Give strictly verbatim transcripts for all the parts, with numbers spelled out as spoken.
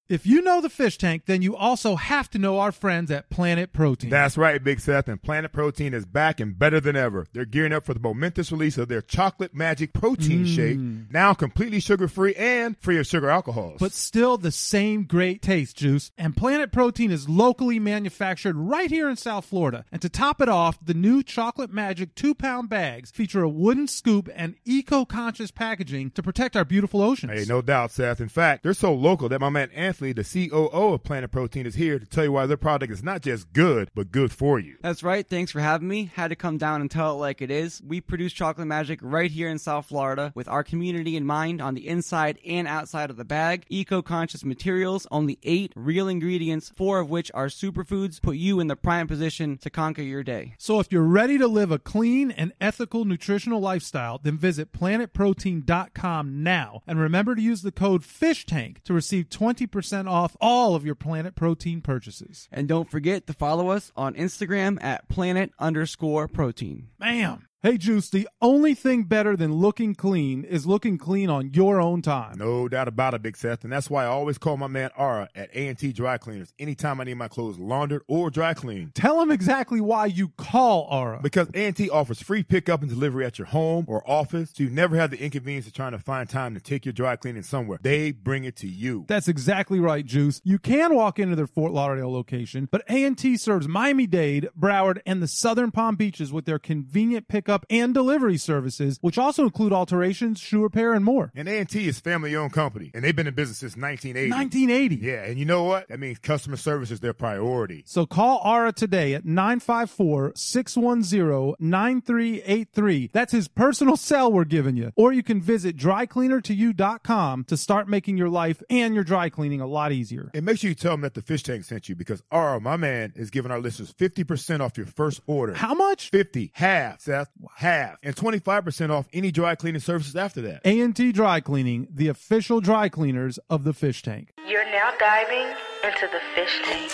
If you know the Fish Tank, then you also have to know our friends at Planet Protein. That's right, Big Seth, and Planet Protein is back and better than ever. They're gearing up for the momentous release of their Chocolate Magic Protein Mm. Shake, now completely sugar-free and free of sugar alcohols. But still the same great taste, Juice. And Planet Protein is locally manufactured right here in South Florida. And to top it off, the new Chocolate Magic two-pound bags feature a wooden scoop and eco-conscious packaging to protect our beautiful oceans. Hey, no doubt, Seth. In fact, they're so local that my man Anthony, the C O O of Planet Protein, is here to tell you why their product is not just good, but good for you. That's right. Thanks for having me. Had to come down and tell it like it is. We produce Chocolate Magic right here in South Florida with our community in mind on the inside and outside of the bag. Eco-conscious materials, only eight real ingredients, four of which are superfoods, put you in the prime position to conquer your day. So if you're ready to live a clean and ethical nutritional lifestyle, then visit planet protein dot com now. And remember to use the code FISHTANK to receive twenty percent off all of your Planet Protein purchases. And don't forget to follow us on Instagram at planet underscore protein. Bam! Hey, Juice, the only thing better than looking clean is looking clean on your own time. No doubt about it, Big Seth, and that's why I always call my man Ara at A and T Dry Cleaners anytime I need my clothes laundered or dry cleaned. Tell him exactly why you call Ara. Because A and T offers free pickup and delivery at your home or office, so you never have the inconvenience of trying to find time to take your dry cleaning somewhere. They bring it to you. That's exactly right, Juice. You can walk into their Fort Lauderdale location, but A and T serves Miami-Dade, Broward, and the Southern Palm Beaches with their convenient pickup and delivery services, which also include alterations, shoe repair, and more. And A and T is family-owned company, and they've been in business since nineteen eighty. nineteen eighty. Yeah, and you know what? That means customer service is their priority. So call Ara today at nine five four, six one zero, nine three eight three. That's his personal cell we're giving you. Or you can visit dry cleaner to you dot com to start making your life and your dry cleaning a lot easier. And make sure you tell them that the Fish Tank sent you, because Ara, my man, is giving our listeners fifty percent off your first order. How much? fifty. Half, Seth. Half. And twenty-five percent off any dry cleaning services after that. A and T Dry Cleaning, the official dry cleaners of the Fish Tank. You're now diving into the Fish Tank.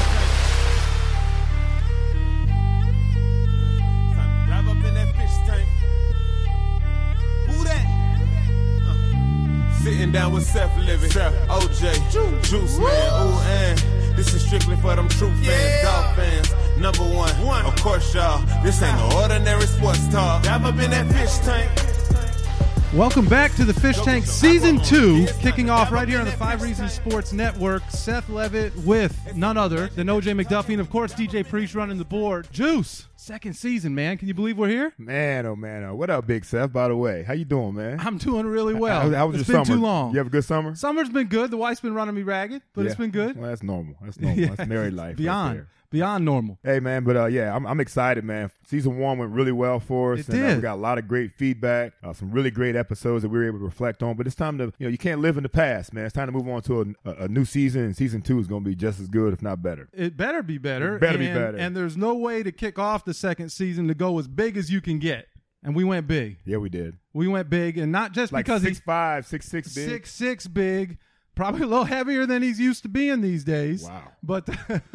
Dive up in that fish tank. Who that? Uh, sitting down with Seth Living, Seth, O J, Juice, Juice Man, ooh, and this is strictly for them true fans, yeah. Dog fans. Number one, one, of course, y'all. This ain't no ordinary sports talk. Dive up in that fish tank. Welcome back to the Fish Tank Season two, kicking off right here on the Five Reasons Sports Network. Seth Levitt with none other than O J McDuffie, and of course D J Priest running the board. Juice, second season, man. Can you believe we're here? Man, oh man, oh. What up, Big Seth, by the way? How you doing, man? I'm doing really well. How, how was it's your been summer? too long. You have a good summer? Summer's been good. The wife's been running me ragged, but yeah. it's been good. Well, that's normal. That's normal. Yeah. That's married life. Beyond. Right there. Beyond normal. Hey, man, but uh, yeah, I'm, I'm excited, man. Season one went really well for us. It and, did. Uh, we got a lot of great feedback, uh, some really great episodes that we were able to reflect on. But it's time to, you know, you can't live in the past, man. It's time to move on to a, a, a new season, and season two is going to be just as good, if not better. It better be better. It better and, be better. And there's no way to kick off the second season to go as big as you can get. And we went big. Yeah, we did. We went big, and not just like because six he's five, six six big. Six six big. Probably a little heavier than he's used to being these days. Wow. But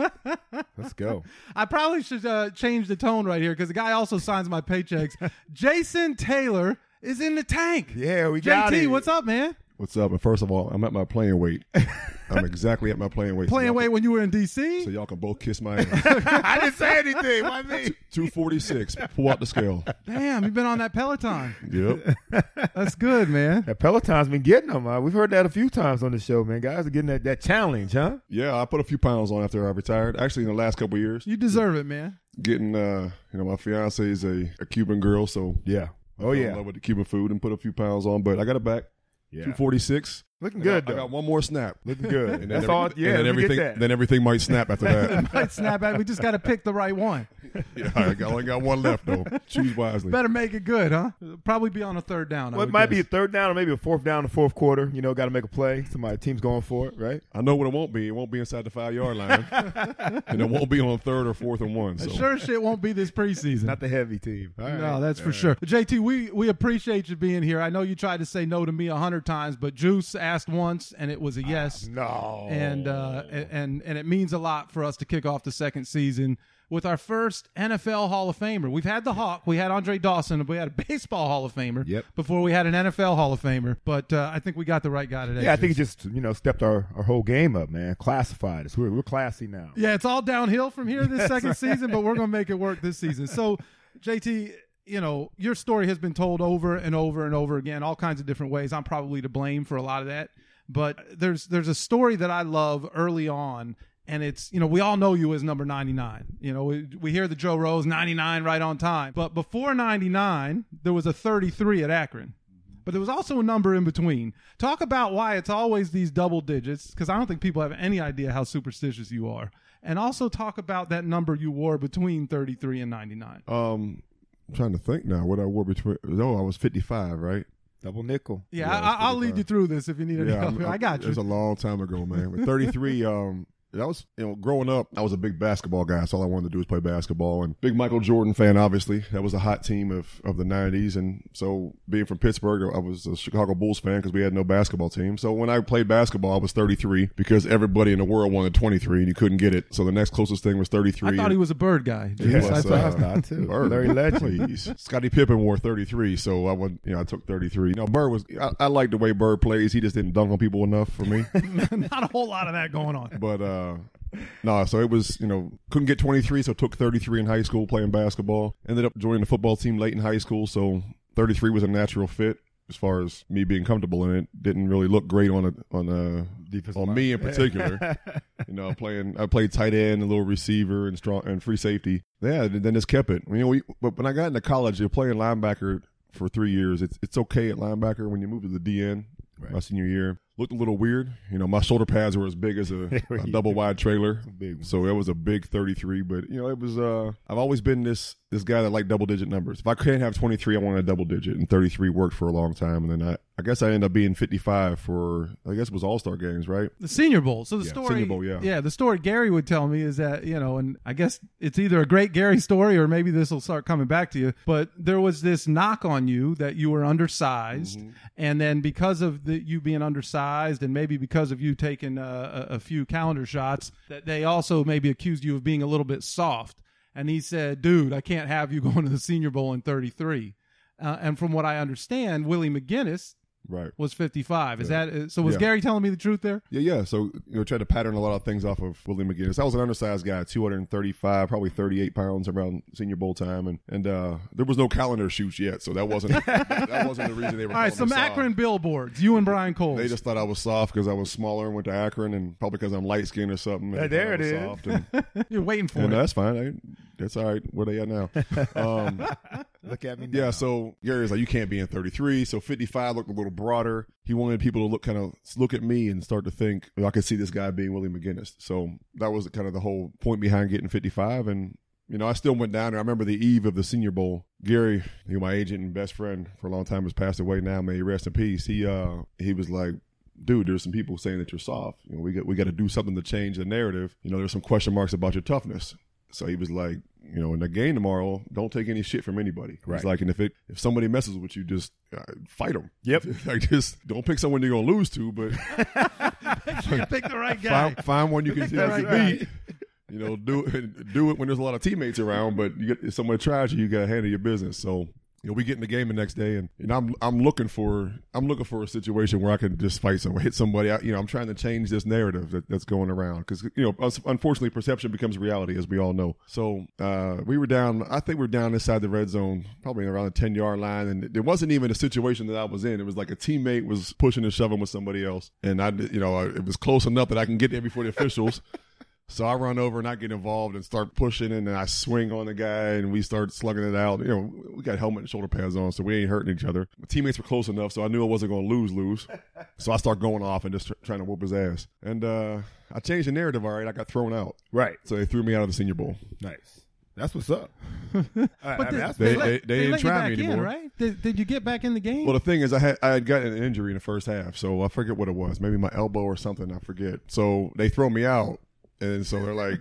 let's go. I probably should uh, change the tone right here because the guy also signs my paychecks. Jason Taylor is in the tank. Yeah, we got J T, it. what's up, man? What's up? And first of all, I'm at my playing weight. I'm exactly at my playing weight. Playing so weight can, when you were in D C? So y'all can both kiss my ass. I didn't say anything. Why me? two forty-six. Pull out the scale. Damn, you've been on that Peloton. Yep. That's good, man. That Peloton's been getting them. Uh, we've heard that a few times on the show, man. Guys are getting that, that challenge, huh? Yeah, I put a few pounds on after I retired. Actually, in the last couple of years. You deserve it, man. Getting, uh, you know, my fiance is a, a Cuban girl, so yeah. Oh, I fell yeah. in love with the Cuban food and put a few pounds on, but I got it back. Yeah. two forty-six. Looking I good, got, though. I got one more snap. Looking good. And then That's every, all. Yeah, and then let me everything, get that. then everything might snap after that. It might snap back. We just got to pick the right one. Yeah, I got- only got one left, though. Choose wisely. Better make it good, huh? Probably be on a third down. I Well, it would might guess. be a third down or maybe a fourth down in the fourth quarter. You know, got to make a play. Somebody team's going for it, right? I know what it won't be. It won't be inside the five-yard line. And it won't be on third or fourth and one. So. Sure shit won't be this preseason. Not the heavy team. All right. No, that's All for right. sure. J T, we, we appreciate you being here. I know you tried to say no to me a hundred times, but Juice asked once, and it was a yes. No. And, uh, and and it means a lot for us to kick off the second season with our first N F L Hall of Famer. We've had the Hawk, we had Andre Dawson, and we had a baseball Hall of Famer Yep. before we had an N F L Hall of Famer. But uh, I think we got the right guy today. Yeah, I think it Juice. just, you know, stepped our, our whole game up, man. Classified us. We're, we're classy now. Yeah, it's all downhill from here this second season, but we're going to make it work this season. So, J T, you know, your story has been told over and over and over again, all kinds of different ways. I'm probably to blame for a lot of that. But there's there's a story that I love early on, and it's, you know, we all know you as number ninety-nine. You know, we, we hear the Joe Rose ninety-nine right on time. But before ninety-nine, there was a thirty-three at Akron. But there was also a number in between. Talk about why it's always these double digits, because I don't think people have any idea how superstitious you are. And also talk about that number you wore between thirty-three and ninety-nine. Um, I'm trying to think now what I wore between. Oh, I was fifty-five, right? Double nickel. Yeah, Yeah, I, I'll lead fifty-five. you through this if you need any Yeah, help. I'm- I I'm- got It was you. a long time ago, man. But thirty-three, um, that was, you know, growing up, I was a big basketball guy. So all I wanted to do was play basketball. And big Michael Jordan fan, obviously. That was a hot team of, of the nineties. And so being from Pittsburgh, I was a Chicago Bulls fan because we had no basketball team. So when I played basketball, I was thirty-three because everybody in the world wanted twenty-three and you couldn't get it. So the next closest thing was thirty-three. I thought he was a bird guy. Yeah, Juice. I Plus, thought- uh, I too. Bird. Larry Legend. Please. Scottie Pippen wore thirty-three, so I would, you know, I took thirty-three. You know, Bird was, I, I like the way Bird plays. He just didn't dunk on people enough for me. Not a whole lot of that going on. But, uh, no, so it was, you know, couldn't get twenty-three, so took thirty-three in high school playing basketball. Ended up joining the football team late in high school, so thirty-three was a natural fit as far as me being comfortable in it. Didn't really look great on a, on a, Defensive on line. me in particular. You know, playing, I played tight end, a little receiver, and strong and free safety. Yeah, then just kept it. You know, we, but when I got into college, you're playing linebacker for three years. It's it's okay at linebacker when you move to the D N. Right. My senior year looked a little weird. You know, my shoulder pads were as big as a, were a huge. double wide trailer, Big one. so it was a big thirty-three. But you know, it was. Uh, I've always been this this guy that liked double digit numbers. If I can't have twenty-three, I wanted a double digit, and thirty-three worked for a long time. And then I, I guess I ended up being fifty-five for. I guess it was All Star games, right? The Senior Bowl. So the Yeah, story, Senior Bowl, yeah. yeah, the story Gary would tell me is that, you know, and I guess it's either a great Gary story or maybe this will start coming back to you. But there was this knock on you that you were undersized, Mm-hmm. and then because of the, you being undersized, and maybe because of you taking uh, a, a few calendar shots, that they also maybe accused you of being a little bit soft. And he said, "Dude, I can't have you going to the Senior Bowl in thirty-three." Uh, and from what I understand, Willie McGinnis Right. was fifty-five. Is Yeah. that so? Was Yeah. Gary telling me the truth there? Yeah, yeah. So, you know, tried to pattern a lot of things off of Willie McGinnis. I was an undersized guy, two hundred thirty-five, probably thirty-eight pounds around Senior Bowl time. And, and uh, there was no calendar shoots yet, so that wasn't that wasn't the reason they were All right, calling some me soft. Akron billboards. You and Brian Cole. They just thought I was soft because I was smaller and went to Akron, and probably because I'm light skinned or something. and Yeah, they thought there I was it is. soft, and, You're waiting for and it. that's fine. I, that's all right. Where they at now? Um, Look at me now. Yeah, so Gary's like, you can't be in thirty-three. So fifty-five looked a little broader. He wanted people to look kind of look at me and start to think, well, I could see this guy being Willie McGinnis. So that was kind of the whole point behind getting fifty-five. And, you know, I still went down there. I remember the eve of the Senior Bowl. Gary, who my agent and best friend for a long time, has passed away now. May he rest in peace. He uh he was like, dude, there's some people saying that you're soft. You know, we got we got to do something to change the narrative. You know, there's some question marks about your toughness. So he was like, you know, in the game tomorrow, don't take any shit from anybody. Right. He's like, and if it if somebody messes with you, just uh, fight them. Yep. Like, just don't pick someone you're gonna lose to, but You pick the right guy. find, find one you can, Pick you the can right beat. You know, do it do it when there's a lot of teammates around. But you get, if someone tries you, you gotta handle your business. So. You know, we get in the game the next day, and, and I'm I'm looking for I'm looking for a situation where I can just fight someone, hit somebody. I, you know, I'm trying to change this narrative that, that's going around because you know, unfortunately, perception becomes reality, as we all know. So uh, we were down. I think we were down inside the red zone, probably around the ten yard line, and it wasn't even a situation that I was in. It was like a teammate was pushing and shoving with somebody else, and I, you know, it was close enough that I can get there before the officials. So I run over and I get involved and start pushing, and then I swing on the guy, and we start slugging it out. You know, we got helmet and shoulder pads on, so we ain't hurting each other. My teammates were close enough, so I knew I wasn't going to lose, lose. So I start going off and just tr- trying to whoop his ass. And uh, I changed the narrative, all right. I got thrown out. Right. So they threw me out of the Senior Bowl. Nice. That's what's up. I, I But mean, they, that's they- what's up. they- didn't let try you me back in, anymore. right? Did, did you get back in the game? Well, the thing is, I had I had gotten an injury in the first half, so I forget what it was. Maybe my elbow or something. I forget. So they throw me out, and so they're like,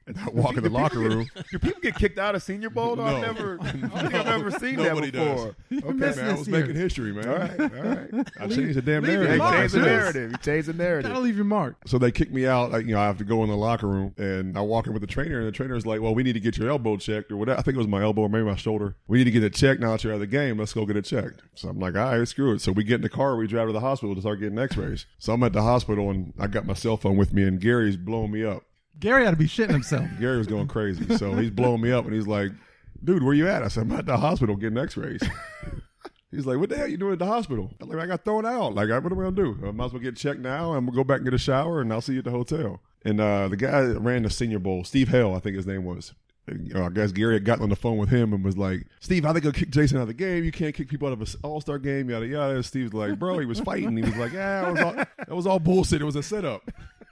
And I walk in the locker room. Do people get kicked out of Senior Bowl? No. I've never, I don't think I've ever seen that Nobody before. does. Okay, Man, I was year. making history, man. All right, all right. I changed the damn leave narrative. your He mark. like I changed the said. narrative. He changed the narrative. Gotta leave your mark. So they kicked me out. Like, you know, I have to go in the locker room, and I walk in with the trainer, and the trainer's like, "Well, we need to get your elbow checked or whatever." I think it was my elbow or maybe my shoulder. We need to get it checked now that you're out of the game. Let's go get it checked. So I'm like, all right, screw it. So we get in the car, we drive to the hospital to start getting X-rays. So I'm at the hospital, and I got my cell phone with me, and Gary's blowing me up. Gary ought to be shitting himself. Gary was going crazy. So he's blowing me up, and he's like, "Dude, where you at?" I said, "I'm at the hospital getting X-rays." He's like, "What the hell you doing at the hospital?" I'm like, "I got thrown out. Like, what am I going to do? I might as well get checked now. I'm going to go back and get a shower, and I'll see you at the hotel." And uh, the guy that ran the Senior Bowl, Steve Hale, I think his name was. You know, I guess Gary had gotten on the phone with him and was like, "Steve, how they gonna kick Jason out of the game? You can't kick people out of an all-star game, yada yada." And Steve's like, "Bro, he was fighting." He was like, "Yeah, it was all, that was all bullshit. It was a setup."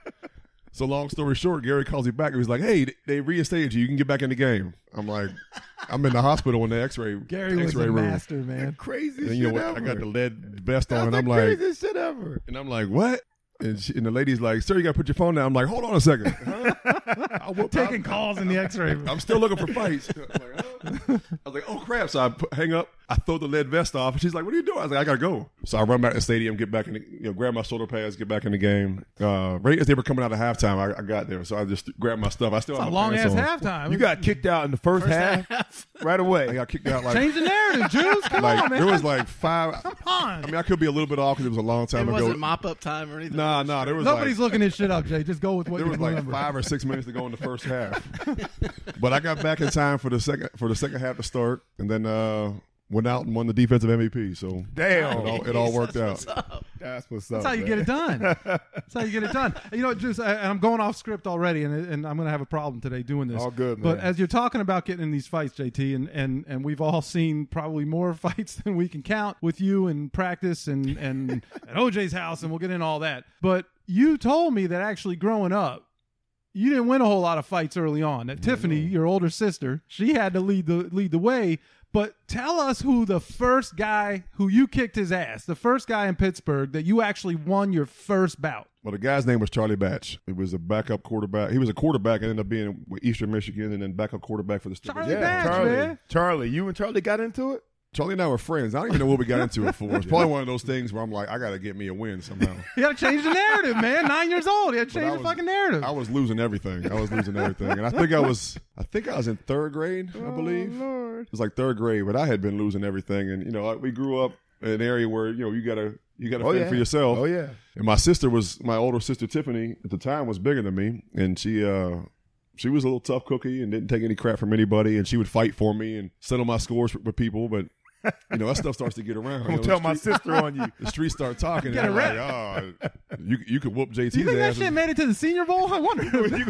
So long story short, Gary calls me back and he's like, "Hey, they reinstated you. You can get back in the game." I'm like, I'm in the hospital in the X-ray Gary was X-ray a room. master, man. Crazy And you know shit what? ever. I got the lead vest That's on, and the I'm like, craziest shit ever. and I'm like, "What?" And, she, and the lady's like, "Sir, you got to put your phone down." I'm like, "Hold on a second." Huh? I whoop- Taking I'm- calls in the X-ray room. I'm still looking for fights. I'm like, huh? I was like, "Oh crap!" So I put, hang up. I throw the lead vest off, and she's like, "What are you doing?" I was like, "I gotta go." So I run back to the stadium, get back in, the, you know, grab my shoulder pads, get back in the game. Uh, right as they were coming out of halftime, I, I got there, so I just grabbed my stuff. I still It's have a my long ass pants on. halftime. You got kicked out in the first, half, right away. I got kicked out like Change the narrative, Juice. Come like on, man. there was like five. Come on. I mean, I could be a little bit off because it was a long It time ago. wasn't mop up time or anything. Nah, nah, there was Nobody's like, looking this shit up, Jay. Just go with what there you was like remember. five or six minutes to go in the first half. But I got back in time for the second for the second half to start, and then uh, went out and won the defensive M V P. So Damn. it all, it all worked That's out. what's up. That's what's up. That's how you man. get it done. That's how you get it done. You know, just I, I'm going off script already, and and I'm going to have a problem today doing this. All good, But man. as you're talking about getting in these fights, J T, and and and we've all seen probably more fights than we can count with you in practice and and at O J's house, and we'll get into all that. But you told me that actually growing up, you didn't win a whole lot of fights early on. That Tiffany, your older sister, she had to lead the lead the way. But tell us who the first guy who you kicked his ass, the first guy in Pittsburgh that you actually won your first bout. Well, the guy's name was Charlie Batch. He was a backup quarterback. He was a quarterback and ended up being with Eastern Michigan and then backup quarterback for the Steelers. Charlie Yeah, Batch, Charlie. man. Charlie, you and Charlie got into it? Charlie and I were friends. I don't even know what we got into it for. It's probably one of those things where I'm like, I got to get me a win somehow. You got to change the narrative, man. Nine years old. You got to But change I the was- fucking narrative. I was losing everything. I was losing everything, and I think I was, I think I was in third grade, I believe. Oh, Lord. It was like third grade, but I had been losing everything, and you know, we grew up in an area where you know you gotta you gotta Oh, fend yeah. for yourself. Oh, yeah. And my sister was my older sister Tiffany at the time was bigger than me, and she uh she was a little tough cookie and didn't take any crap from anybody, and she would fight for me and settle my scores with people, but. You know, that stuff starts to get around. You Don't know, tell the my street- sister on you. The streets start talking, Get and a they're like, "Oh, you you could whoop J T's Do you think that ass. shit as- made it to the Senior Bowl? I wonder.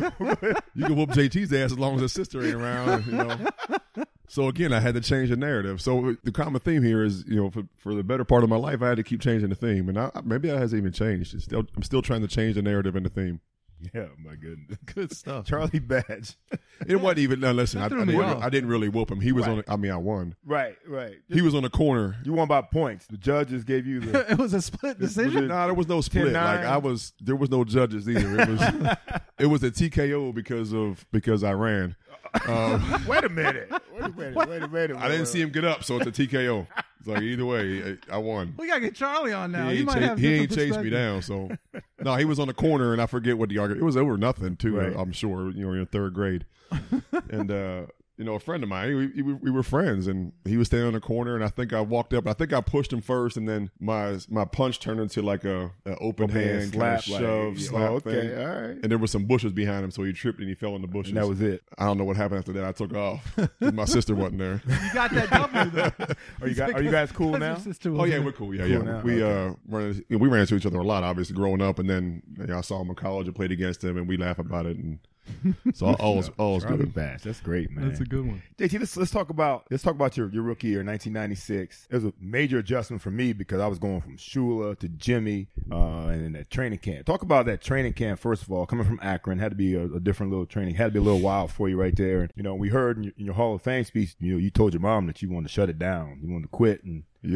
you can whoop J T's ass as long as his sister ain't around." You know. So again, I had to change the narrative. So the common theme here is, you know, for, for the better part of my life, I had to keep changing the theme, and I, maybe that hasn't even changed. It's still, I'm still trying to change the narrative and the theme. Yeah, my goodness. Good stuff. Charlie Batch. It wasn't even. No, listen, I, I, That threw me didn't, off. I didn't really whoop him. He was Right. on. I mean, I won. Right, right. He was on the corner. You won by points. The judges gave you the. It was a split Was decision. it- Nah, there was no split. ten nine? Like I was, there was no judges either. It was, it was a T K O because of because I ran. Um, Wait a minute. Wait a minute. Wait a minute. I didn't see him get up, so it's a T K O. It's like either way, I I won. We got to get Charlie on now. he He, ain't, might cha- have he ain't different chased me perspective. down. So no, he was on the corner, and I forget what the argument. It was over nothing too. Right. I'm sure. You know, in third grade, and uh, you know, a friend of mine, we, we, we were friends, and he was standing on the corner, and I think I walked up. I think I pushed him first, and then my my punch turned into like a, a open Okay, hand slap, kind of like, shove, yeah, slap okay, thing. all right. And there was some bushes behind him, so he tripped and he fell in the bushes. And that was it. I don't know what happened after that. I took off. 'Cause my sister wasn't there. You got that W though. Are you guys, are you guys cool now? Oh yeah, we're cool. Yeah, yeah. Cool now? We Okay. uh ran, we ran into each other a lot, obviously, growing up, and then you know, I saw him in college and played against him, and we laugh about it, and so all was all was Charlie good. Batch. That's great, man. That's a good one. J T, let's let's talk about let's talk about your, your rookie year, nineteen ninety-six. It was a major adjustment for me because I was going from Shula to Jimmy, uh, and then that training camp. Talk about that training camp first of all. Coming from Akron, had to be a, a different little training. Had to be a little wild for you right there. And you know, we heard in your, in your Hall of Fame speech, you know, you told your mom that you wanted to shut it down, you wanted to quit, and Yep.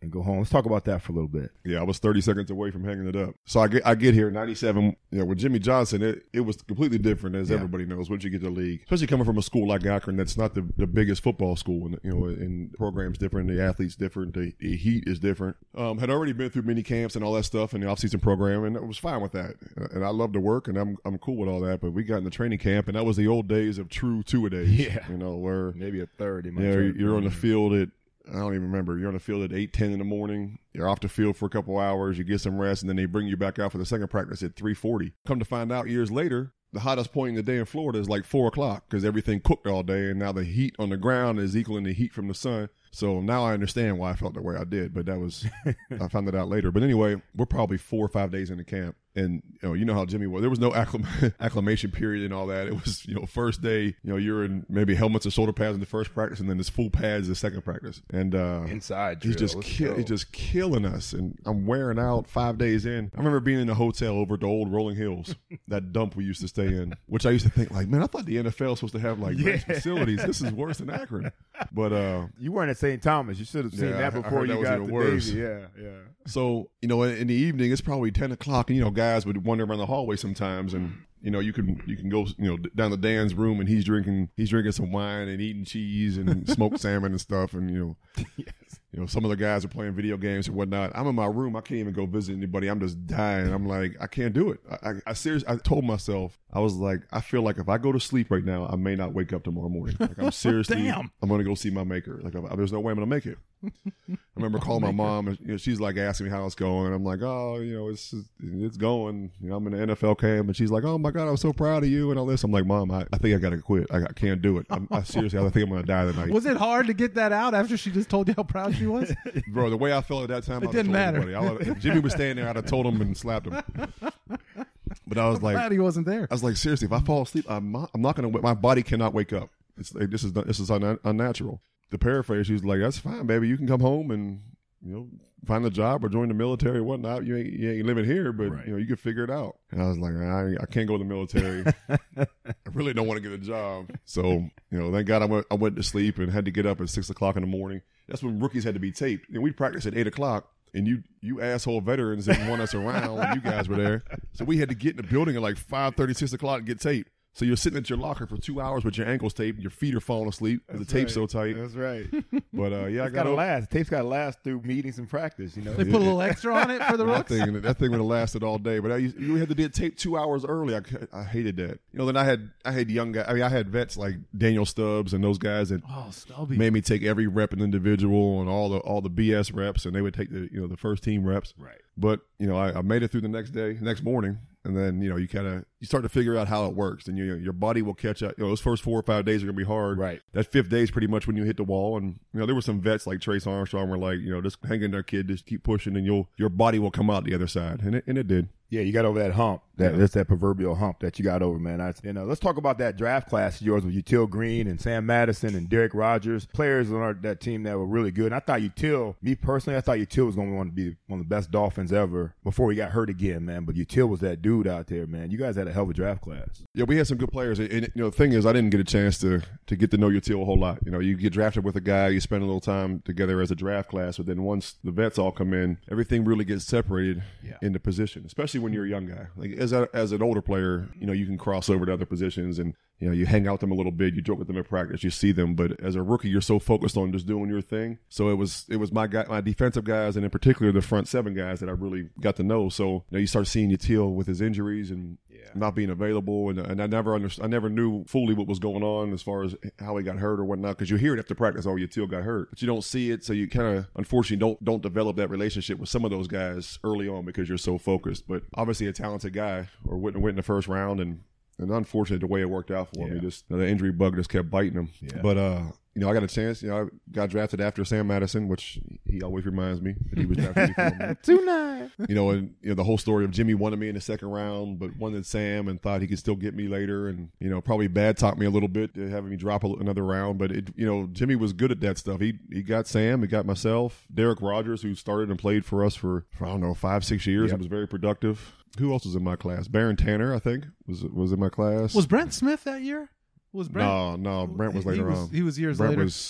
and go home. Let's talk about that for a little bit. Yeah, I was thirty seconds away from hanging it up. So I get I get here ninety-seven. You know, with Jimmy Johnson, it, it was completely different, as Yeah. everybody knows, once you get to the league. Especially coming from a school like Akron, that's not the, the biggest football school. And, you know, and the program's different, the athletes different, the, the heat is different. Um, had already been through mini camps and all that stuff in the offseason program, and I was fine with that. And I love to work, and I'm I'm cool with all that. But we got in the training camp, and that was the old days of true two-a-days. Yeah. You know, where Maybe a third. In my yeah, trade. you're on the field at, I don't even remember, you're on the field at eight, ten in the morning. You're off the field for a couple hours. You get some rest, and then they bring you back out for the second practice at three forty. Come to find out years later, the hottest point in the day in Florida is like four o'clock because everything cooked all day, and now the heat on the ground is equaling the heat from the sun. So now I understand why I felt the way I did, but that was, I found that out later. But anyway, we're probably four or five days into camp. And, you know, you know how Jimmy was. There was no acclim- acclimation period and all that. It was, you know, first day, you know, you're in maybe helmets or shoulder pads in the first practice, and then it's full pads the second practice. And uh, Inside he's drill. just Let's ki- go. he's just killing us. And I'm wearing out five days in. I remember being in a hotel over at the old Rolling Hills, that dump we used to stay in, which I used to think like, man, I thought the N F L was supposed to have like nice Yeah. facilities. This is worse than Akron. But uh, You weren't at Saint Thomas. You should have seen Yeah, that I- I before heard that you was got even to worse. Davie. Yeah, yeah. So, you know, in the evening, it's probably ten o'clock, and, you know, guys would wander around the hallway sometimes, and, you know, you can you can go, you know, down to Dan's room, and he's drinking he's drinking some wine and eating cheese and smoked salmon and stuff, and, you know, Yes. you know, some of the guys are playing video games and whatnot. I'm in my room. I can't even go visit anybody. I'm just dying. I'm like, I can't do it. I, I, I seriously, I told myself, I was like, I feel like if I go to sleep right now, I may not wake up tomorrow morning. Like, I'm seriously, Damn. I'm going to go see my maker. Like, I, there's no way I'm going to make it. I remember calling my mom, and, you know, she's like asking me how it's going. And I'm like, oh, you know, it's it's going. You know, I'm in the N F L camp, and she's like, oh my God, I'm so proud of you and all this. I'm like, Mom, I, I think I got to quit. I, I can't do it. I'm, I seriously, I think I'm going to die tonight. Was it hard to get that out after she just told you how proud she was? Bro, the way I felt at that time, It I didn't told matter. everybody. I would've- if Jimmy was standing there, I'd have told him and slapped him. But I was like, Glad he wasn't there. I was like, seriously, if I fall asleep, I'm not, I'm not going to. My body cannot wake up. It's like, this is this is un, unnatural. The paraphrase, she was like, "That's fine, baby. You can come home and, you know, find a job or join the military or whatnot. You ain't, you ain't living here, but Right. you know, you can figure it out." And I was like, I, I can't go to the military. I really don't want to get a job. So, you know, thank God I went I went to sleep and had to get up at six o'clock in the morning. That's when rookies had to be taped. And we practiced at eight o'clock. And you, you asshole veterans didn't want us around when you guys were there. So we had to get in the building at like five thirty, six o'clock and get taped. So you're sitting at your locker for two hours with your ankles taped, your feet are falling asleep because the tape's so tight. That's right. But uh, yeah, I It's got got to over- last. The tape's got to last through meetings and practice, you know? They put a little extra on it for the that rooks. thing, that thing would have lasted all day. But I used, you had to get taped two hours early. I, I hated that. You know, then I had I had young guys. I mean, I had vets like Daniel Stubbs and those guys that Oh, Stubby. made me take every rep an individual and all the all the B S reps, and they would take the you know the first team reps. Right. But you know, I, I made it through the next day, next morning, and then you know you kind of you start to figure out how it works, and you your body will catch up. You know, those first four or five days are gonna be hard. Right. That fifth day is pretty much when you hit the wall, and you know there were some vets like Trace Armstrong were like, you know, just hang in there, kid, just keep pushing, and you'll your body will come out the other side, and it and it did. Yeah, you got over that hump. That Yeah. That's that proverbial hump that you got over, man. I, you know, let's talk about that draft class of yours with Util Green and Sam Madison and Derek Rogers, players on our, that team that were really good. And I thought Util, me personally, I thought Util was going to want to be one of the best Dolphins ever before he got hurt again, man. But Util was that dude out there, man. You guys had a hell of a draft class. Yeah, we had some good players, and, and, you know the thing is, I didn't get a chance to to get to know your team a whole lot. You know, you get drafted with a guy, you spend a little time together as a draft class, but then once the vets all come in, everything really gets separated Yeah. into position, especially when you're a young guy. Like as a, as an older player, you know, you can cross over to other positions and you know you hang out with them a little bit, you joke with them at practice, you see them, but as a rookie, you're so focused on just doing your thing. So it was it was my guy, my defensive guys, and in particular the front seven guys that I really got to know. So you know, you start seeing Util with his injuries and not being available, and and I never understood, I never knew fully what was going on as far as how he got hurt or whatnot, because you hear it after practice, oh, Util got hurt, but you don't see it, so you kind of unfortunately don't don't develop that relationship with some of those guys early on because you're so focused. But obviously a talented guy, or went, went in the first round, and and unfortunate the way it worked out for Yeah. me. Just you know, the injury bug just kept biting him. Yeah. But uh, you know, I got a chance. You know, I got drafted after Sam Madison, which he always reminds me that he was drafted before me. Two nine. You know, and you know the whole story of Jimmy wanted me in the second round, but wanted Sam and thought he could still get me later, and you know probably bad talked me a little bit to having me drop a, another round. But it, you know, Jimmy was good at that stuff. He he got Sam, he got myself, Derek Rogers, who started and played for us for, for I don't know five six years. Yep. He was very productive. Who else was in my class? Baron Tanner, I think, was was in my class. Was Brent Smith that year? Was Brent? no, no, Brent was He later was- on. he was years Brent later. was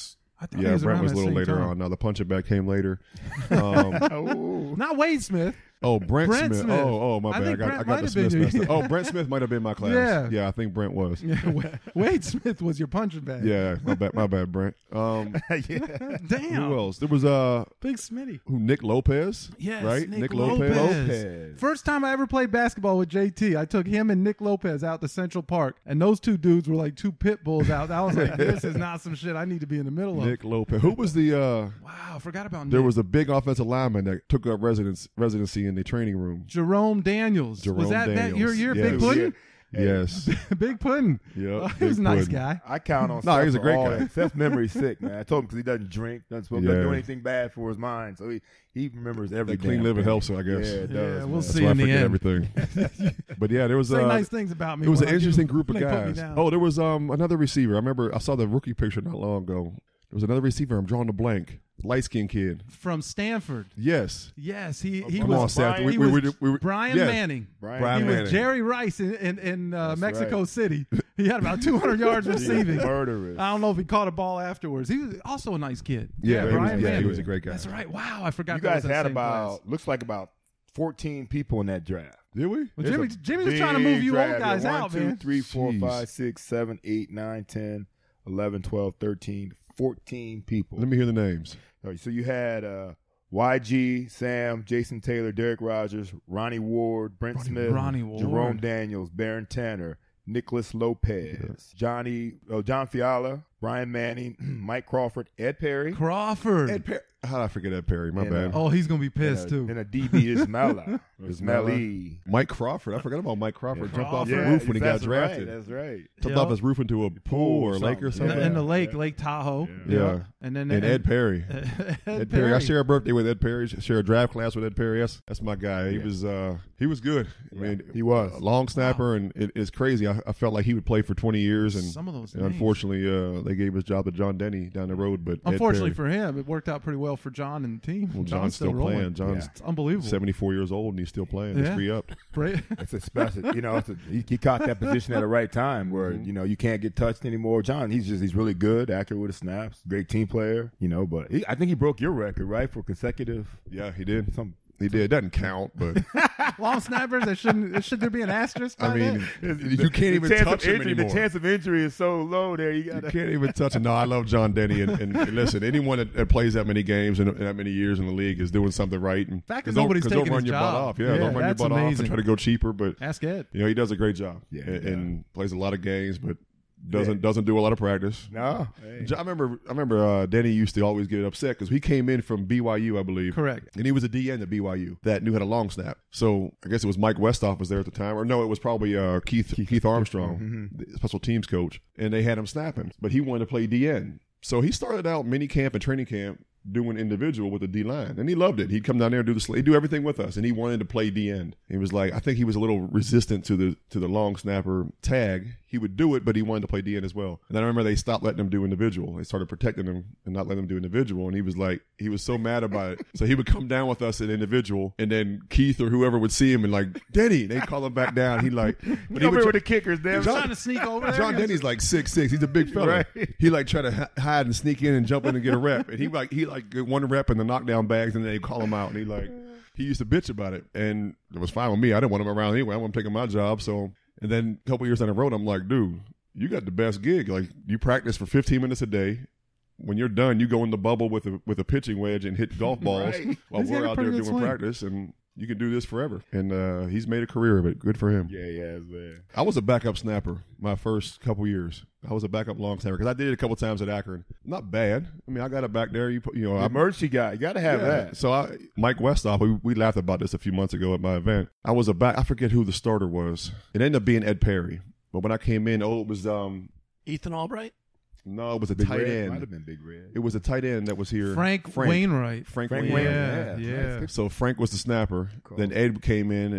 I thought he Yeah, was Brent around was a that little same later time. on. Now the punching back came later. Um, Oh. Not Wade Smith. oh, Brent, Brent Smith. Smith. Oh, oh, my I bad. I, think got, Brent I got might the have Smiths been messed you. up. Oh, Brent Smith might have been my class. Yeah. yeah, I think Brent was. Yeah, Wa- Wade Smith was your punching bag. Yeah, my bad, my bad, Brent. Um, Yeah. Damn. who else? There was uh, Big Smitty. who Nick Lopez. Yes, right. Nick, Lopez. Lopez. Lopez. First time I ever played basketball with J T, I took him and Nick Lopez out to Central Park, and those two dudes were like two pit bulls out. I was like, this is not some shit I need to be in the middle of. Nick Lopez. Who was the? uh Wow, I forgot about There Nick. was a big offensive lineman that took up residence residency in the training room. Jerome Daniels. Jerome was that, that Daniels. your year, Yes. Big Puddin'? Yes. Big Puddin'. Yep, Uh, he Big was a nice Puddin'. guy. I count on. No, Seth he's a for great all guy. that. Seth's memory's sick, man. I told him because he doesn't drink, doesn't smoke, doesn't Yeah. do anything bad for his mind, so he he remembers every That clean damn living thing. helps, I guess. Yeah, it Yeah, does. we'll man. see. That's why I in the forget end. everything. But yeah, there was Say uh, nice things about me. it was when an I give- interesting group of when they put me guys. down. Oh, there was um another receiver. I remember I saw the rookie picture not long ago. There was another receiver. I'm drawing the blank. Light skinned kid. From Stanford. Yes. Yes, he he Come was on, Seth. Brian- We, he we, was we, we, we, Brian yes. Manning. Brian, Brian He Manning. was Jerry Rice in in, in uh, That's Mexico right. City. He had about two hundred yards receiving. Murderous. I don't know if he caught a ball afterwards. He was also a nice kid. Yeah, he was- Brian yeah, he Manning. was a great guy. That's right. Wow, I forgot. You that guys was that had same about class. looks like about fourteen people in that draft. Did we? Well, It's Jimmy, a Jimmy was trying to move big you draft. old guys Yeah, one, out, two, man. three, four, Jeez. five, six, seven, eight, nine, ten, eleven, twelve, thirteen, fourteen people. Let me hear the names. Oh, so you had uh, Y G, Sam, Jason Taylor, Derek Rogers, Ronnie Ward, Brent Smith, Ronnie Ward. Jerome Daniels, Baron Tanner, Nicholas Lopez, Johnny, oh, John Fiala, Brian Manning, Mike Crawford, Ed Perry. Crawford. Ed Perry. How did I forget Ed Perry? My And, bad. uh, oh, he's gonna be and pissed a, too. and a D B Ismaila. Ismaili. Mike Crawford. I forgot about Mike Crawford. Yeah. Jumped off the Crawford. roof when he got that's drafted. Right, that's right. Jumped Yeah. off his roof into a pool or a lake or something. in, something. the, in the Yeah. lake, Lake Tahoe. Yeah. And then And Ed Perry. Ed, Ed Perry. I share a birthday with Ed Perry. Share a draft class with Ed Perry. That's that's my guy. He Yeah. was uh he was good. I mean, he was. a long snapper, and it, it's crazy. I, I felt like he would play for twenty years, and, Some of those and names. unfortunately, uh, they gave his job to John Denny down the road. But Ed Unfortunately Perry, for him, it worked out pretty well for John and the team. well, John's still rolling. playing. John's Yeah. It's unbelievable. seventy-four years old, and he's still playing. He's Yeah. re-upped. Great. It's a special, you know. It's a, he, he caught that position at the right time where Mm-hmm. you know you can't get touched anymore. John, he's just he's really good, accurate with his snaps, great team player, you know. But he, I think he broke your record, right, for consecutive. Yeah, he did. Some He did. It doesn't count, but Long snappers. There shouldn't. Should there be an asterisk? I by mean, that? you can't even the chance touch of him injury, anymore. The chance of injury is so low there. You You got can't even touch it. No, I love John Denny, and, and, and listen, anyone that, that plays that many games and that many years in the league is doing something right. And Fact 'cause is don't- nobody's 'cause taking don't run his your job. butt off. Yeah, Yeah, don't run your that's butt off amazing. and try to go cheaper. But Ask Ed. you know, he does a great job, Yeah, and, he and plays a lot of games, but doesn't Yeah. doesn't do a lot of practice. no. Hey. I remember, I remember uh, Denny used to always get upset because he came in from B Y U, I believe. Correct. And he was a D N at B Y U that knew how to long snap. So I guess it was Mike Westhoff was there at the time, or no, it was probably uh, Keith Keith, Armstrong, the special teams coach, and they had him snapping, but he wanted to play D N. So he started out mini camp and training camp doing individual with the D line, and he loved it. He'd come down there and do the sl- he'd do everything with us, and he wanted to play D end. He was like, I think he was a little resistant to the to the long snapper tag. He would do it, but he wanted to play D end as well. And then I remember they stopped letting him do individual. They started protecting him and not letting him do individual. And he was like, he was so mad about it. So he would come down with us at individual, and then Keith or whoever would see him and like, Denny, they call him back down. He like, but he Come would here try- with the kickers, damn. John- Trying to sneak over there. John Denny's like six six. He's a big fella. Right. He like try to h- hide and sneak in and jump in and get a rep. And he like he like get one rep in the knockdown bags, and then they call him out. And he like he used to bitch about it, and it was fine with me. I didn't want him around anyway. I want him taking my job. So and then a couple years down the road, I'm like, dude, you got the best gig. Like you practice for fifteen minutes a day. When you're done, you go in the bubble with a with a pitching wedge and hit golf balls Right. while He's got we're a out pretty there good doing swing. practice, and you can do this forever. And uh, he's made a career of it. Good for him. Yeah, yeah, man. I was a backup snapper my first couple years. I was a backup long snapper because I did it a couple times at Akron. Not bad. I mean, I got it back there. You put, you know, The I emergency guy, you got to have yeah. that. So I, Mike Westhoff, we, we laughed about this a few months ago at my event. I was a back. I forget who the starter was. It ended up being Ed Perry. But when I came in, oh, it was um, Ethan Albright? no, it was a Big tight Red. end. Might have been Big Red. It was a tight end that was here. Frank, Frank Wainwright. Frank, Frank Wainwright. Wainwright. Yeah, Yeah, yeah. nice. So Frank was the snapper. Cool. Then Ed came in, and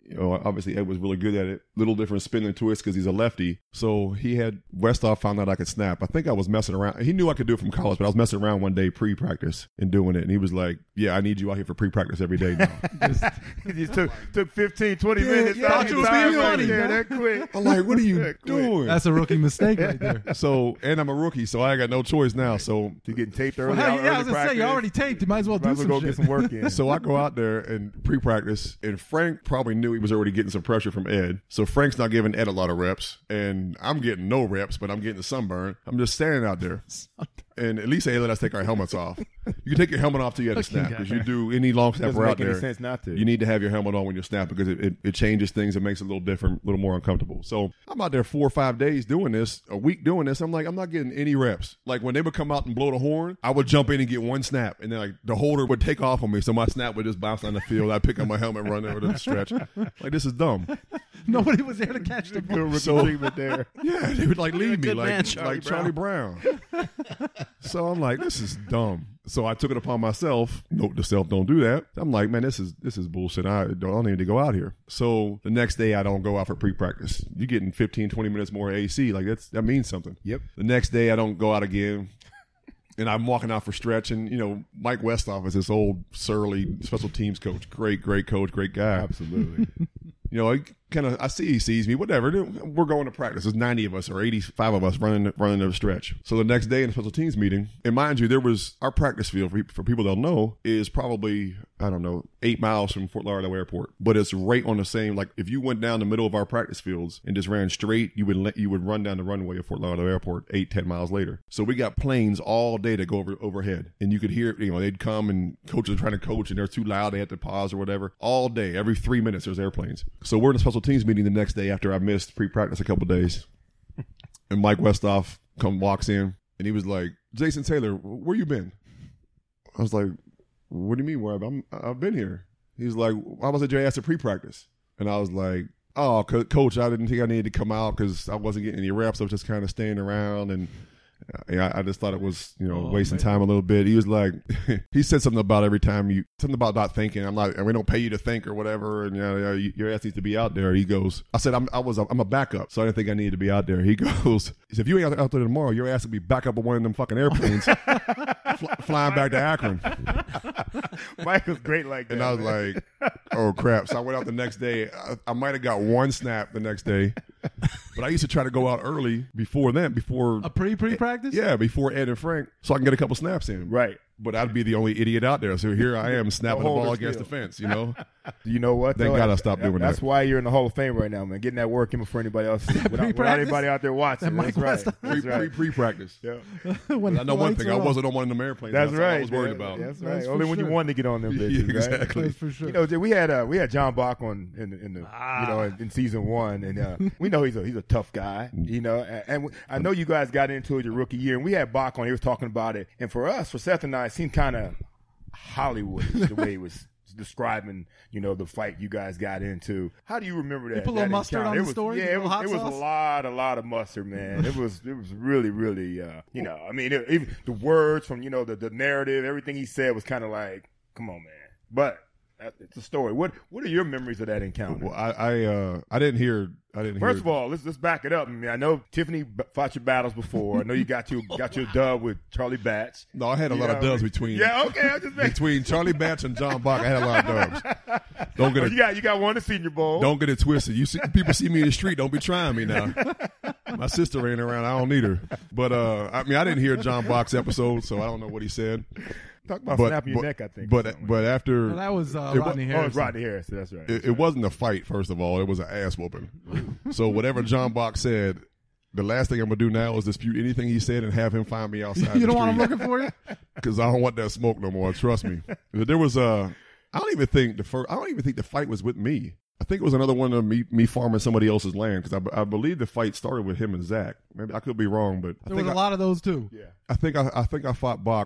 You know, obviously Ed was really good at it. Little different spin and twist because he's a lefty. So he had Westhoff found out I could snap. I think I was messing around. He knew I could do it from college, but I was messing around one day pre-practice and doing it. And he was like, "Yeah, I need you out here for pre-practice every day now." He just took took fifteen, twenty Yeah, minutes. yeah, out he of was time being right funny, there, man. that quick. I'm like, "What are you That quick. doing?" That's a rookie mistake right there. So, and I'm a rookie, so I got no choice now. So, You getting taped early? Well, out, yeah, I early was gonna practice. say you already taped. You might as well Might do as well some go shit. get some work in. so I go out there and pre-practice, and Frank probably knew he was already getting some pressure from Ed. So Frank's not giving Ed a lot of reps, and I'm getting no reps, but I'm getting the sunburn. I'm just standing out there. And at least they let us take our helmets off. You can take your helmet off till you have to Fucking snap. guy. Because you do any long snap Doesn't we're make out any there, sense not to. you need to have your helmet on when you snap because it, it, it changes things. It makes it a little different, a little more uncomfortable. So I'm out there four or five days doing this, a week doing this. I'm like, I'm not getting any reps. Like when they would come out and blow the horn, I would jump in and get one snap. And then like the holder would take off on me. So my snap would just bounce down the field. I'd pick up my helmet, run over to the stretch. Like, this is dumb. Nobody was there to catch the Good ball. rookie So- treatment there. Yeah, they would like leave me good like, man, Charlie like Charlie Brown. So I'm like, this is dumb. So I took it upon myself. Note to self, don't do that. I'm like, man, this is this is bullshit. I don't need to go out here. So the next day I don't go out for pre-practice. You're getting fifteen, twenty minutes more A C. Like that's that means something. Yep. The next day I don't go out again. And I'm walking out for stretch, and you know Mike Westhoff is this old surly special teams coach, great, great coach, great guy. Absolutely. You know, I kind of I see he sees me, whatever. We're going to practice. There's ninety of us or eighty-five of us running running the stretch. So the next day in the special teams meeting, and mind you, there was our practice field for, for people that don't know is probably I don't know eight miles from Fort Lauderdale Airport, but it's right on the same. Like if you went down the middle of our practice fields and just ran straight, you would let you would run down the runway of Fort Lauderdale Airport eight ten miles later. So we got planes all day that go over overhead, and you could hear you know they'd come and coaches are trying to coach and they're too loud, they had to pause or whatever. All day, every three minutes, there's airplanes. So we're in a special teams meeting the next day after I missed pre-practice a couple days, and Mike Westhoff come walks in and he was like, "Jason Taylor, where you been?" I was like, "What do you mean? Where I'm? I've been here." He's like, "I was at your ass at pre-practice," and I was like, "Oh, co- coach, I didn't think I needed to come out because I wasn't getting any reps. I was just kind of staying around and." I, I just thought it was, you know, Oh, wasting man. time a little bit. He was like, he said something about every time you, something about not thinking. I'm like, and we don't pay you to think or whatever. And you know, your ass needs to be out there. He goes, I said, I'm, I was, a, I'm a backup, so I didn't think I needed to be out there. He goes, he said, if you ain't out there tomorrow, your ass will be back up on one of them fucking airplanes, fly, flying back to Akron. Mike was great like that. And I was man. like, oh crap. So I went out the next day. I, I might have got one snap the next day, but I used to try to go out early before then, before A pre pre practice? yeah, before Ed and Frank, so I can get a couple snaps in. right. But I'd be the only idiot out there. So here I am snapping the, holder ball against still. the fence, you know? You know what? Thank though? God I stopped doing That's that. why you're in the Hall of Fame right now, man. Getting that work in before anybody else, without, without pre-practice? anybody out there watching. That That's Mike right. Westhoff. That's Pre, right. pre, practice. Yeah. When I know the one lights thing. are I off. wasn't on one of them airplanes. That's That's all right. I was worried yeah, about. That's That's right. for Only when sure. you wanted to get on them Yeah, bitches, right? exactly. That's for sure. You know, we had uh, we had John Bach on in the, in the Ah. you know in, in season one, and uh, we know he's a he's a tough guy, you know. And, and we, I know you guys got into it your rookie year, and we had Bach on. He was talking about it, and for us, for Seth and I, it seemed kind of Hollywood the way he was describing, you know, the fight you guys got into. How do you remember that? You put a little that mustard encounter? on It the was- story? Yeah, A it little was hot it was sauce? a lot, a lot of mustard, man. It was it was really, really, uh, you know, I mean, it, even the words from you know the the narrative, everything he said was kind of like, come on, man. But that, it's a story. What what are your memories of that encounter? Well, I I, uh, I didn't hear. I didn't First hear. of all, let's let's back it up. I mean, I know Tiffany b- fought your battles before. I know you got your got your dub with Charlie Batch. no, I had a You lot of know, dubs between. Yeah, okay. I just making Between Charlie Batch and John Bach, I had a lot of dubs. Don't get Oh, it. you got you got one in Senior Bowl. Don't get it twisted. You see, people see me in the street. Don't be trying me now. My sister ain't around. I don't need her. But uh, I mean, I didn't hear John Bach's episode, so I don't know what he said. talk about But snapping your but, neck. I think. or but something. but after Well, that was uh, It wa- Rodney oh, Harrison. it's Rodney Harris. That's right. it, it wasn't a fight. First of all, it was an ass whooping. So whatever John Bach said, the last thing I'm gonna do now is dispute anything he said and have him find me outside. You the don't want him street. looking for you? Because I don't want that smoke no more. Trust me. There was a. I don't even think the first. I don't even think the fight was with me. I think it was another one of me me farming somebody else's land because I, I believe the fight started with him and Zach. Maybe I could be wrong, but I There think was a I, lot of those too. yeah. I think I, I think I fought Bach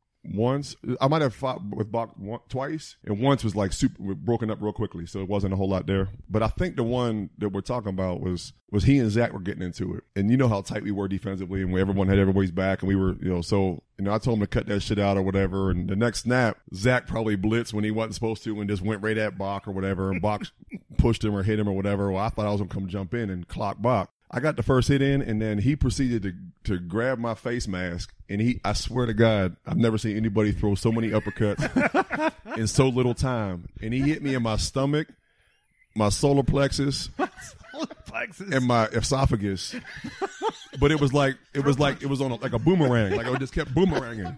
once. I might have fought with Bach one, twice, and once was like super broken up real quickly, so it wasn't a whole lot there. But I think the one that we're talking about was was he and Zach were getting into it, and you know how tight we were defensively, and everyone had everybody's back, and we were, you know, so you know I told him to cut that shit out or whatever. And the next snap, Zach probably blitzed when he wasn't supposed to, and just went right at Bach or whatever, and Bach pushed him or hit him or whatever. Well, I thought I was going to come jump in and clock Bach. I got the first hit in, and then he proceeded to to grab my face mask, and he, I swear to God, I've never seen anybody throw so many uppercuts in so little time. And he hit me in my stomach, my solar plexus, Plexus. and my esophagus. But it was like it was like it was on a, like a boomerang, like I just kept boomeranging.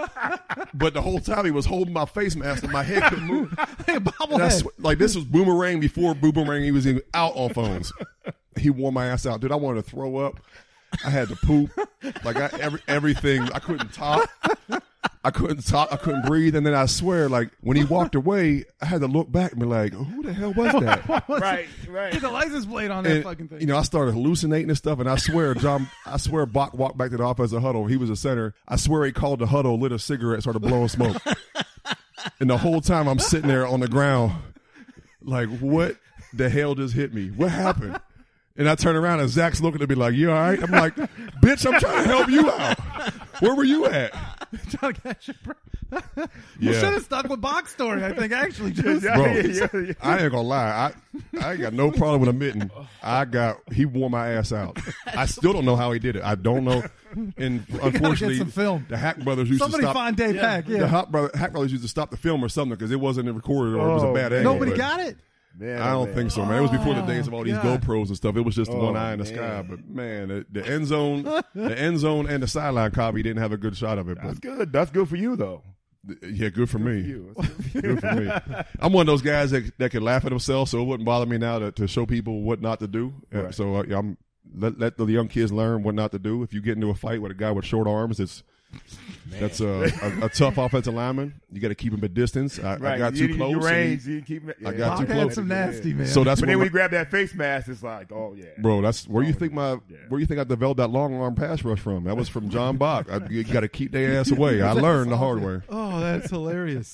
But the whole time he was holding my face mask and my head couldn't move. Hey, And I bobblehead. sw- like this was boomerang before boomerang. He was even out on phones. He wore my ass out, dude. I wanted to throw up. I had to poop. Like I, every everything. I couldn't talk. I couldn't talk. I couldn't breathe. And then I swear, like when he walked away, I had to look back and be like, "Who the hell was that?" Right, right. Get the license plate on that And, fucking thing. you know, I started hallucinating and stuff. And I swear, John, I swear, Bach walked back to the offensive huddle. He was a center. I swear, he called the huddle, lit a cigarette, started blowing smoke. And the whole time I'm sitting there on the ground, like, what the hell just hit me? What happened? And I turn around and Zach's looking at me like, "You all right?" I'm like, "Bitch, I'm trying to help you out. Where were you at?" Trying to catch your breath. You Yeah. should have stuck with Bach's story, I think, actually. Just, Yeah, Bro, yeah, yeah, yeah. I ain't gonna lie. I I ain't got no problem with admitting I got he wore my ass out. I still don't know how he did it. I don't know. And unfortunately, some film. the Hack brothers used Somebody to stop. find Dave Pack, yeah. The Hack, brother, Hack brothers used to stop the film or something because it wasn't recorded or it was a Oh, bad man. angle. Nobody but got it? Man, I oh, don't man. think so, man. It was before the days of all these God. GoPros and stuff. It was just the Oh, one eye in the man. sky. But man, the, the end zone, the end zone, and the sideline copy didn't have a good shot of it. That's But good. That's good for you, though. yeah, good for me. You. That's good for you. Good for me. I'm one of those guys that that can laugh at himself, so it wouldn't bother me now to, to show people what not to do. Uh, Right. So uh, yeah, I'm let let the young kids learn what not to do. If you get into a fight with a guy with short arms, it's that's a, a, a tough offensive lineman. You got to keep him at distance. I, Right. I got you, too you, close. You and range, he- you keep, yeah. I got Bach too had close. some nasty, man. So that's But when then my- when you grab that face mask, it's like, oh yeah, Bro, that's where you think my Yeah. where you think I developed that long arm pass rush from? That was from John Bach. I, you got to keep their ass away. I learned the hard way. Oh, that's hilarious.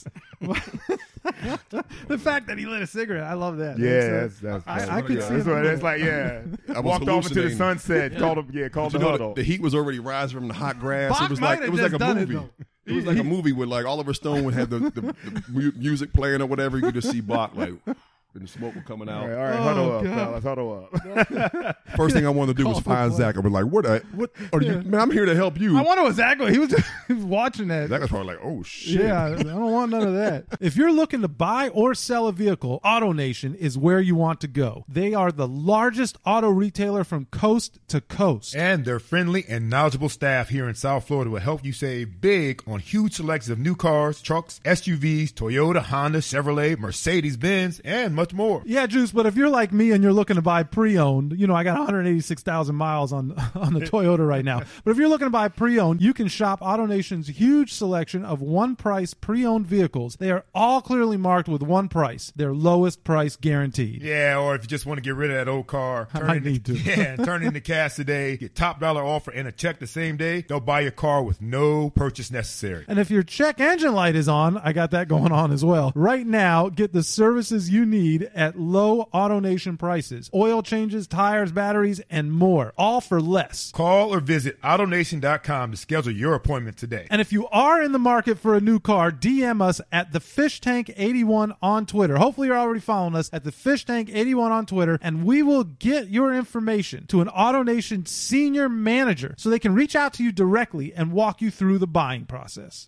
The fact that he lit a cigarette, I love that. yeah. That's, That's, uh, that's I, I could yeah. see That's it. what it's like. Yeah, I was walked off into the hallucinating. sunset. Called him. Yeah, called You the know, huddle. the, the heat was already rising from the hot grass. Bach it was might like have it was just like a done it, movie. though. It was like a movie with like Oliver Stone would have the, the, the mu- music playing or whatever. You could just see Bach like, and the smoke was coming all out. right, all right, Oh, huddle up, God. fellas, huddle up. First thing I wanted to do was Call for find play. Zach. I was like, "What? The, what are you? Man, I'm here to help you." I wonder what Zach was. He was, just, he was watching that. Zach was probably like, "Oh shit." Yeah, I don't want none of that. If you're looking to buy or sell a vehicle, AutoNation is where you want to go. They are the largest auto retailer from coast to coast. And their friendly and knowledgeable staff here in South Florida will help you save big on huge selections of new cars, trucks, S U Vs, Toyota, Honda, Chevrolet, Mercedes-Benz, and much more. Yeah, Juice, but if you're like me and you're looking to buy pre-owned, you know, I got one hundred eighty-six thousand miles on on the Toyota right now. But if you're looking to buy pre-owned, you can shop AutoNation's huge selection of one-price pre-owned vehicles. They are all clearly marked with one price, their lowest price guaranteed. Yeah, or if you just want to get rid of that old car, I turn might it need into, to. yeah, turn it into cash today, get top dollar offer and a check the same day. They'll buy your car with no purchase necessary. And if your check engine light is on, I got that going on as well. Right now, get the services you need at low AutoNation prices. Oil changes, tires, batteries, and more, all for less. Call or visit AutoNation dot com to schedule your appointment today. And if you are in the market for a new car, D M us at the Fish Tank eighty-one on Twitter. Hopefully you're already following us at the Fish Tank eighty-one on Twitter, and we will get your information to an AutoNation senior manager so they can reach out to you directly and walk you through the buying process.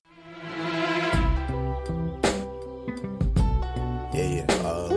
Yeah, yeah. Uh,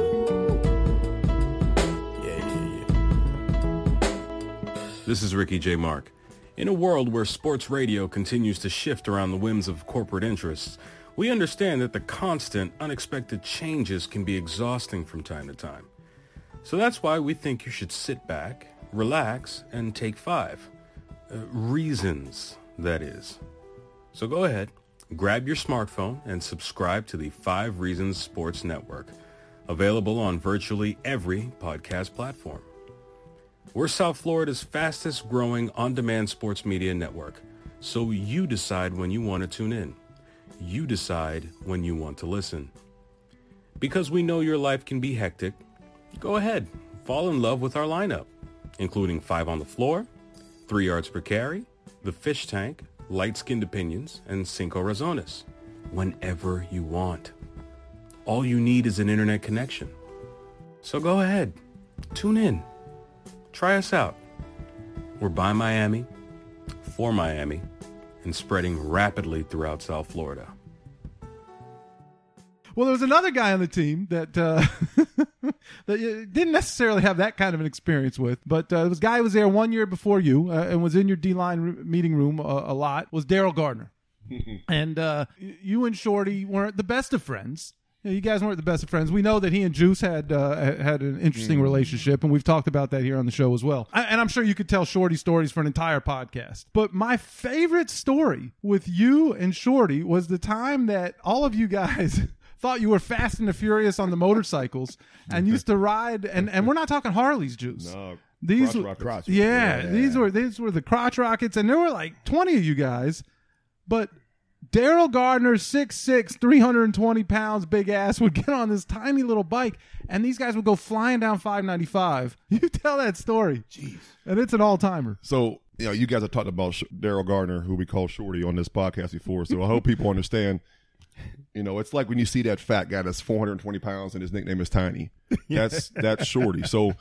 yeah, yeah, yeah. This is Ricky J. Mark. In a world where sports radio continues to shift around the whims of corporate interests, we understand that the constant, unexpected changes can be exhausting from time to time. So that's why we think you should sit back, relax, and take five. Uh, reasons, that is. So go ahead, grab your smartphone, and subscribe to the Five Reasons Sports Network, available on virtually every podcast platform. We're South Florida's fastest growing on-demand sports media network, so you decide when you want to tune in. You decide when you want to listen. Because we know your life can be hectic, go ahead, fall in love with our lineup, including Five on the Floor, Three Yards Per Carry, The Fish Tank, Light Skinned Opinions, and Cinco Razones, whenever you want. All you need is an internet connection. So go ahead, tune in, try us out. We're by Miami, for Miami, and spreading rapidly throughout South Florida. Well, there was another guy on the team that uh, that you didn't necessarily have that kind of an experience with, but uh, this guy who was there one year before you uh, and was in your D-line re- meeting room a, a lot was Daryl Gardner. And uh, you and Shorty weren't the best of friends. You guys weren't the best of friends. We know that he and Juice had uh, had an interesting mm. relationship, and we've talked about that here on the show as well. I, and I'm sure you could tell Shorty stories for an entire podcast. But my favorite story with you and Shorty was the time that all of you guys thought you were Fast and the Furious on the motorcycles and used to ride. And, and we're not talking Harleys, Juice. No. These crotch were, rockets. Yeah, yeah, these were these were the crotch rockets, and there were like twenty of you guys, but Daryl Gardner, six six, three hundred twenty pounds, big ass, would get on this tiny little bike, and these guys would go flying down five ninety-five. You tell that story. Jeez. And it's an all-timer. So, you know, you guys have talked about Sh- Daryl Gardner, who we call Shorty, on this podcast before, so I hope people understand. You know, it's like when you see that fat guy that's four hundred twenty pounds and his nickname is Tiny. That's that's Shorty. So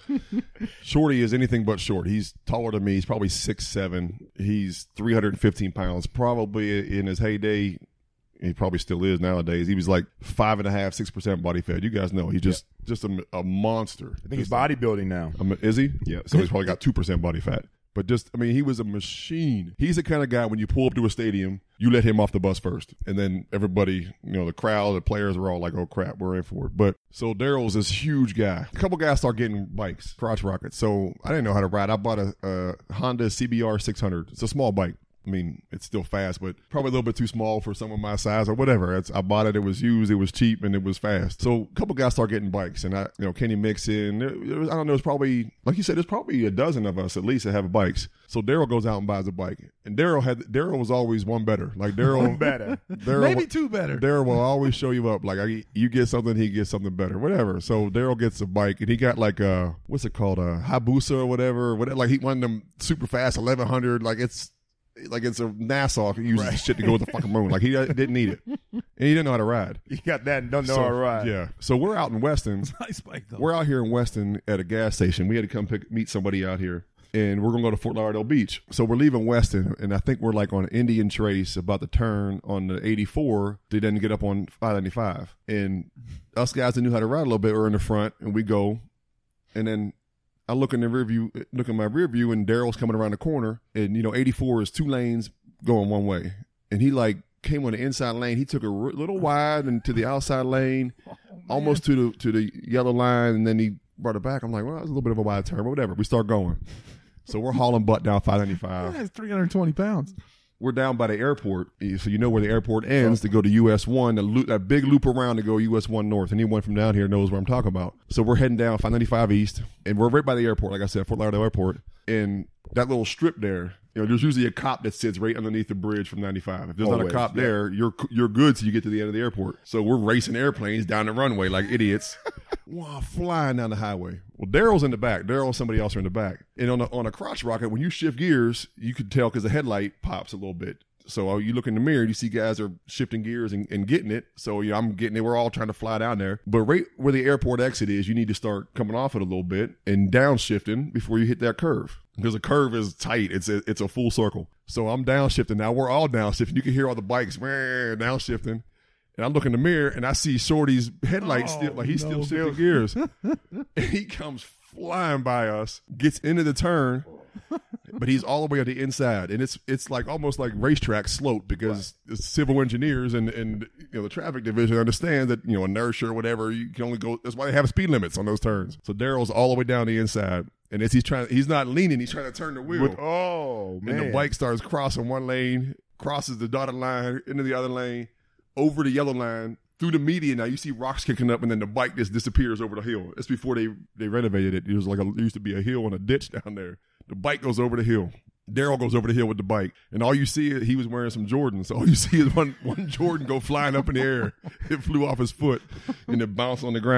Shorty is anything but short. He's taller than me. He's probably six seven. He's three hundred fifteen pounds. Probably in his heyday, he probably still is nowadays. He was like five and a half, six percent body fat. You guys know he's just yep. just a, a monster. I think he's bodybuilding now. Um, is he? Yeah. So he's probably got two percent body fat. But just, I mean, he was a machine. He's the kind of guy, when you pull up to a stadium, you let him off the bus first. And then everybody, you know, the crowd, the players were all like, oh, crap, we're in for it. But so Daryl's this huge guy. A couple guys start getting bikes, crotch rockets. So I didn't know how to ride. I bought a, a Honda C B R six hundred. It's a small bike. I mean, it's still fast, but probably a little bit too small for someone my size or whatever. It's, I bought it. It was used. It was cheap, and it was fast. So a couple guys start getting bikes, and I, you know, Kenny Mixon. There, there was, I don't know. It's probably, like you said, there's probably a dozen of us at least that have bikes. So Daryl goes out and buys a bike, and Daryl had Daryl was always one better. Like Daryl, one better, Daryl, maybe two better. Daryl will always show you up. Like I, you get something, he gets something better, whatever. So Daryl gets a bike, and he got like a what's it called, a Hayabusa or whatever, whatever. Like he one of them super fast eleven hundred. Like it's. Like it's a Nassau uses right. shit to go with the fucking moon. Like he didn't need it, and he didn't know how to ride. He got that and don't know so, how to ride. Yeah. So we're out in Weston. Nice bike though. We're out here in Weston at a gas station. We had to come pick, meet somebody out here, and we're gonna go to Fort Lauderdale Beach. So we're leaving Weston, and I think we're like on Indian Trace, about to turn on the eighty-four to then get up on five ninety-five. And us guys that knew how to ride a little bit were in the front, and we go, and then. I look in the rear view, look in my rear view, and Daryl's coming around the corner, and you know, eighty-four is two lanes going one way, and he like came on the inside lane. He took a r- little wide into the outside lane, oh, almost to the to the yellow line, and then he brought it back. I'm like, well, that's a little bit of a wide turn, but whatever. We start going, so we're hauling butt down five ninety-five. That's three hundred twenty pounds. We're down by the airport, so you know where the airport ends to go to U S one, a, loop, a big loop around to go U S one north. Anyone from down here knows what I'm talking about. So we're heading down five ninety-five east, and we're right by the airport, like I said, Fort Lauderdale Airport. And that little strip there, you know, there's usually a cop that sits right underneath the bridge from ninety-five. If there's Always, not a cop yeah. there, you're you're good till you get to the end of the airport. So we're racing airplanes down the runway like idiots, wow, flying down the highway. Well, Daryl's in the back. Daryl and somebody else are in the back. And on a, on a crotch rocket, when you shift gears, you can tell because the headlight pops a little bit. So you look in the mirror, you see guys are shifting gears and, and getting it. So yeah, I'm getting it. We're all trying to fly down there. But right where the airport exit is, you need to start coming off it a little bit and downshifting before you hit that curve. Because the curve is tight. It's a, it's a full circle. So I'm downshifting. Now we're all downshifting. You can hear all the bikes downshifting. And I look in the mirror and I see Shorty's headlights oh, still, like he's no, still shifting gears. And he comes flying by us, gets into the turn. But he's all the way on the inside, and it's it's like almost like racetrack slope because right. it's civil engineers and and you know the traffic division understand that you know inertia or whatever you can only go. That's why they have speed limits on those turns. So Daryl's all the way down the inside, and as he's trying, he's not leaning, he's trying to turn the wheel. With, oh man! And the bike starts crossing one lane, crosses the dotted line into the other lane, over the yellow line. Through the median, now you see rocks kicking up, and then the bike just disappears over the hill. It's before they, they renovated it. It was like a, there used to be a hill and a ditch down there. The bike goes over the hill. Daryl goes over the hill with the bike, and all you see is he was wearing some Jordans. So all you see is one one Jordan go flying up in the air. It flew off his foot, and it bounced on the ground.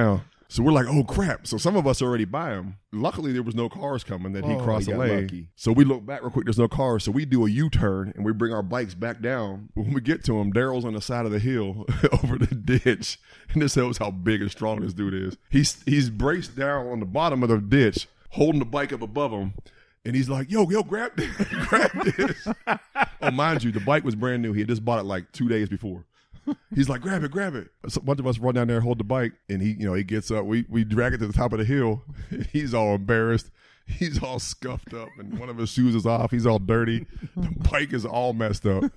So we're like, oh, crap. So some of us already by him. Luckily, there was no cars coming that he Oh, crossed he the got lane. lucky. So we look back real quick. There's no cars. So we do a U-turn, and we bring our bikes back down. When we get to him, Daryl's on the side of the hill over the ditch. And this shows how big and strong this dude is. He's, he's braced down on the bottom of the ditch, holding the bike up above him. And he's like, yo, yo, grab this. grab this. Oh, mind you, the bike was brand new. He had just bought it like two days before. He's like, grab it, grab it. So a bunch of us run down there and hold the bike. And he, you know, he gets up. We we drag it to the top of the hill. He's all embarrassed. He's all scuffed up. And one of his shoes is off. He's all dirty. The bike is all messed up.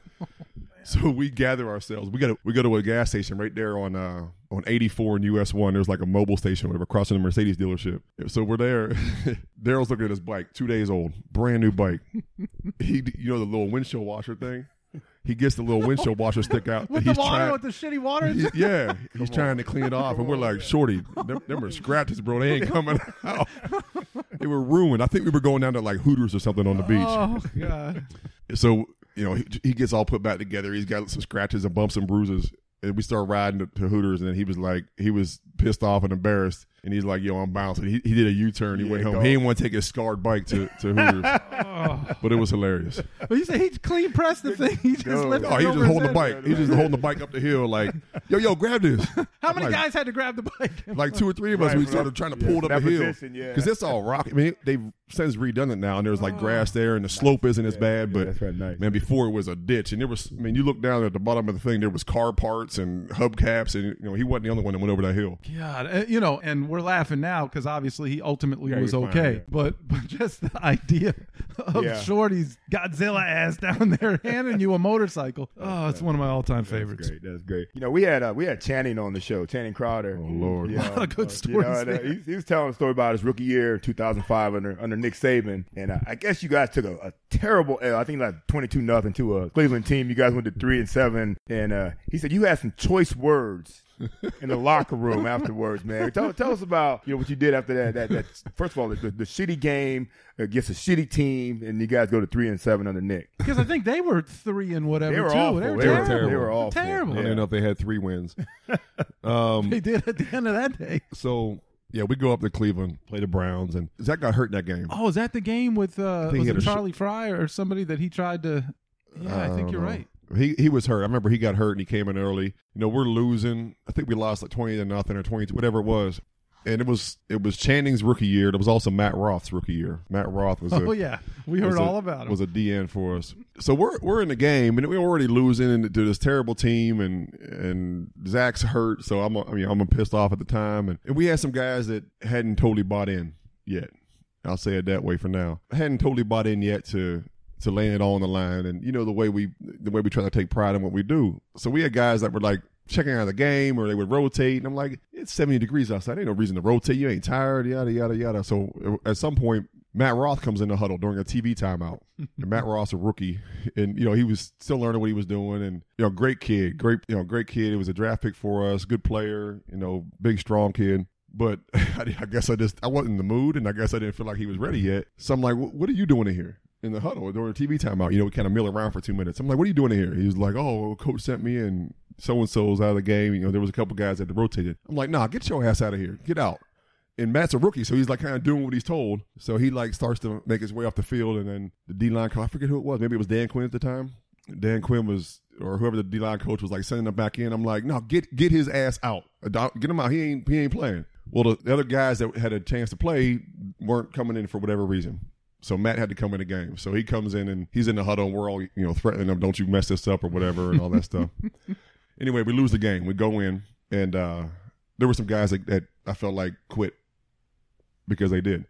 So we gather ourselves. We got to, we go to a gas station right there on uh, on eighty-four and U S one. There's like a mobile station, whatever, across from the Mercedes dealership. So we're there. Daryl's looking at his bike, two days old, brand new bike. He, you know, the little windshield washer thing. He gets the little windshield washer stick out. With and the he's water, trying, with the shitty water? he- yeah, he's trying to clean it off. And we're like, Shorty, them, them are scratches, bro. They ain't coming out. They were ruined. I think we were going down to like Hooters or something on the beach. Oh, God. So, you know, he, he gets all put back together. He's got some scratches and bumps and bruises. And we start riding to, to Hooters, and then he was like, he was pissed off and embarrassed. And he's like, yo, I'm bouncing. He, he did a U-turn. He Yeah, went home. go. He didn't want to take his scarred bike to, to Hooters. Oh. But it was hilarious. But you said he clean pressed the thing. He just No. lifted Oh, it he over was just his holding the head. bike. He was just holding the bike up the hill like, yo, yo, grab this. How many Like- guys had to grab the bike? Like two or three of us, Right, we from started that- trying to yeah, pull it from up the that hill. position, yeah. Because it's all rocky. I mean, they've since redone it now, and there's like grass there, and the slope isn't as bad. yeah, But that's right, nice. man, before it was a ditch, and there was, I mean, you look down at the bottom of the thing, there was car parts and hubcaps, and you know, he wasn't the only one that went over that hill. God, uh, you know, and we're laughing now because obviously he ultimately Yeah, was he's fine, okay. yeah. But but just the idea of Yeah. Shorty's Godzilla ass down there handing you a motorcycle. Oh, it's one of my all-time favorites. Great, that's great. You know, we had uh, we had Channing on the show, Channing Crowder. Oh, Lord. You A lot of good you know, stories and, uh, there. he, he was telling a story about his rookie year, two thousand five, under under Nick Saban, and uh, I guess you guys took a, a terrible L. I think like twenty-two nothing to a Cleveland team. You guys went to three and seven, and uh, he said you had some choice words in the locker room afterwards, man. Tell, tell us about you know what you did after that. That, that first of all, the, the, the shitty game against a shitty team, and you guys go to three and seven under Nick. Because I think they were three and whatever They were too. awful. They were They were terrible. terrible. They were awful. Terrible. I don't Yeah. even know if they had three wins. Um, They did at the end of that day. so, yeah, we go up to Cleveland, play the Browns, and Zach got hurt in that game. Oh, is that the game with uh, think was he had it a sh- Charlie Fry or somebody that he tried to? Yeah, I, think don't you're know. right. He he was hurt. I remember he got hurt and he came in early. You know, we're losing. I think we lost like twenty to nothing or twenty, whatever it was. And it was it was Channing's rookie year. It was also Matt Roth's rookie year. Matt Roth was. Oh a, yeah, we was heard a- all about him. Was a D N for us. So we're we're in the game and we're already losing to this terrible team and and Zach's hurt. So I'm I mean I'm pissed off at the time and, and we had some guys that hadn't totally bought in yet. I'll say it that way for now. Hadn't totally bought in yet to. to laying it all on the line, and you know the way we the way we try to take pride in what we do. So we had guys that were like checking out the game, or they would rotate, and I'm like, it's seventy degrees outside. Ain't no reason to rotate. You ain't tired, yada yada yada. So at some point, Matt Roth comes in the huddle during a T V timeout. And Matt Roth's a rookie, and you know he was still learning what he was doing, and you know great kid, great you know great kid. He was a draft pick for us, good player, you know big strong kid. But I, I guess I just I wasn't in the mood, and I guess I didn't feel like he was ready yet. So I'm like, what are you doing in here? In the huddle during a T V timeout, you know, we kind of mill around for two minutes. I'm like, what are you doing in here? He was like, oh, coach sent me and so-and-so's out of the game. You know, there was a couple guys that rotated. I'm like, nah, get your ass out of here. Get out. And Matt's a rookie, so he's like kind of doing what he's told. So he like starts to make his way off the field, and then the D-line coach, I forget who it was. Maybe it was Dan Quinn at the time. Dan Quinn was, or whoever the D-line coach was like sending him back in. I'm like, no, get get his ass out. Get him out. He ain't, he ain't playing. Well, the, the other guys that had a chance to play weren't coming in for whatever reason. So Matt had to come in the game. So he comes in and he's in the huddle and we're all, you know, threatening him, don't you mess this up or whatever and all that stuff. Anyway, we lose the game. We go in and uh, there were some guys that, that I felt like quit because they did.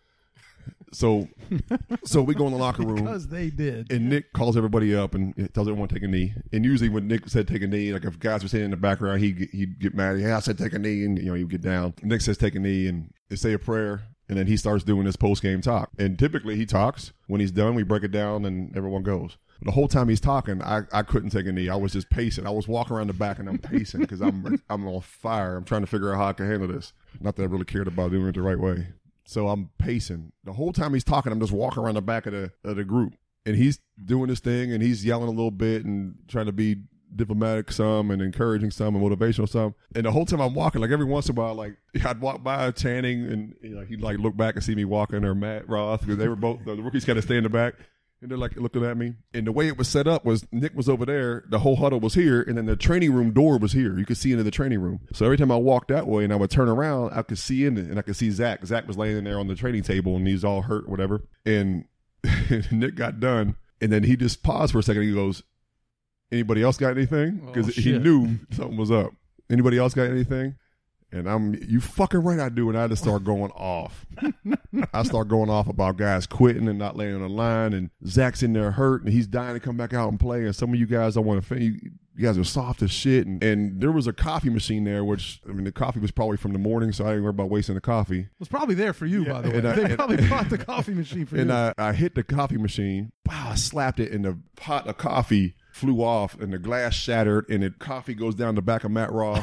So so we go in the locker room. Because they did. And Nick calls everybody up and tells everyone to take a knee. And usually when Nick said take a knee, like if guys were sitting in the background, he'd, he'd get mad. Yeah, I said take a knee. And, you know, he'd get down. Nick says take a knee and they say a prayer. And then he starts doing his post-game talk. And typically he talks. When he's done, we break it down and everyone goes. The whole time he's talking, I, I couldn't take a knee. I was just pacing. I was walking around the back and I'm pacing because I'm I'm on fire. I'm trying to figure out how I can handle this. Not that I really cared about doing it the right way. So I'm pacing. The whole time he's talking, I'm just walking around the back of the of the group. And he's doing his thing and he's yelling a little bit and trying to be diplomatic some and encouraging some and motivational some. And the whole time I'm walking, like every once in a while, like I'd walk by Channing and you know, he'd like look back and see me walking, or Matt Roth, because they were both, the rookies kind of stay in the back. And they're like looking at me. And the way it was set up was Nick was over there, the whole huddle was here, and then the training room door was here. You could see into the training room. So every time I walked that way and I would turn around, I could see in it, and I could see Zach. Zach was laying in there on the training table, and he's all hurt, whatever. And Nick got done, and then he just paused for a second. He goes, "Anybody else got anything?" Because Oh, he shit. knew something was up. "Anybody else got anything?" And I'm, you fucking right I do. And I just start going off. I start going off about guys quitting and not laying on the line. And Zach's in there hurt and he's dying to come back out and play. And some of you guys don't want to fin- you, you guys are soft as shit. And, and there was a coffee machine there, which, I mean, the coffee was probably from the morning, so I didn't worry about wasting the coffee. It was probably there for you, by the way. and I- they and- probably brought the coffee machine for And you. I, I hit the coffee machine. Wow, I slapped it and the pot of coffee flew off and the glass shattered and the coffee goes down the back of Matt Roth.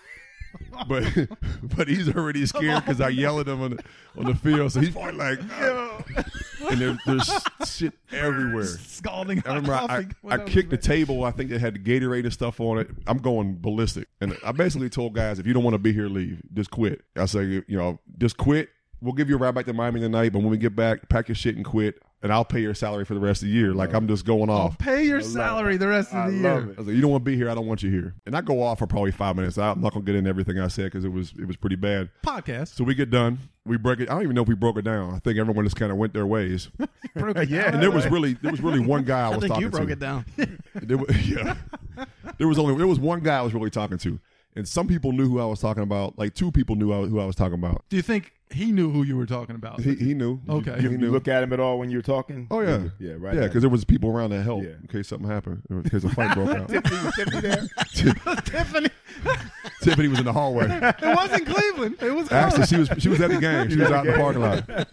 But but he's already scared because I yell at him on the, on the field. So he's probably like, "Yo." And there, there's shit everywhere. Scalding I hot remember I, coffee. I, What I that was kicked the about. table. I think it had the Gatorade and stuff on it. I'm going ballistic. And I basically told guys, if you don't want to be here, leave. Just quit. I say, you know, just quit. We'll give you a ride back to Miami tonight, but when we get back, pack your shit and quit, and I'll pay your salary for the rest of the year. Like, I'm just going I'll off. pay your salary the rest of I the love year. it. I was like, you don't want to be here. I don't want you here. And I go off for probably five minutes. I'm not going to get into everything I said because it was it was pretty bad. Podcast. So we get done. We break it. I don't even know if we broke it down. I think everyone just kind of went their ways. Broke it Yeah. down. And there was really there was really one guy I I was think talking you broke to. it down. There was, yeah. There was only there was one guy I was really talking to, and some people knew who I was talking about. Like two people knew I, who I was talking about. Do you think he knew who you were talking about? He, he knew. Okay. He, You, he you knew. look at him at all when you were talking? Oh yeah, Yeah, right. Yeah, because there was people around that helped Yeah. in case something happened, in case a fight broke out. Tiffany, was Tiffany there? Tiffany. Tiffany was in the hallway. It wasn't Cleveland. It was Actually, she was she was at the game. She was out in the parking lot.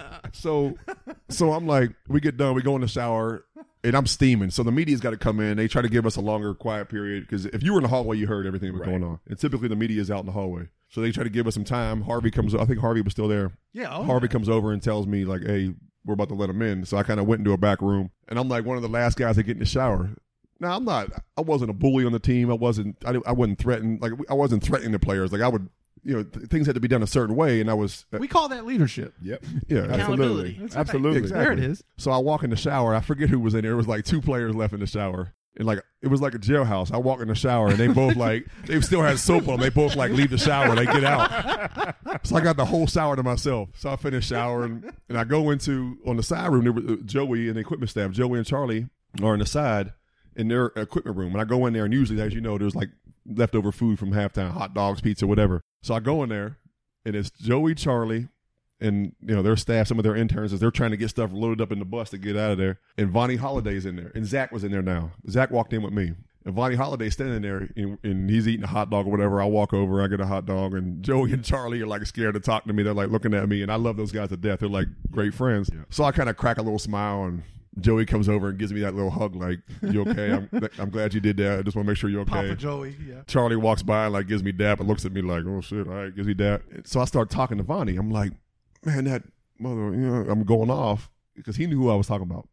So, so I'm like, we get done, we go in the shower, and I'm steaming. So the media's got to come in. They try to give us a longer quiet period because if you were in the hallway, you heard everything that was Right. going on. And typically the media is out in the hallway, so they try to give us some time. Harvey comes. I think Harvey was still there. Yeah. Oh, Harvey yeah. comes over and tells me like, "Hey, we're about to let him in." So I kind of went into a back room, and I'm like one of the last guys to get in the shower. Now I'm not. I wasn't a bully on the team. I wasn't. I, didn't- I wasn't threatened. Like I wasn't threatening the players. Like I would. You know, th- things had to be done a certain way, and I was. We call that leadership. Yep. Yeah, Absolutely. Accountability. That's right. Absolutely. Exactly. There it is. So I walk in the shower. I forget who was in there. It was like two players left in the shower. And like it was like a jailhouse. I walk in the shower and they both like they still had soap on. They both like leave the shower. They get out. So I got the whole shower to myself. So I finish showering and I go into on the side room. There was uh, Joey and the equipment staff. Joey and Charlie are on the side in their equipment room. And I go in there and usually, as you know, there's like leftover food from halftime, hot dogs, pizza, whatever. So I go in there and it's Joey, Charlie, and you know their staff, some of their interns, as they're trying to get stuff loaded up in the bus to get out of there. And Vonnie Holiday's in there, and Zach was in there now. Zach walked in with me, and Vonnie Holiday's standing there, and, and he's eating a hot dog or whatever. I walk over, I get a hot dog, and Joey and Charlie are like scared to talk to me. They're like looking at me, and I love those guys to death. They're like great friends. So I kind of crack a little smile, and Joey comes over and gives me that little hug, like, "You okay? I'm, I'm glad you did that. I just want to make sure you're okay." Papa Joey. Yeah. Charlie walks by and like gives me dap and looks at me like, "Oh shit, all right," gives me dap. So I start talking to Vonnie. I'm like, "Man, that mother," you know, I'm going off because he knew who I was talking about.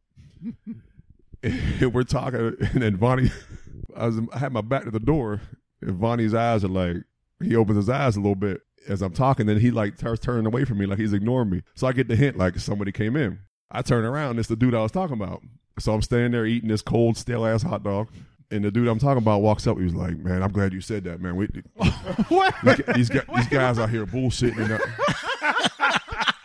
And we're talking, and then Vonnie, I, was, I had my back to the door, and Vonnie's eyes are like, he opens his eyes a little bit as I'm talking, then he like starts turning away from me like he's ignoring me. So I get the hint like somebody came in. I turn around, it's the dude I was talking about. So I'm standing there eating this cold, stale ass hot dog. And the dude I'm talking about walks up. He was like, "Man, I'm glad you said that, man. We, What? these, guys, these guys out here bullshitting." And, uh,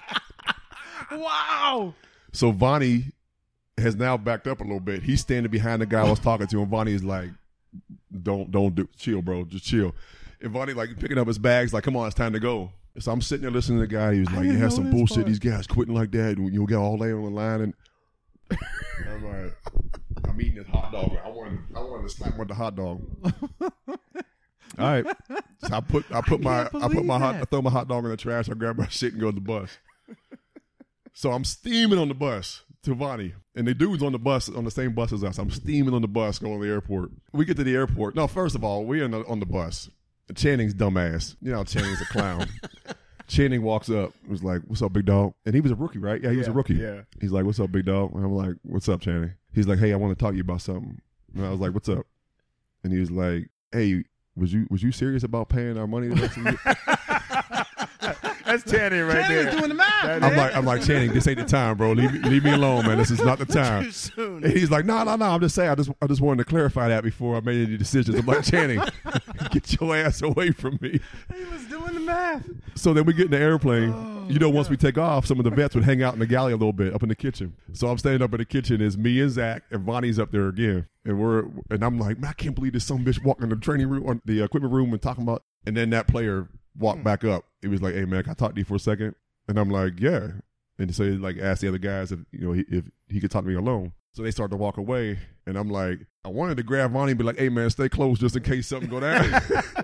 Wow. so Vonnie has now backed up a little bit. He's standing behind the guy I was talking to, and Vonnie is like, "Don't, don't do, chill, bro, just chill." And Vonnie like picking up his bags, like, "Come on, it's time to go." So I'm sitting there listening to the guy. He was I like, didn't "You have know some this bullshit. part. These guys quitting like that, and you'll get all day on the line." And I'm like, I'm eating this hot dog. I wanted, I wanted to slap him with the hot dog. All right, so I put, I put my, can't I put my hot, believe I throw my hot dog in the trash. I grab my shit and go to the bus. So I'm steaming on the bus to Vonnie, and the dude's on the bus, on the same bus as us. I'm steaming on the bus going to the airport. We get to the airport. No, first of all, we're in the, on the bus. Channing's dumbass. You know, Channing's a clown. Channing walks up, was like, "What's up, big dog?" And he was a rookie, right? Yeah, he was a Yeah, rookie. yeah. He's like, "What's up, big dog?" And I'm like, "What's up, Channing?" He's like, "Hey, I want to talk to you about something." And I was like, "What's up?" and he was like, "Hey, was you was you serious about paying our money the rest of the year?" That's Channing right Channing there. is doing the math. That I'm is- like, I'm like, Channing, this ain't the time, bro. Leave, me- leave me alone, man. This is not the time. Too soon. And he's like, no, no, no. I'm just saying. I just, I just wanted to clarify that before I made any decisions. I'm like, Channing, get your ass away from me. He was doing the math. So then we get in the airplane. Oh, you know, once we take off, some of the vets would hang out in the galley a little bit up in the kitchen. So I'm standing up in the kitchen. It's me and Zach, and Vonnie's up there again. And we're, and I'm like, man, I can't believe this some bitch walking in the training room, or the equipment room, and talking about. And then that player walked back up. He was like, hey man, can I talk to you for a second? And I'm like, yeah. And so he like asked the other guys if you know he, if he could talk to me alone. So they started to walk away, and I'm like, I wanted to grab Vonnie and be like, hey man, stay close just in case something go down.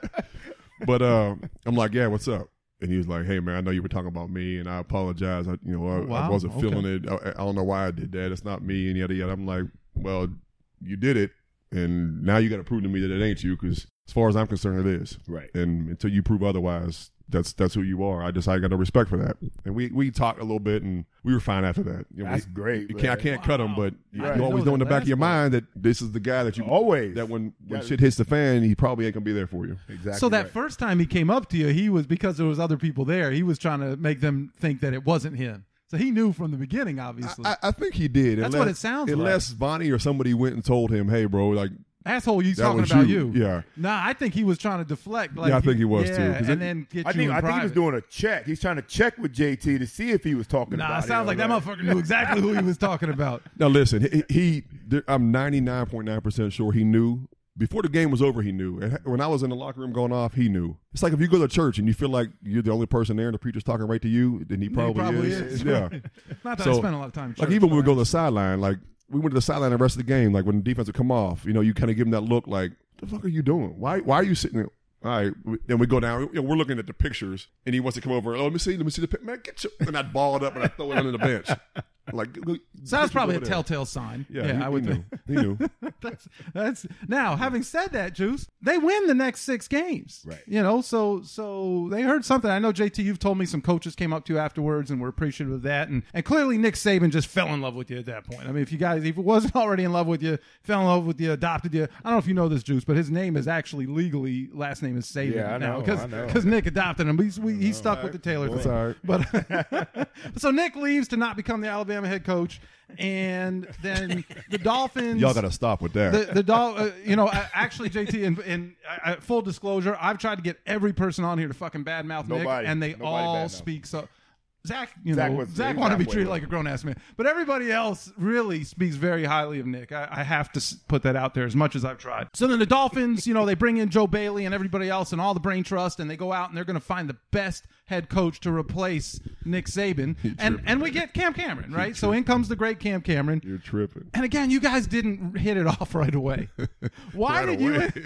But uh, I'm like, yeah, what's up? And he was like, hey man, I know you were talking about me, and I apologize. I, you know, I, Wow, I wasn't okay. feeling it. I, I don't know why I did that. It's not me, and yada yada. I'm like, well, you did it, and now you got to prove to me that it ain't you, because as far as I'm concerned, it is. Right. And until you prove otherwise, that's that's who you are. I just I got no respect for that. And we we talked a little bit, and we were fine after that. You know, That's we, great, You can't, I man. can't cut him, but you, Right. you always know know in that the back of your last part. mind that this is the guy that you Always. that when when Gotta- shit hits the fan, he probably ain't gonna be there for you. Exactly. So that right. first time he came up to you, he was, because there was other people there, he was trying to make them think that it wasn't him. So he knew from the beginning, obviously. I, I think he did. That's unless, what it sounds like. Unless Vonnie or somebody went and told him, "Hey, bro, like Asshole, you that talking was about you." you. Yeah. Nah, I think he was trying to deflect. Like Yeah, I think he was, yeah, too, 'cause And it- then get I you think in I think private. he was doing a check. He's trying to check with J T to see if he was talking Nah, about it sounds like that right? motherfucker knew exactly who he was talking about. Now listen, he, he there- I'm ninety-nine point nine percent sure he knew. Before the game was over, he knew. And when I was in the locker room going off, he knew. It's like if you go to church and you feel like you're the only person there and the preacher's talking right to you, then he probably, probably is. is. Yeah. Not that So, I spent a lot of time. in Like church, even when we but go to the sideline, like we went to the sideline the rest of the game, like when the defense would come off, you know, you kind of give him that look like, what the fuck are you doing? Why why are you sitting there? All right, we- then we go down. You know, we're looking at the pictures, and he wants to come over. Oh, let me see, let me see the pic. Man, get your. And I ball it up and I throw it under the bench. Like, look, So that's get probably a over there. telltale sign. Yeah, Yeah, he, I would he think. knew. He knew. that's that's now. Having said that, Juice, they win the next six games. Right. You know, so so they heard something. I know J T, you've told me some coaches came up to you afterwards and were appreciative of that, and and clearly Nick Saban just fell in love with you at that point. I mean, if you guys, if it wasn't already in love with you, fell in love with you, adopted you. I don't know if you know this, Juice, but his name is actually legally last name is Saban Yeah, I now know, I know. because Nick adopted him. He's we, he's stuck with the Taylor That's thing. all right. But so Nick leaves to not become the Alabama head coach, and then the Dolphins. Y'all got to stop with that. The the Dol- uh, you know, I, actually, J T, in, in uh, full disclosure, I've tried to get every person on here to fucking badmouth Nick, Nobody. and they Nobody all badmouth. speak so. Zach, you Zach know, was- Zach he was wanted to be halfway treated with like a it. grown ass man, but everybody else really speaks very highly of Nick. I, I have to s- put that out there as much as I've tried. So then the Dolphins, you know, they bring in Joe Bailey and everybody else and all the brain trust, and they go out and they're going to find the best head coach to replace Nick Saban, and and we get Cam Cameron, right? So in comes the great Cam Cameron. You're tripping. And again, you guys didn't hit it off right away. Why Right did you? away.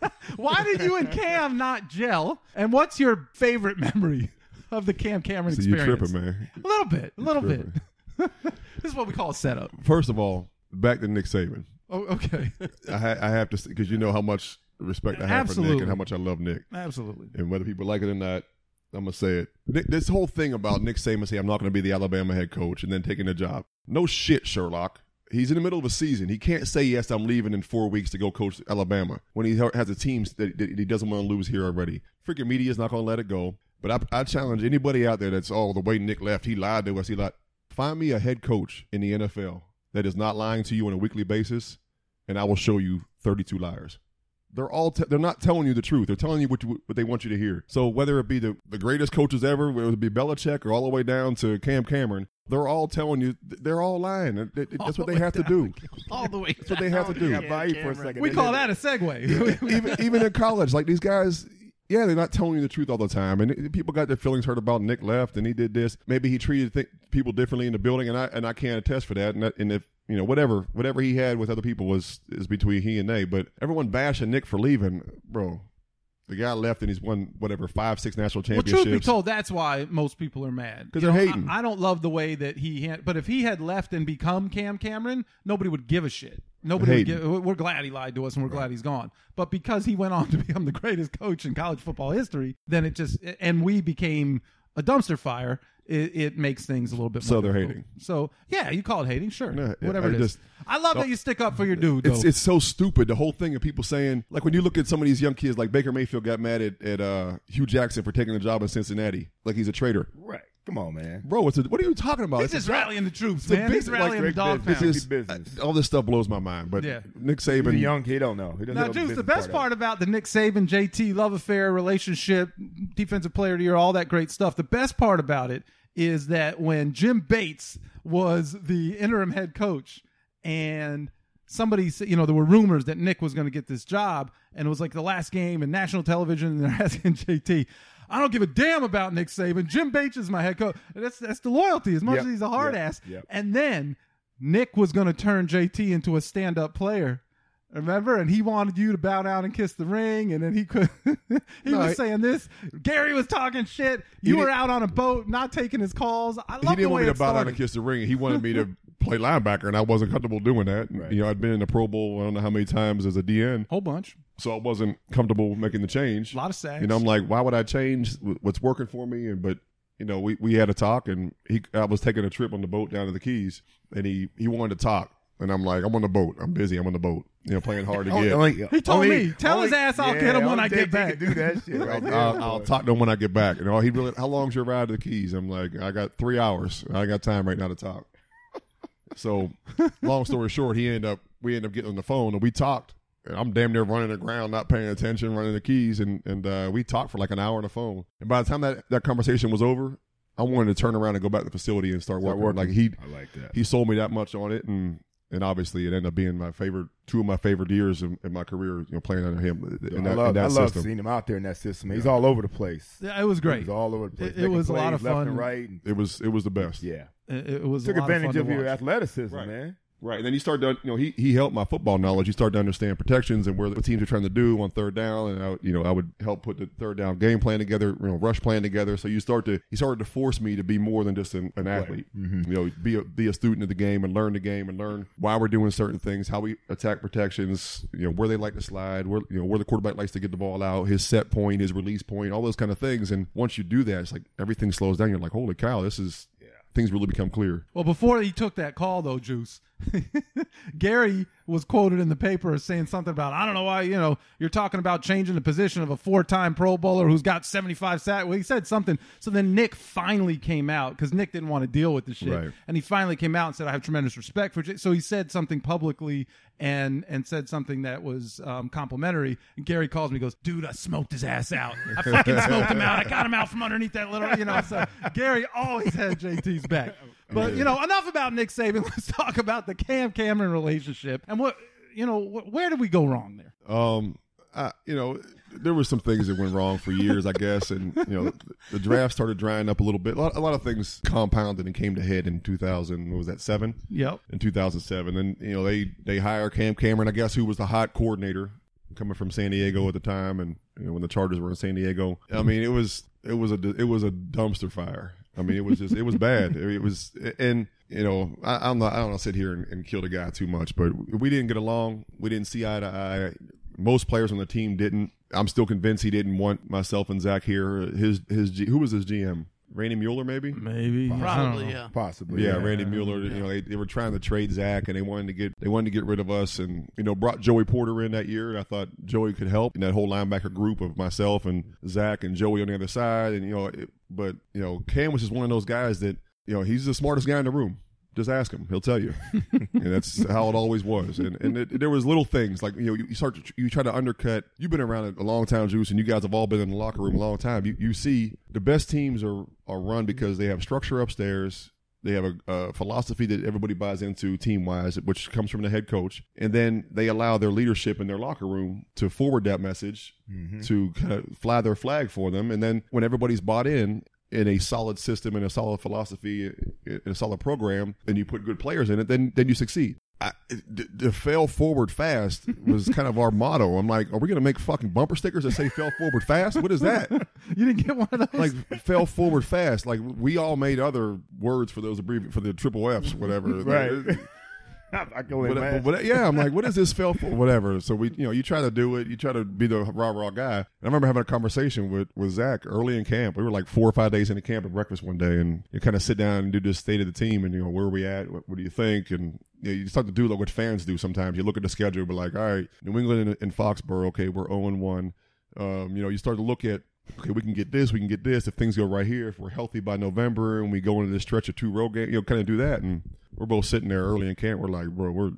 Why did you and Cam not gel? And what's your favorite memory of the Cam Cameron So you experience? tripping, man. A little bit, a little bit. tripping. This is what we call a setup. First of all, back to Nick Saban. Oh, okay, I, ha- I have to, because you know how much respect I have for Nick Absolutely. and how much I love Nick. absolutely. And whether people like it or not, I'm going to say it. Nick, this whole thing about Nick Saban saying, I'm not going to be the Alabama head coach and then taking the job. No shit, Sherlock. He's in the middle of a season. He can't say, yes, I'm leaving in four weeks to go coach Alabama when he has a team that, that he doesn't want to lose here already. Freaking media's not going to let it go. But I, I challenge anybody out there that's, oh, the way Nick left, he lied to us. He lied. Find me a head coach in the N F L that is not lying to you on a weekly basis, and I will show you thirty-two liars. They're all te- they're not telling you the truth. They're telling you what, you, what they want you to hear. So whether it be the, the greatest coaches ever, whether it be Belichick or all the way down to Cam Cameron, they're all telling you they're all lying. That- that- That's what they have to do. All the way. That's what they have to do. Yeah, buy you for a second. We They call did- that a segue. even even in college, like these guys, yeah, they're not telling you the truth all the time, and it- people got their feelings hurt about Nick left and he did this. Maybe he treated th- people differently in the building, and I and I can't attest for that. And, that, and if you know whatever whatever he had with other people was is between he and they. But everyone bashing Nick for leaving, bro. The guy left and he's won whatever five, six national Well, championships. truth be told, that's why most people are mad 'Cause You they're know, hating. I, I don't love the way that he. Had, but if he had left and become Cam Cameron, nobody would give a shit. Nobody would Hating. give. We're glad he lied to us, and we're glad he's gone. But because he went on to become the greatest coach in college football history, then it just and we became a dumpster fire. it, it makes things a little bit So more they're difficult. hating. So, yeah, you call it hating, sure. No, Whatever I it is. just- I love that you stick up for your dude, though. It's it's so stupid, the whole thing of people saying, like when you look at some of these young kids, like Baker Mayfield got mad at, at uh, Hugh Jackson for taking the job in Cincinnati, like he's a traitor. Right. Come on, man. Bro, it's a, what are you talking about? He's It's just a- rallying the troops, it's a man. He's business- rallying like, the dog business. pound. It's business. all this stuff blows my mind, but Yeah. Nick He's a Saban, young kid. He don't know. He doesn't Now, know Juice, the business best part of it. about the Nick Saban, J T love affair, relationship, defensive player of the year, all that great stuff, the best part about it is that when Jim Bates was the interim head coach and somebody said, you know, there were rumors that Nick was going to get this job, and it was like the last game in national television, and they're asking J T, I don't give a damn about Nick Saban. Jim Bates is my head coach. That's that's the loyalty, as much Yep. as he's a hard Yep. ass. Yep. And then Nick was going to turn J T into a stand-up player. Remember? And he wanted you to bow down and kiss the ring, and then he could. he No, was I- saying this. Gary was talking shit. You He were did- out on a boat, not taking his calls. I love he the didn't want way me it to bow down started. and kiss the ring. He wanted me to play linebacker, and I wasn't comfortable doing that. Right. You know, I'd been in the Pro Bowl I don't know how many times as a D N, Whole bunch. so I wasn't comfortable making the change. A lot of sacks. You know, I'm like, why would I change what's working for me? And but you know, we, we had a talk, and he I was taking a trip on the boat down to the Keys, and he he wanted to talk, and I'm like, I'm on the boat, I'm busy, I'm on the boat, you know, playing hard to get. Only- He told only- me, tell his only- ass I'll yeah, get him when only I J T get back. can do that shit right there, I'll, I'll boy. talk to him when I get back. And oh, he really, how long's your ride to the Keys? I'm like, I got three hours. I got time right now to talk. So, long story short, he ended up, we ended up getting on the phone, and we talked. And I'm damn near running the ground, not paying attention, running the keys, and and uh, we talked for like an hour on the phone. And by the time that, that conversation was over, I wanted to turn around and go back to the facility and start, Start working. working. Like he, I like that. he sold me that much on it, and and obviously it ended up being my favorite, two of my favorite years in, in my career, you know, playing under him in I that, love, in that I love system. seeing him out there in that system. He's all over the place. Yeah, it was great. He's all over the place. It- it Making was a lot plays of left fun. and right. And, It was it was the best. yeah. It, it was Took a lot advantage of, of, fun to your watch. athleticism, Right. man. Right, and then you start to, you know, he he helped my football knowledge. You start to understand protections and where the teams are trying to do on third down, and I, would- you know, I would help put the third down game plan together, you know, rush plan together. So you start to, he started to force me to be more than just an, an athlete. You know, be a, be a student of the game and learn the game and learn why we're doing certain things, how we attack protections, you know, where they like to slide, where you know where the quarterback likes to get the ball out, his set point, his release point, all those kind of things. And once you do that, it's like everything slows down. You're like, holy cow, this is things really become clear. Well, before he took that call, though, Juice, Gary was quoted in the paper as saying something about, I don't know why, you know, you're talking about changing the position of a four-time Pro Bowler who's got seventy-five sacks. Well, he said something. So then Nick finally came out because Nick didn't want to deal with the shit. Right. And he finally came out and said, I have tremendous respect for J. So he said something publicly and and said something that was um, complimentary. And Gary calls me and goes, dude, I smoked his ass out. I fucking smoked him out. I got him out from underneath that little, you know. So Gary always had J T's back. But, you know, enough about Nick Saban. Let's talk about the Cam Cameron relationship. And what, you know, wh- where did we go wrong there? Um, I, you know, there were some things that went wrong for years, I guess, and you know, the draft started drying up a little bit. A lot, a lot of things compounded and came to head in two thousand. What was that, seven? Yep. In two thousand seven, and you know, they they hire Cam Cameron, I guess, who was the hot coordinator coming from San Diego at the time, and you know, when the Chargers were in San Diego. I mean, it was it was a it was a dumpster fire. I mean, it was just it was bad. It was, and you know, I, I'm not I don't want to sit here and, and kill the guy too much, but we didn't get along. We didn't see eye to eye. Most players on the team didn't. I'm still convinced he didn't want myself and Zach here. His his G, who was his G M? Randy Mueller, maybe. Maybe. Probably, yeah. Possibly. Yeah, Randy Mueller. You know, they, they were trying to trade Zach, and they wanted to get they wanted to get rid of us, and you know, brought Joey Porter in that year, and I thought Joey could help in that whole linebacker group of myself and Zach and Joey on the other side, and you know, it, but you know, Cam was just one of those guys that you know he's the smartest guy in the room. Just ask him; he'll tell you. And that's how it always was. And and it, there was little things like you know you start to, you try to undercut. You've been around a long time, Juice, and you guys have all been in the locker room a long time. You you see the best teams are are run because they have structure upstairs. They have a, a philosophy that everybody buys into team wise, which comes from the head coach, and then they allow their leadership in their locker room to forward that message, mm-hmm. to kind of fly their flag for them. And then when everybody's bought in. in a solid system and a solid philosophy and a solid program, and you put good players in it, then then you succeed. I, d- to fail forward fast was kind of our motto. I'm like, are we going to make fucking bumper stickers that say fail forward fast? What is that? You didn't get one of those? Like, fail forward fast. Like, we all made other words for those abbrevi- for the triple F's, whatever. Right. I can only But, imagine. but, but, yeah, I'm like, what is this felt for? Whatever. So we, you know, you try to do it. You try to be the rah rah guy. And I remember having a conversation with with Zach early in camp. We were like four or five days into camp at breakfast one day, and you kind of sit down and do this state of the team, and you know, where are we at? What, what do you think? And you know, you start to do like what fans do sometimes. You look at the schedule, but like, all right, New England and, and Foxborough, okay, we're zero and one. Um, you know, you start to look at, okay, we can get this, we can get this. If things go right here, if we're healthy by November and we go into this stretch of two road games, you know, kind of do that. And we're both sitting there early in camp. We're like, bro, we're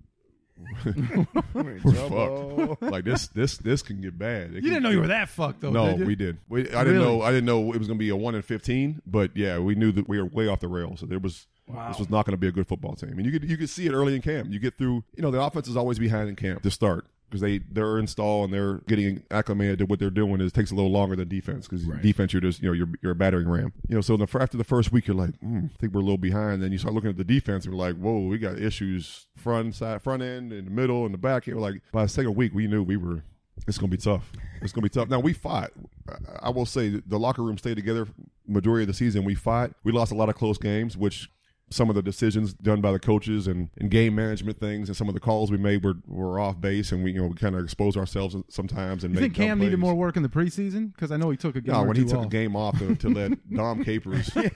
we're fucked. Like this, this, this can get bad. It You can, didn't know you were that fucked, though. No, did you? we did. We, I didn't Really? know. I didn't know it was going to be a one in fifteen. But yeah, we knew that we were way off the rails. So there was. Wow. This was not going to be a good football team. And you could you could see it early in camp. You get through. You know, the offense is always behind in camp to start, because they they're installed and they're getting acclimated to what they're doing. It takes a little longer than defense, because Right. defense you're just you know you're you're a battering ram. You know, so the, after the first week you're like, mm, I think we're a little behind. Then you start looking at the defense and we're like, whoa, we got issues front side, front end, in the middle, and the back end. We're like, by the second week we knew we were. It's gonna be tough. It's gonna be tough. Now we fought. I, I will say the locker room stayed together majority of the season. We fought. We lost a lot of close games, which. Some of the decisions done by the coaches and, and game management things and some of the calls we made were, were off base, and we you know we kind of exposed ourselves sometimes. And You make think Cam dumb needed plays. more work in the preseason? Because I know he took a game No, or when two he took off. a game off to, to let Dom Capers be,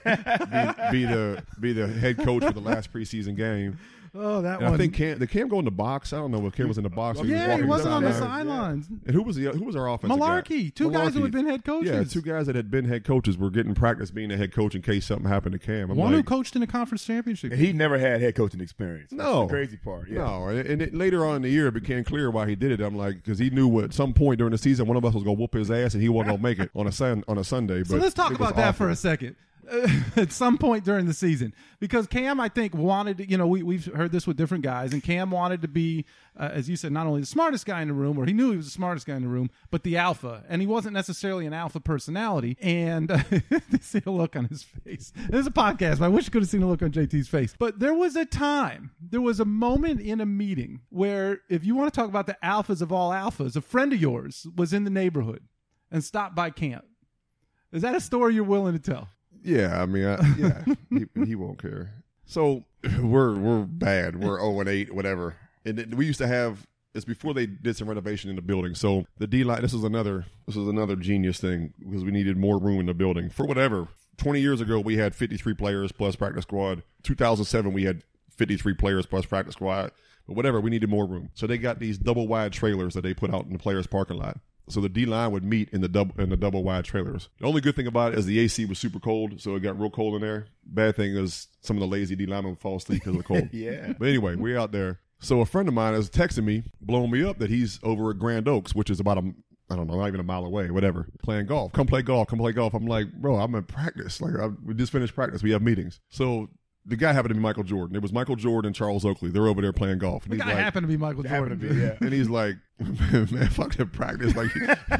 be the be the head coach for the last preseason game. Oh, that And one. I think Cam did Cam go in the box. I don't know if Cam was in the box. Or he was yeah, walking he wasn't on the sideline. sidelines. And who was the who was our offensive guy? Malarkey. Two guys who had been head coaches. Yeah, two guys that had been head coaches were getting practice being a head coach in case something happened to Cam. I'm One who like, coached in the conference championship. And he never had head coaching experience. That's No. the crazy part. Yeah. No, and, and it, later on in the year, it became clear why he did it. I'm like, because he knew at some point during the season, one of us was going to whoop his ass, and he wasn't going to make it on a sun, on a Sunday. But So let's talk it was about that awful. for a second. Uh, at some point during the season, because Cam, I think, wanted to, you know, we, we've heard this with different guys, and Cam wanted to be, uh, as you said, not only the smartest guy in the room, or he knew he was the smartest guy in the room, but the alpha. And he wasn't necessarily an alpha personality. And uh, see the look on his face. There's a podcast, but I wish you could have seen the look on J T's face. But there was a time, there was a moment in a meeting where, if you want to talk about the alphas of all alphas, a friend of yours was in the neighborhood and stopped by camp. Is that a story you're willing to tell? Yeah, I mean, I, yeah, he, he won't care. So we're we're bad. We're zero and eight, whatever. And it, we used to have. It's before they did some renovation in the building. So the D line. This was another. This was another genius thing, because we needed more room in the building for whatever. Twenty years ago, we had fifty-three players plus practice squad. two thousand seven, we had fifty-three players plus practice squad. But whatever, we needed more room. So they got these double wide trailers that they put out in the players' parking lot. So the D line would meet in the double in the double wide trailers. The only good thing about it is the A C was super cold, so it got real cold in there. Bad thing is some of the lazy D linemen would fall asleep because of the cold. Yeah. But anyway, we're out there. So a friend of mine is texting me, blowing me up that he's over at Grand Oaks, which is about a I don't know, not even a mile away, whatever, playing golf. Come play golf. Come play golf. I'm like, bro, I'm in practice. Like I, we just finished practice. We have meetings. So. The guy happened to be Michael Jordan. It was Michael Jordan and Charles Oakley. They're over there playing golf. And The he's guy like, happened to be Michael Jordan. to be, yeah. and he's like, man, man fuck that practice. Like,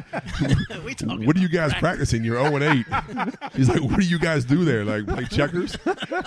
what are you guys practicing? You're zero and eight. He's like, what do you guys do there? Like, play checkers?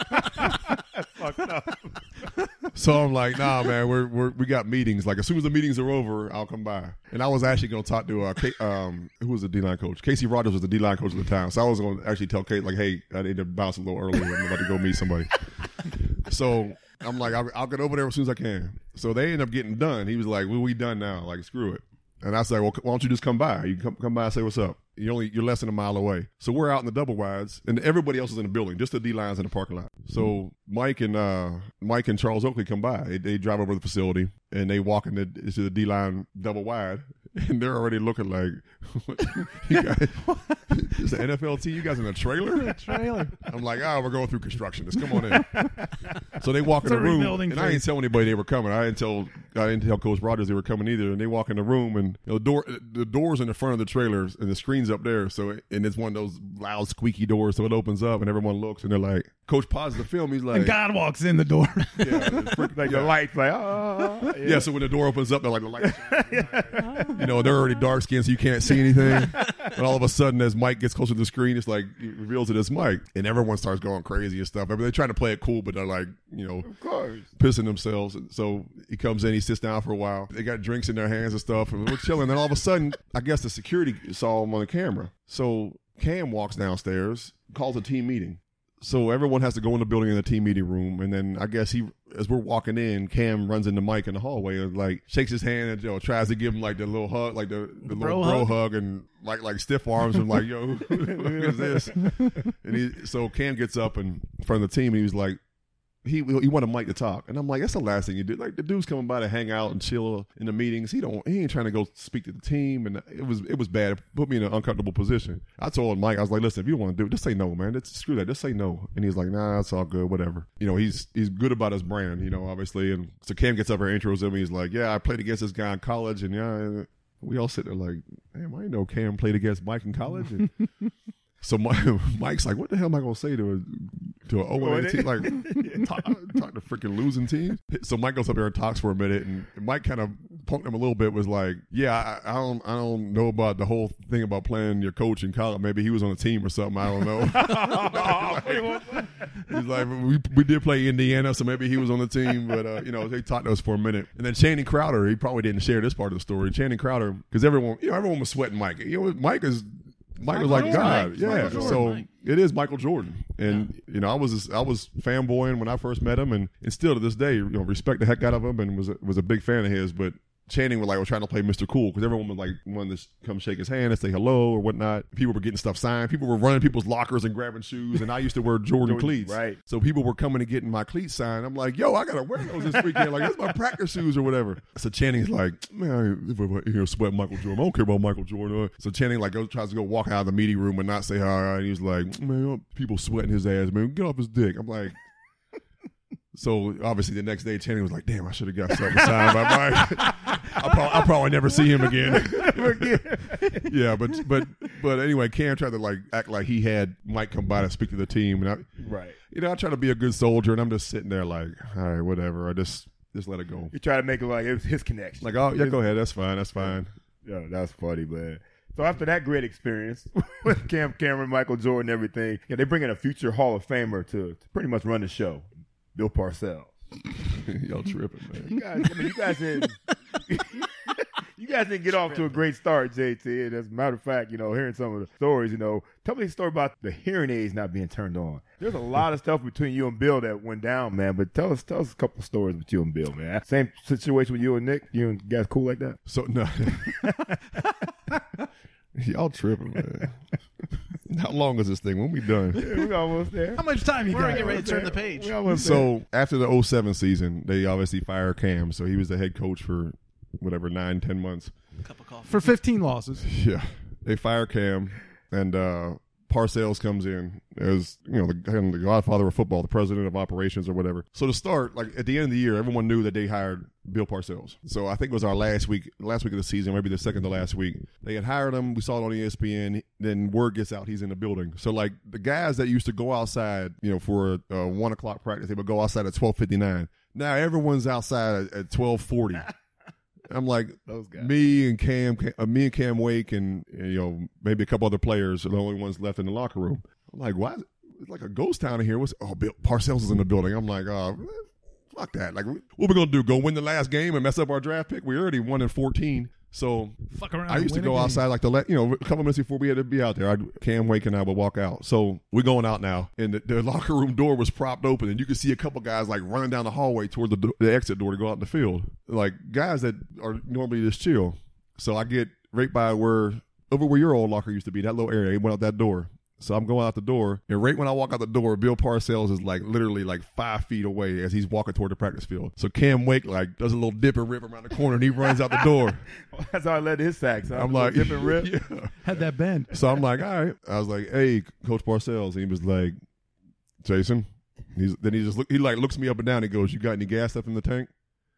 So I'm like, nah, man, we're, we're we got meetings. Like, as soon as the meetings are over, I'll come by. And I was actually going to talk to uh, Kate, um, who was the D-line coach? Casey Rogers was the D-line coach at the time. So I was going to actually tell Kate, like, hey, I need to bounce a little early. I'm about to go meet somebody. So I'm like, I'll, I'll get over there as soon as I can. So they end up getting done. He was like, well, we done now. Like, screw it. And I said, well, why don't you just come by? You come come by and say what's up. You're only you're less than a mile away. So we're out in the double wides, and everybody else is in the building, just the D lines in the parking lot. So Mike and uh, Mike and Charles Oakley come by. They, they drive over to the facility, and they walk into, into the D line double wide, and they're already looking like, you guys, it's an N F L team. You guys in a trailer? Trailer. I'm like, ah, oh, we're going through construction. Just come on in. So they walk It's in a the room, rebuilding and I didn't phase. tell anybody they were coming. I didn't tell I didn't tell Coach Rogers they were coming either. And they walk in the room, and you know, the door the doors in the front of the trailers, and the screen's up there. So and it's one of those loud squeaky doors, so it opens up, and everyone looks, and they're like, Coach pauses the film. He's like, And God walks in the door. yeah, Like the lights, like, oh. yeah. yeah. So when the door opens up, they're like the lights. You know, they're already dark skinned, so you can't see anything. And all of a sudden, as Mike gets closer to the screen, it's like it reveals it as Mike, and everyone starts going crazy and stuff. I mean, they're trying to play it cool, but they're like, you know, Of course. pissing themselves. And so he comes in, he sits down for a while. They got drinks in their hands and stuff, and we're chilling. And then all of a sudden, I guess the security saw him on the camera. So Cam walks downstairs, calls a team meeting. So everyone has to go in the building in the team meeting room, and then I guess he, as we're walking in, Cam runs into Mike in the hallway and like shakes his hand and you know, tries to give him like the little hug, like the, the bro little bro hug? hug, and like like stiff arms and like, yo, who is this? And he, so Cam gets up in front of the team and he's like, he he wanted Mike to talk, and I'm like, that's the last thing you do. Like the dude's coming by to hang out and chill in the meetings. He don't he ain't trying to go speak to the team, and it was it was bad. It put me in an uncomfortable position. I told Mike, I was like, listen, if you want to do it, just say no, man. Just screw that. Just say no. And he's like, nah, it's all good, whatever. You know, he's he's good about his brand, you know, obviously. And so Cam gets up and intros him. He's like, yeah, I played against this guy in college, and yeah, we all sit there like, damn, I didn't know Cam played against Mike in college. And so Mike, Mike's like, what the hell am I going to say to a, to an oh and eight team? Like, talk, talk to freaking losing teams. So Mike goes up there and talks for a minute, and Mike kind of punked him a little bit, was like, yeah, I, I don't I don't know about the whole thing about playing your coach in college. Maybe he was on a team or something. I don't know. like, he's like, we, we did play Indiana, so maybe he was on the team. But, uh, you know, they talked to us for a minute. And then Channing Crowder, he probably didn't share this part of the story. Channing Crowder, because everyone, you know, everyone was sweating Mike. You know, Mike is – Mike was like Jordan. God, Mike. yeah. Michael Jordan, So Mike. it is Michael Jordan, and you know I was I was fanboying when I first met him, and, and still to this day, you know, respect the heck out of him, and was a, was a big fan of his. But Channing was like was trying to play Mister Cool because everyone was like wanted to come shake his hand and say hello or whatnot. People were getting stuff signed. People were running people's lockers and grabbing shoes, and I used to wear Jordan, Jordan, cleats, right. So people were coming and getting my cleats signed. I'm like, yo, I gotta wear those this weekend. Like that's my practice shoes or whatever. So Channing's like, man, I hear sweat Michael Jordan. I don't care about Michael Jordan. So Channing like goes, tries to go walk out of the meeting room and not say hi. And he's like, man, people sweating his ass, man. Get off his dick. I'm like. So obviously the next day, Channing was like, "Damn, I should have got something signed by Mike. I'll, probably, I'll probably never see him again." Yeah, but but but anyway, Cam tried to like act like he had Mike come by to speak to the team, and I, Right. you know, I try to be a good soldier, and I'm just sitting there like, all right, whatever. I just just let it go. You try to make it like it was his connection. Like, oh yeah, His- go ahead, that's fine, that's fine. Yeah, that's funny, man. So after that great experience with Cam Cameron, Michael Jordan, everything, yeah, they bring in a future Hall of Famer to, to pretty much run the show, Bill Parcells. Y'all tripping, man. You guys, I mean, you guys didn't, you guys didn't get off to a great start, J T. And as a matter of fact, you know, hearing some of the stories, you know, tell me the story about the hearing aids not being turned on. There's a lot of stuff between you and Bill that went down, man. But tell us, tell us a couple of stories with you and Bill, man. Same situation with you and Nick. You and guys cool like that? So no, y'all tripping, man. How long is this thing? When we done? Yeah, we almost there. How much time you We're got? gonna get ready to turn the We page. almost there. So after the oh seven season, they obviously fired Cam. So he was the head coach for whatever, nine, ten months. Cup of coffee. For fifteen losses. Yeah. They fire Cam, and uh, Parcells comes in as, you know, the, kind of the godfather of football, the president of operations or whatever. So to start, like at the end of the year, everyone knew that they hired Bill Parcells. So I think it was our last week, last week of the season, maybe the second to last week. They had hired him. We saw it on E S P N. Then word gets out he's in the building. So like the guys that used to go outside, you know, for a, a one o'clock practice, they would go outside at twelve fifty-nine. Now everyone's outside at, at twelve forty. I'm like, Those guys. me and Cam, Cam uh, me and Cam Wake, and, and you know maybe a couple other players are the only ones left in the locker room. I'm like, why? It's like a ghost town in here. What's oh, Bill Parcells is in the building. I'm like, oh, man, fuck that. Like, what we gonna do? Go win the last game and mess up our draft pick? We already won in fourteen. So Fuck around. I used to win a go game. outside like the la- you know a couple minutes before we had to be out there. I'd, Cam Wake and I would walk out. So we're going out now, and the, the locker room door was propped open, and you could see a couple guys like running down the hallway toward the, do- the exit door to go out in the field, like guys that are normally just chill. So I get right by where over where your old locker used to be, that little area. He went out that door. So I'm going out the door, and right when I walk out the door, Bill Parcells is like literally like five feet away as he's walking toward the practice field. So Cam Wake like does a little dip and rip around the corner, and he runs out the door. That's how I led his sacks. Huh? I'm like, dip and rip. yeah. Had that bend. So I'm like, all right. I was like, hey, Coach Parcells. And he was like, Jason. He's, then he just look, he like looks me up and down. He goes, you got any gas left in the tank?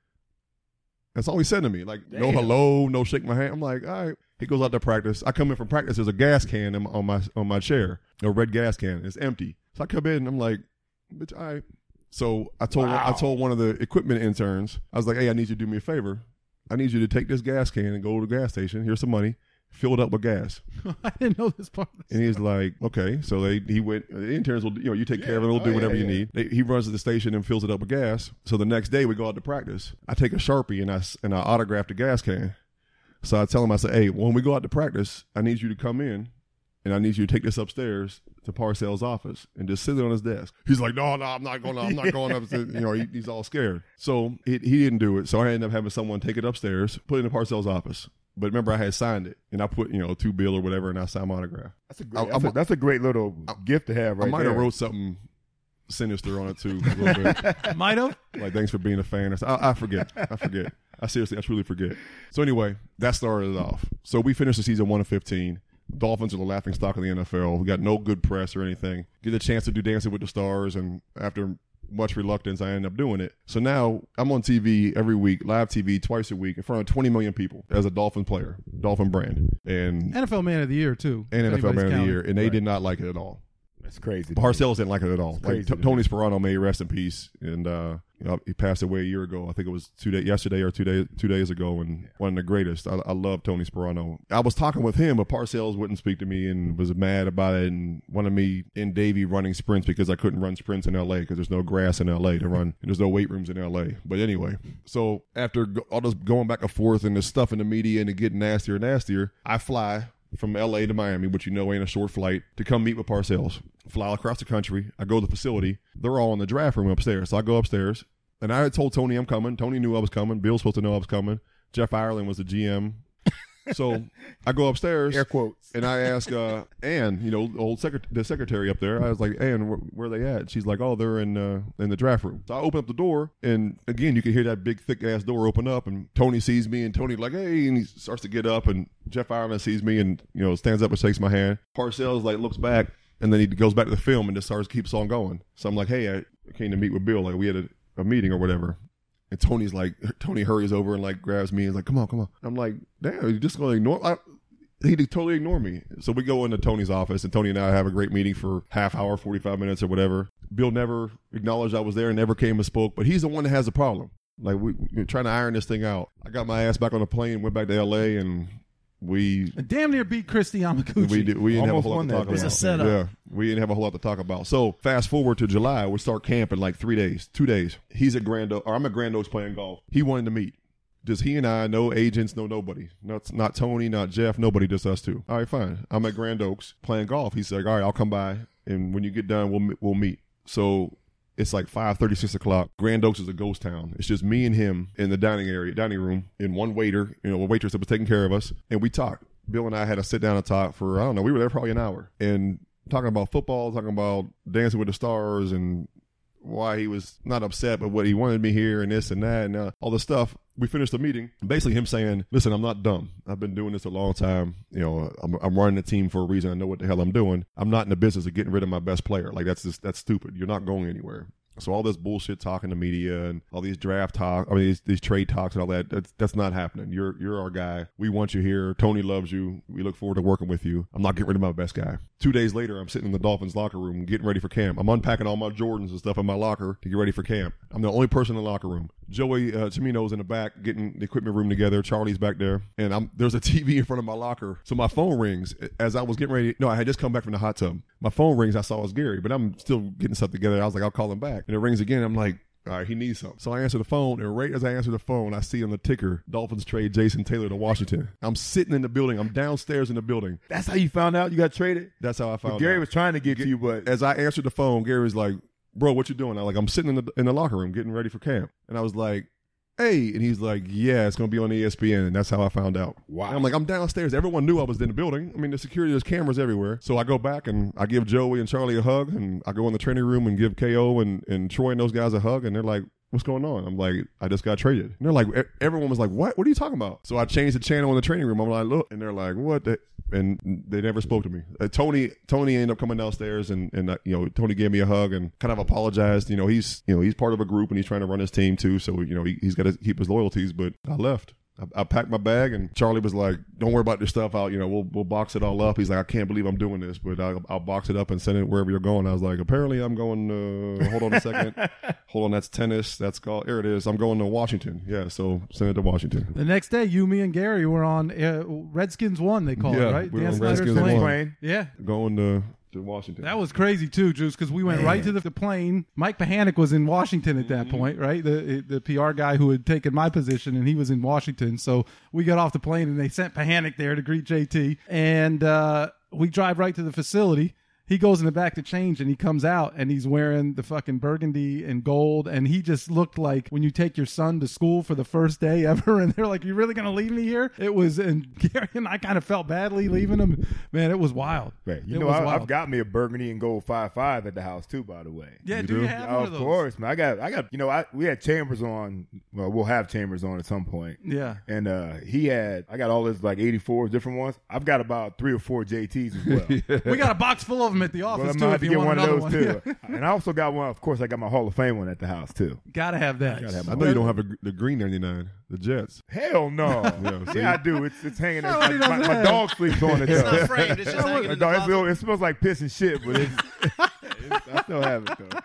That's all he said to me. Like, no Damn. hello, no shake my hand. I'm like, all right. He goes out to practice. I come in from practice. There's a gas can in, on my on my chair, a red gas can. It's empty. So I come in and I'm like, bitch, all right. So I told Wow. I told one of the equipment interns, I was like, hey, I need you to do me a favor. I need you to take this gas can and go to the gas station. Here's some money. Fill it up with gas. I didn't know this part. And he's like, okay. So they he went. The interns will, you know, you take care of it. They'll Oh, do yeah, whatever you yeah. need. They, he runs to the station and fills it up with gas. So the next day we go out to practice. I take a Sharpie and I s- and I autograph the gas can. So I tell him, I say, hey, when we go out to practice, I need you to come in and I need you to take this upstairs to Parcells' office and just sit it on his desk. He's like, no, no, I'm not going. I'm not going up. You know, he, he's all scared. So he, he didn't do it. So I ended up having someone take it upstairs, put it in Parcells' office. But remember, I had signed it, and I put, you know, two bill or whatever, and I signed my autograph. That's a great, I, that's, a, that's a great little I, gift to have right I might there. have wrote something sinister on it, too, a little bit. Might have. Like, thanks for being a fan. I, I forget. I forget. I seriously, I truly forget. So anyway, that started it off. So we finished the season one of fifteen. Dolphins are the laughing stock of the N F L. We got no good press or anything. Get a chance to do Dancing with the Stars, and after much reluctance, I ended up doing it. So now I'm on T V every week, live T V twice a week in front of twenty million people as a Dolphin player, Dolphin brand, and N F L Man of the Year too. and N F L Man of the counting. Year, and they Right. did not like it at all. That's crazy. Parcells didn't like it at all. It's Like crazy T- to Tony me. Sperano, may he rest in peace, and uh, you know, he passed away a year ago. I think it was two days, yesterday or two days, two days ago, and one of the greatest. I, I love Tony Sperano. I was talking with him, but Parcells wouldn't speak to me and was mad about it and wanted me in Davie running sprints because I couldn't run sprints in L A because there's no grass in L A to run, and there's no weight rooms in L A. But anyway, so after go- all this going back and forth and the stuff in the media and it getting nastier and nastier, I fly from L A to Miami, which you know ain't a short flight, to come meet with Parcells. Fly across the country. I go to the facility. They're all in the draft room upstairs. So I go upstairs, and I had told Tony I'm coming. Tony knew I was coming. Bill's supposed to know I was coming. Jeff Ireland was the G M. So I go upstairs, Air quotes. and I ask uh, Ann, you know, the old secret- the secretary up there. I was like, Ann, where, where are they at? She's like, oh, they're in uh, in the draft room. So I open up the door, and again, you can hear that big, thick ass door open up, and Tony sees me, and Tony like, hey, and he starts to get up, and Jeff Ireland sees me, and you know, stands up and shakes my hand. Parcells like looks back, and then he goes back to the film and just starts keeps on going. So I'm like, hey, I came to meet with Bill. Like we had a, a meeting or whatever. And Tony's like, Tony hurries over and like grabs me and is like, come on, come on. I'm like, damn, you just gonna ignore? I, he did totally ignore me. So we go into Tony's office, and Tony and I have a great meeting for half hour, forty-five minutes or whatever. Bill never acknowledged I was there, never came and spoke, but he's the one that has the problem. Like we, we're trying to iron this thing out. I got my ass back on the plane, went back to L A, and we And damn near beat Christy Yamaguchi. we did, we didn't have a Almost whole lot won to that talk thing. about. It was a setup. Yeah, we didn't have a whole lot to talk about. So fast forward to July, we start camp in like three days, two days. He's at Grand Oaks, or I'm at Grand Oaks playing golf. He wanted to meet. Just he and I, no agents, no nobody. Not, not Tony, not Jeff, nobody, just us two. All right, fine. I'm at Grand Oaks playing golf. He's like, all right, I'll come by, and when you get done, we'll we'll meet. So it's like five thirty, six o'clock. Grand Oaks is a ghost town. It's just me and him in the dining area, dining room, and one waiter, you know, a waitress that was taking care of us, and we talked. Bill and I had to sit down and talk for, I don't know, we were there probably an hour. And talking about football, talking about Dancing with the Stars and why he was not upset, but what he wanted me here and this and that and uh, all this stuff. We finished the meeting. Basically him saying, listen, I'm not dumb. I've been doing this a long time. You know, I'm, I'm running a team for a reason. I know what the hell I'm doing. I'm not in the business of getting rid of my best player. Like that's just, that's stupid. You're not going anywhere. So all this bullshit talking to media and all these draft talk, I mean, these, these trade talks and all that, that's, that's not happening. You're you're our guy. We want you here. Tony loves you. We look forward to working with you. I'm not getting rid of my best guy. Two days later, I'm sitting in the Dolphins locker room getting ready for camp. I'm unpacking all my Jordans and stuff in my locker to get ready for camp. I'm the only person in the locker room. Joey uh, Chimino's in the back getting the equipment room together. Charlie's back there. And I'm there's a T V in front of my locker. So my phone rings as I was getting ready. No, I had just come back from the hot tub. My phone rings. I saw it was Gary, but I'm still getting stuff together. I was like, I'll call him back. And it rings again. I'm like, all right, he needs something. So I answer the phone, and right as I answer the phone, I see on the ticker, Dolphins trade Jason Taylor to Washington. I'm sitting in the building. I'm downstairs in the building. That's how you found out you got traded? That's how I found But Gary out. was trying to get to you, but As I answered the phone, Gary was like, bro, what you doing? I like, I'm sitting in the in the locker room getting ready for camp. And I was like, hey. And he's like, yeah, it's going to be on E S P N. And that's how I found out. Wow. And I'm like, I'm downstairs. Everyone knew I was in the building. I mean, the security, there's cameras everywhere. So I go back and I give Joey and Charlie a hug. And I go in the training room and give K O and, and Troy and those guys a hug. And they're like, what's going on? I'm like, I just got traded. And they're like, everyone was like, what? What are you talking about? So I changed the channel in the training room. I'm like, look. And they're like, what the? And they never spoke to me. Uh, Tony Tony ended up coming downstairs and, and uh, you know, Tony gave me a hug and kind of apologized. You know, he's, you know, he's part of a group and he's trying to run his team too. So, you know, he, he's got to keep his loyalties, but I left. I, I packed my bag and Charlie was like, don't worry about this stuff out. You know, we'll, we'll box it all up. He's like, I can't believe I'm doing this, but I'll, I'll box it up and send it wherever you're going. I was like, apparently I'm going to, hold on a second. Hold on. That's tennis. That's golf. Here it is. I'm going to Washington. Yeah. So send it to Washington. The next day, you, me, and Gary were on uh, Redskins One, they call Yeah, it, right? we were Dan on Snyder's Redskins plane. One. Plane. Yeah. Going to, to Washington. That was crazy too, Juice, because we went right to the, the plane. Mike Pahanic was in Washington at that Mm-hmm. point, right? The the P R guy who had taken my position, and he was in Washington. So we got off the plane, and they sent Pahanic there to greet J T. And uh, we drive right to the facility. He goes in the back to change, and he comes out, and he's wearing the fucking burgundy and gold, and he just looked like when you take your son to school for the first day ever, and they're like, "You're really gonna leave me here?" It was, and Gary and I kind of felt badly leaving him. Man, it was wild. Right. You it know, was I, wild. I've got me a burgundy and gold five five at the house too. By the way. Yeah, You do do? you have Oh, one of of those? course, man. I got, I got. You know, I we had Chambers on. Well, we'll have Chambers on at some point. Yeah. And uh, he had. I got all his like eighty-fours, different ones. I've got about three or four J Ts as well. We got a box full of them at the Well, office I'm too. gonna If have to you get want one of another those one. too. Yeah. And I also got one. Of course, I got my Hall of Fame one at the house too. Gotta have that. Gotta have my I know you don't have the, the green ninety-nine, the Jets. Hell no. Yeah, see? Yeah, I do. It's it's hanging. There. Nobody My, my, does my that. dog sleeps on it. It's though. not framed. It's just hanging in the Dog, it, closet. smells, it smells like piss and shit, but it's, it's, I still have it though.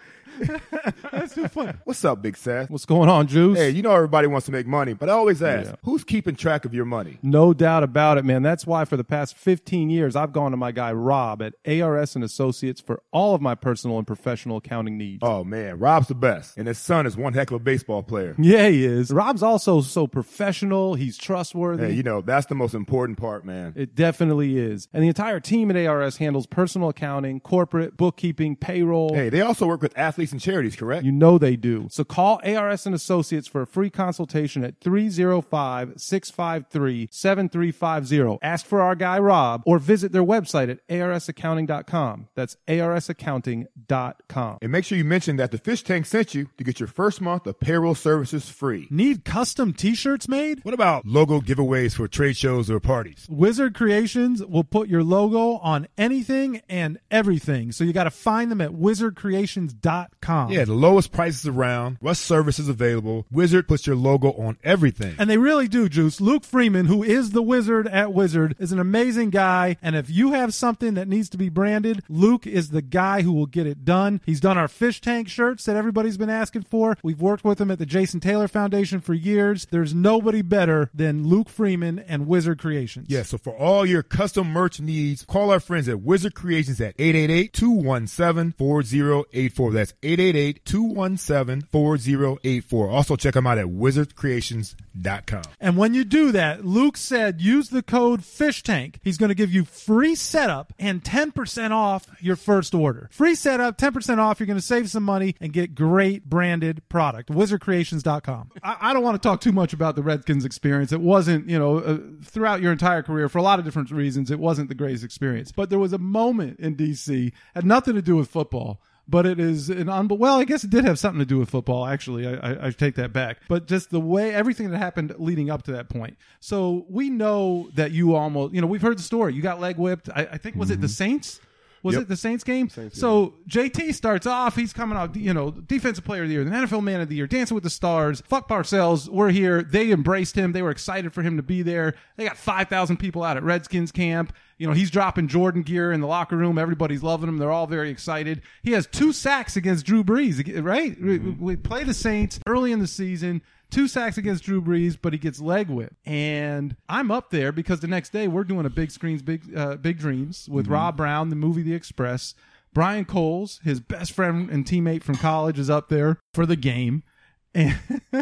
That's too funny. What's up, Big Seth? What's going on, Juice? Hey, you know everybody wants to make money, but I always ask, Yeah. who's keeping track of your money? No doubt about it, man. That's why for the past fifteen years, I've gone to my guy Rob at A R S and Associates for all of my personal and professional accounting needs. Oh man, Rob's the best, and his son is one heck of a baseball player. Yeah, he is. Rob's also so professional. He's trustworthy. Hey, you know that's the most important part, man. It definitely is. And the entire team at A R S handles personal accounting, corporate, bookkeeping, payroll. Hey, they also work with athletes and charities, correct? You know they do. So call A R S and Associates for a free consultation at three oh five, six five three, seven three five zero. Ask for our guy Rob or visit their website at A R S accounting dot com. That's A R S accounting dot com. And make sure you mention that the Fish Tank sent you to get your first month of payroll services free. Need custom t-shirts made? What about logo giveaways for trade shows or parties? Wizard Creations will put your logo on anything and everything. So you got to find them at wizard creations dot com. Yeah, the lowest prices around, what services available. Wizard puts your logo on everything. And they really do, Juice. Luke Freeman, who is the wizard at Wizard, is an amazing guy. And if you have something that needs to be branded, Luke is the guy who will get it done. He's done our fish tank shirts that everybody's been asking for. We've worked with him at the Jason Taylor Foundation for years. There's nobody better than Luke Freeman and Wizard Creations. Yeah, so for all your custom merch needs, call our friends at Wizard Creations at eight eight eight, two one seven, four zero eight four. That's eight eight eight, two one seven, four zero eight four. Also check them out at wizard creations dot com. And when you do that, Luke said use the code FISHTANK. He's going to give you free setup and ten percent off your first order. Free setup, ten percent off. You're going to save some money and get great branded product. wizard creations dot com. I, I don't want to talk too much about the Redskins experience. It wasn't, you know, uh, throughout your entire career, for a lot of different reasons, it wasn't the greatest experience. But there was a moment in D C, had nothing to do with football. But it is an un- well, I guess it did have something to do with football, actually. I, I, I take that back. But just the way, everything that happened leading up to that point. So we know that you almost, you know, we've heard the story. You got leg whipped. I, I think, was it the Saints? Was Yep. it the Saints game? Saints so J T starts off. He's coming out, you know, defensive player of the year, the N F L man of the year, Dancing with the Stars. Fuck Parcells. We're here. They embraced him. They were excited for him to be there. They got five thousand people out at Redskins camp. You know, he's dropping Jordan gear in the locker room. Everybody's loving him. They're all very excited. He has two sacks against Drew Brees, right? Mm-hmm. We play the Saints early in the season. Two sacks against Drew Brees, but he gets leg whipped. And I'm up there because the next day we're doing a Big Screens, Big uh, Big Dreams with Mm-hmm. Rob Brown, the movie The Express. Brian Coles, his best friend and teammate from college, is up there for the game. And,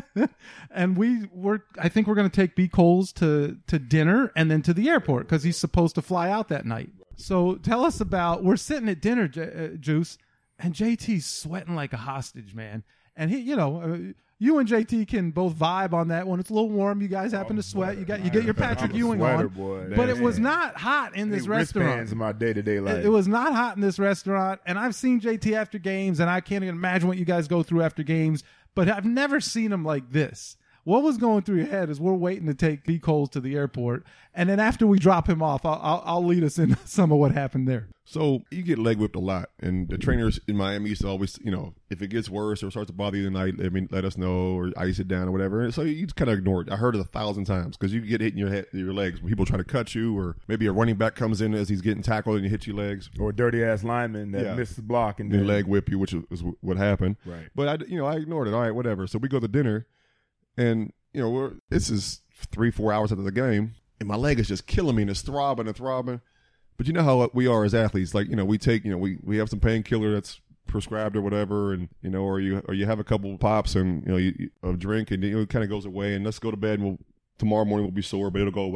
and we were, I think we're going to take B. Coles to, to dinner and then to the airport because he's supposed to fly out that night. So tell us about, we're sitting at dinner, J- uh, Juice, and J T's sweating like a hostage, man. And he, you know, uh, you and J T can both vibe on that one. It's a little warm. You guys happen Oh, to sweat. boy. You got you get your Patrick I'm a Ewing sweater, on, boy. but it was Man. not hot in this Hey, restaurant. wristbands in my day-to-day life. It, it was not hot in this restaurant, and I've seen J T after games, and I can't even imagine what you guys go through after games. But I've never seen him like this. What was going through your head is we're waiting to take B. Coles to the airport, and then after we drop him off, I'll, I'll, I'll lead us into some of what happened there. So you get leg whipped a lot, and the trainers in Miami used to always, you know, if it gets worse or starts to bother you tonight, let me let us know or ice it down or whatever. And so you just kind of ignore it. I heard it a thousand times because you get hit in your head, your legs when people try to cut you, or maybe a running back comes in as he's getting tackled and you hit your legs, or a dirty-ass lineman that Yeah. missed the block and and then leg whip you, which is, is what happened. Right. But I, you know, I ignored it. All right, whatever. So we go to dinner, and you know, we're, this is three, four hours after the game, and my leg is just killing me, and it's throbbing and throbbing. But you know how we are as athletes. Like, you know, we take, you know, we, we have some painkiller that's prescribed or whatever, and, you know, or you or you have a couple of pops and, you know, you, you, a drink, and you know, it kind of goes away, and let's go to bed, and we'll, tomorrow morning we'll be sore, but it'll go away.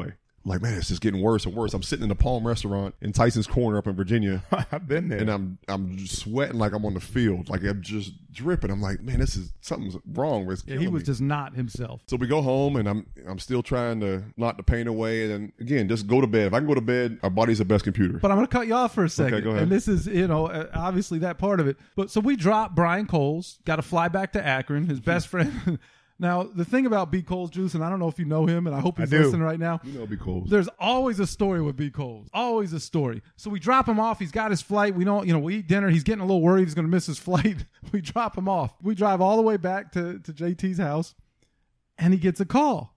like, man, it's just getting worse and worse. I'm sitting in the Palm Restaurant in Tyson's Corner up in Virginia. I've been there. And I'm I'm sweating like I'm on the field. Like I'm just dripping. I'm like, man, this is something's wrong with Yeah, he was me. just not himself. So we go home and I'm I'm still trying to knock the pain away. And then, again, just go to bed. If I can go to bed, our body's the best computer. But I'm going to cut you off for a second. Okay, go ahead. And this is, you know, obviously that part of it. But so we dropped Brian Coles, got to fly back to Akron, his best friend. Now, the thing about B. Coles, Juice, and I don't know if you know him, and I hope he's I do. listening right now. You know B. Coles. There's always a story with B. Coles. Always a story. So we drop him off. He's got his flight. We don't, you know, we eat dinner. He's getting a little worried he's going to miss his flight. We drop him off. We drive all the way back to, to J T's house, and he gets a call.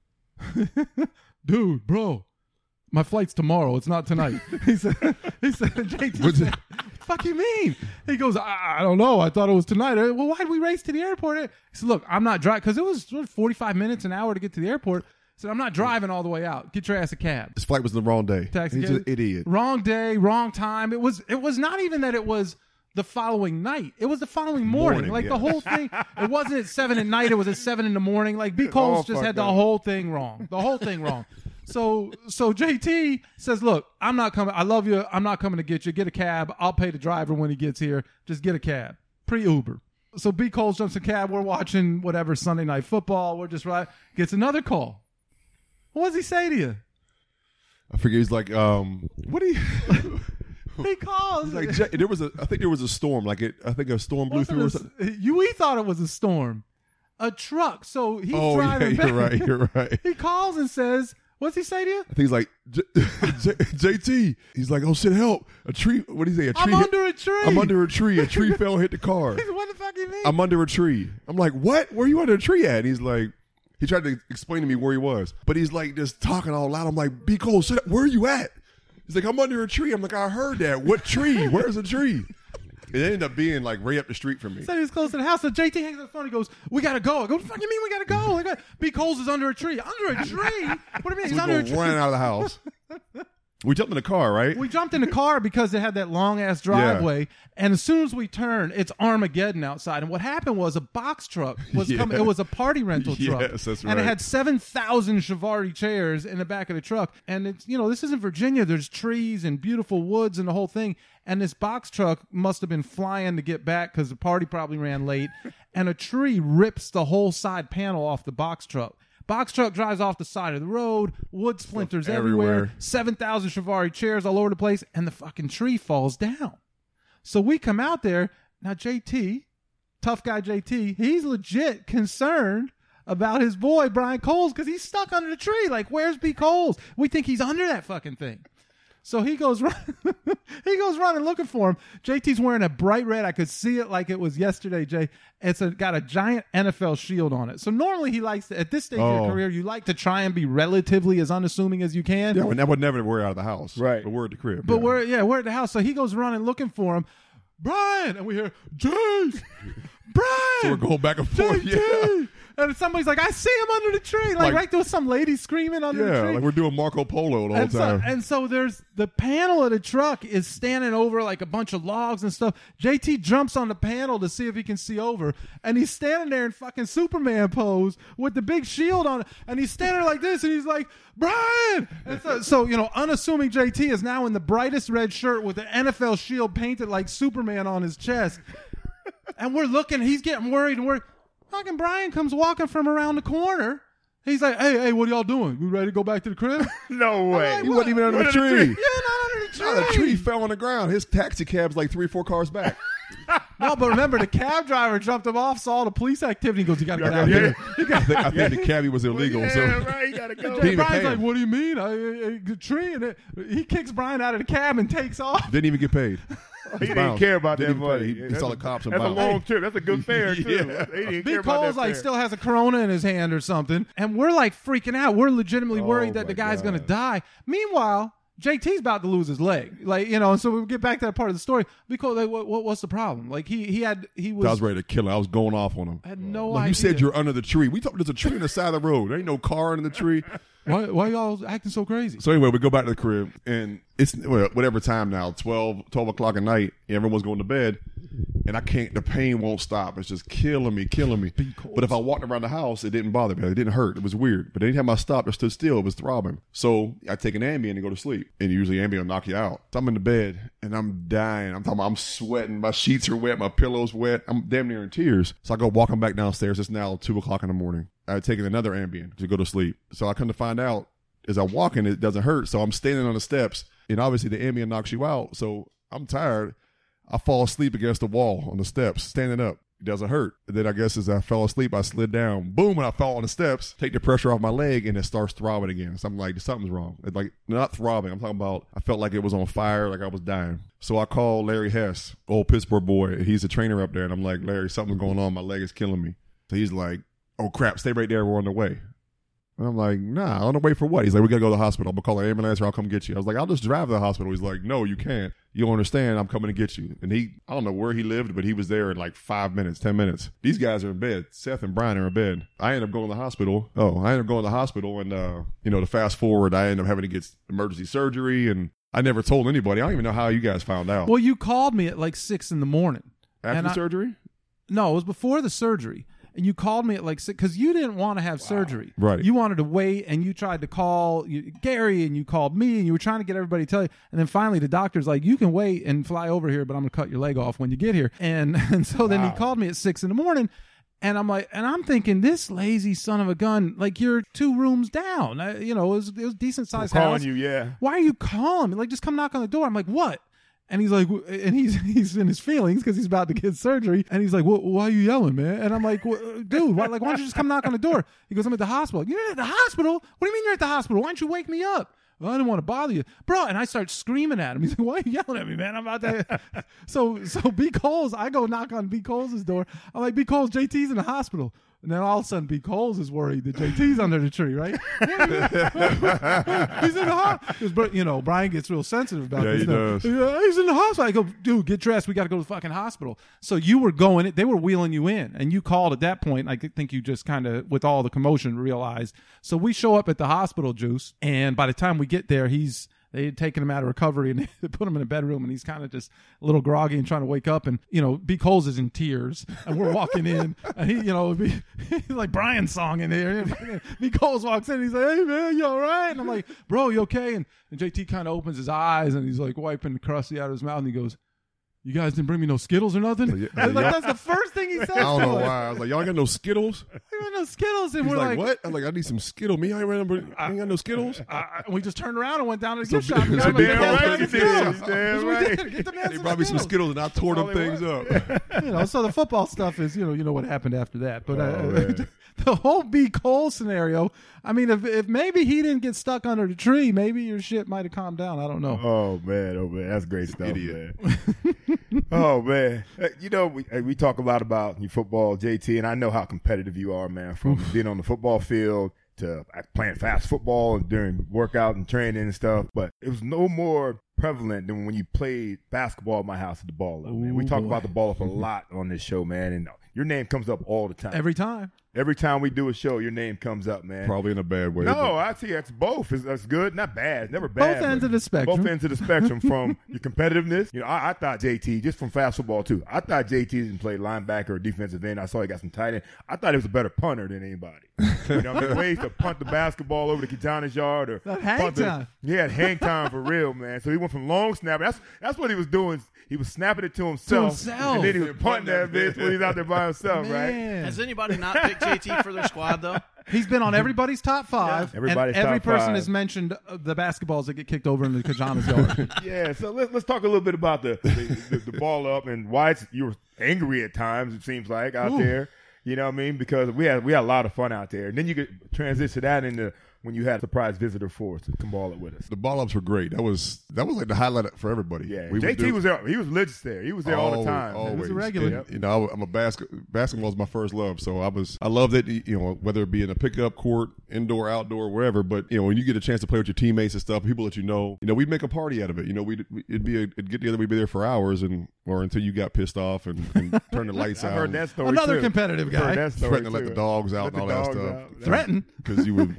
Dude, bro, my flight's tomorrow. It's not tonight. He said, he said, J T said, what the fuck you mean? He goes, I, I don't know. I thought it was tonight. Well, why'd we race to the airport? He said, look, I'm not driving, because it was forty-five minutes, an hour to get to the airport. He said, I'm not driving all the way out. Get your ass a cab. His flight was the wrong day. Taxi He's cab. an idiot. Wrong day, wrong time. It was, it was not even that it was the following night. It was the following morning. Morning, like yeah. the whole thing, it wasn't at seven at night. It was at seven in the morning. Like B. Coles all just had fucked the up. whole thing wrong. The whole thing wrong. So so J T says, look, I'm not coming. I love you. I'm not coming to get you. Get a cab. I'll pay the driver when he gets here. Just get a cab. Pre-Uber. So B. Coles jumps in a cab. We're watching whatever Sunday Night Football. We're just right. Gets another call. What does he say to you? I forget. He's like, um, what do you? He calls. He's like, Jay, there was a. I think there was a storm. Like it. I think a storm blew Wasn't through. Or a- something. You we thought it was a storm. A truck. So he's Oh yeah, driving you're back. right. You're right. He calls and says, what's he say to you? I think he's like J- J- J T. He's like, oh shit, help! A tree. What do you say? A I'm tree. hit- under a tree. I'm under a tree. A tree fell and hit the car. He said, what the fuck you mean? I'm under a tree. I'm like, what? Where are you under a tree at? And he's like, he tried to explain to me where he was, but he's like just talking all loud. I'm like, B. Cole, shut up. Where are you at? He's like, I'm under a tree. I'm like, I heard that. What tree? Where's the tree? It ended up being like right up the street from me. So he was close to the house. So J T hangs up the phone. He goes, we got to go. I go, what the fuck you mean we got to go? Like, what? B. Coles is under a tree. Under a tree? What do you mean? So He's we under a go tree. running out of the house. We jumped in the car, right? We jumped in the car because it had that long ass driveway, and as soon as we turned, it's Armageddon outside. And what happened was a box truck was Yeah. coming. It was a party rental truck, Yes, that's and it right. had seven thousand Shivari chairs in the back of the truck. And it's you know this isn't Virginia. There's trees and beautiful woods and the whole thing. And this box truck must have been flying to get back because the party probably ran late. And a tree rips the whole side panel off the box truck. Box truck drives off the side of the road, wood splinters Stuff everywhere, everywhere. seven thousand Shivari chairs all over the place, and the fucking tree falls down. So we come out there. Now, J T, tough guy J T, he's legit concerned about his boy, Brian Coles, because he's stuck under the tree. Like, where's B. Coles? We think he's under that fucking thing. So he goes run, he goes running looking for him. J T's wearing a bright red. I could see it like it was yesterday, Jay. It's a, got a giant N F L shield on it. So normally he likes to, at this stage of Oh. your career, you like to try and be relatively as unassuming as you can. Yeah, I would never wear out of the house. Right. But we're at the crib. But yeah. we're yeah, we're at the house. So he goes running looking for him. Brian, and we hear Jay, Brian. So we're going back and forth. J T. Yeah. And somebody's like, I see him under the tree. Like, Like- right there was some lady screaming under the Yeah, tree. like we're doing Marco Polo the whole and so, time. and so there's the panel of the truck is standing over like a bunch of logs and stuff. J T jumps on the panel to see if he can see over, and he's standing there in fucking Superman pose with the big shield on, and he's standing there like this, and he's like, Brian. And so, so you know, unassuming J T is now in the brightest red shirt with the N F L shield painted like Superman on his chest, and we're looking. He's getting worried, and we're fucking Brian comes walking from around the corner. He's like, hey, hey, what are y'all doing? We ready to go back to the crib? No way. like, He wasn't even under the Under the tree. tree. You're not under the tree. No, the tree fell on the ground. His taxi cab's like three or four cars back. No, but remember, the cab driver jumped him off, saw the police activity, and goes, you got to get out of Yeah. here. I think, I think the cabbie was illegal. Yeah, so right. You gotta go. Didn't even Brian's pay like, him. what do you mean? I, I, I, the tree. And it, he kicks Brian out of the cab and takes off. didn't even get paid. He didn't care about Didn't that even pay. money. He, he That's saw a- the cops and That's a bounced. long trip. That's a good fare too. Yeah. He didn't B. care about Cole's that like fare. still has a Corona in his hand or something, and we're like freaking out. We're legitimately Oh, worried that my the guy's God. going to die. Meanwhile, J T's about to lose his leg, like you know. And so we get back to that part of the story. Because like, what, what what's the problem? Like he he had he was, I was ready to kill him. I was going off on him. had no Like, idea. you said you're under the tree. We thought there's a tree on the side of the road. There ain't no car under the tree. Why, why y'all acting so crazy? So anyway, we go back to the crib, and it's well, whatever time now, twelve, twelve o'clock at night, everyone's going to bed, and I can't, the pain won't stop. It's just killing me, killing me. But if I walked around the house, it didn't bother me. It didn't hurt. It was weird. But anytime I stopped or stood still, it was throbbing. So I take an Ambien and go to sleep, and usually Ambien will knock you out. So I'm in the bed, and I'm dying. I'm talking about I'm sweating. My sheets are wet. My pillow's wet. I'm damn near in tears. So I go walking back downstairs. It's now two o'clock in the morning. I had taken another Ambien to go to sleep. So I come to find out, as I'm walking, it doesn't hurt. So I'm standing on the steps, and obviously the Ambien knocks you out. So I'm tired. I fall asleep against the wall on the steps, standing up. It doesn't hurt. And then I guess as I fell asleep, I slid down. Boom, and I fell on the steps, take the pressure off my leg, and it starts throbbing again. So I'm like, something's wrong. It's like, not throbbing. I'm talking about, I felt like it was on fire, like I was dying. So I called Larry Hess, old Pittsburgh boy. He's a trainer up there. And I'm like, Larry, something's going on. My leg is killing me. So he's like, oh, crap, stay right there. We're on the way. And I'm like, nah, on the way for what? He's like, we got to go to the hospital. I'm going to call an ambulance or I'll come get you. I was like, I'll just drive to the hospital. He's like, no, you can't. You don't understand. I'm coming to get you. And he, I don't know where he lived, but he was there in like five minutes, ten minutes. These guys are in bed. Seth and Brian are in bed. I ended up going to the hospital. Oh, I ended up going to the hospital. And, uh, you know, to fast forward, I ended up having to get emergency surgery. And I never told anybody. I don't even know how you guys found out. Well, you called me at like six in the morning. After the I, surgery? No, it was before the surgery. And you called me at like six because you didn't want to have wow. surgery. Right. You wanted to wait, and you tried to call you, Gary, and you called me, and you were trying to get everybody to tell you. And then finally, the doctor's like, you can wait and fly over here, but I'm going to cut your leg off when you get here. And and so wow. then he called me at six in the morning, and I'm like, and I'm thinking, this lazy son of a gun, like you're two rooms down. I, you know, it was, it was a decent sized house. Calling you, yeah. Why are you calling me? Like, just come knock on the door. I'm like, what? And he's like, and he's he's in his feelings because he's about to get surgery. And he's like, well, why are you yelling, man? And I'm like, well, dude, why, like, why don't you just come knock on the door? He goes, I'm at the hospital. You're at the hospital? What do you mean you're at the hospital? Why don't you wake me up? Well, I didn't want to bother you, bro. And I start screaming at him. He's like, why are you yelling at me, man? I'm about to. so, so B. Coles, I go knock on B. Coles' door. I'm like, B. Coles, J T's in the hospital. And then all of a sudden, B. Coles is worried that J T's under the tree, right? He's in the hospital. But, you know, Brian gets real sensitive about yeah, this. He stuff. does. Yeah, he's in the hospital. I go, dude, get dressed. We got to go to the fucking hospital. So you were going, they were wheeling you in. And you called at that point. I think you just kind of, with all the commotion, realized. So we show up at the hospital, Juice. And by the time we get there, he's, they had taken him out of recovery and they put him in a bedroom, and he's kind of just a little groggy and trying to wake up. And, you know, B. Coles is in tears, and we're walking in, and he, you know, be, he's like Brian's song in there. And B. Coles walks in, and he's like, hey, man, you all right? And I'm like, bro, you okay? And, and J T kind of opens his eyes, and he's like wiping the crusty out of his mouth, and he goes, you guys didn't bring me no Skittles or nothing? Yeah, I was like, yeah. that's the first thing he said. I don't to know us. why. I was like, y'all got no Skittles? I got no Skittles. And He's we're like, like, what? I'm like, I need some Skittles. Me, I ain't remember. I ain't got no Skittles. Uh, we just turned around and went down to the So gift shop. B- And so got B- him a damn bag right of you Skittles. did. That's what we did. Get the man They some brought me some Skittles, and I tore them things up. You know, so the football stuff is, you know, you know what happened after that. But Oh, uh, man. the whole B. Cole scenario, I mean, if if maybe he didn't get stuck under the tree, maybe your shit might have calmed down. I don't know. Oh man, oh man, that's great stuff, Idiot. man. Oh man, Uh, you know we we talk a lot about your football, J T, and I know how competitive you are, man. From being on the football field to playing fast football during workout and training and stuff, but it was no more prevalent than when you played basketball at my house at the ball up, man. We Ooh, talk boy. about the ball up a lot on this show, man, and your name comes up all the time. Every time. Every time we do a show, your name comes up, man. Probably in a bad way. No, but- I see it's both. It's, that's good, not bad. It's never bad. Both ends but of the spectrum. Both ends of the spectrum from your competitiveness. You know, I, I thought J T, just from fast football too, I thought J T didn't play linebacker or defensive end. I saw he got some tight end. I thought he was a better punter than anybody. You know, there's ways to punt the basketball over the Kitana's yard or That hang punt the- time. He had hang time for real, man. So he went from long snap. That's that's what he was doing. He was snapping it to himself, himself. and then he was punting that bitch when he's out there by himself, right? Man. Has anybody not picked J T for their squad, though? He's been on everybody's top five. Yeah. Everybody's and every top person five. has mentioned uh, the basketballs that get kicked over in the Kajana's yard. Yeah, so let's let's talk a little bit about the the, the, the ball up and why it's, you were angry at times. It seems like out Ooh. there, you know what I mean? Because we had we had a lot of fun out there, and then you could transition that into when you had a surprise visitor for us to come ball it with us. The ball ups were great. That was that was like the highlight for everybody. Yeah, We J would T do- was there. He was legit there. He was there all the Always, time. Always. He was a regular. And, you know, I, I'm a basket. Basketball is my first love, so I was. I loved it. You know, whether it be in a pickup court, indoor, outdoor, wherever. But you know, when you get a chance to play with your teammates and stuff, people that you know, you know, we'd make a party out of it. You know, we'd it'd be a it'd get together. We'd be there for hours and or until you got pissed off and, and turn the lights I out. heard that story. Another too. competitive I've guy. heard that story Threatening to let too. the dogs out Let and all the that dogs stuff. out. Threaten. Because you were in your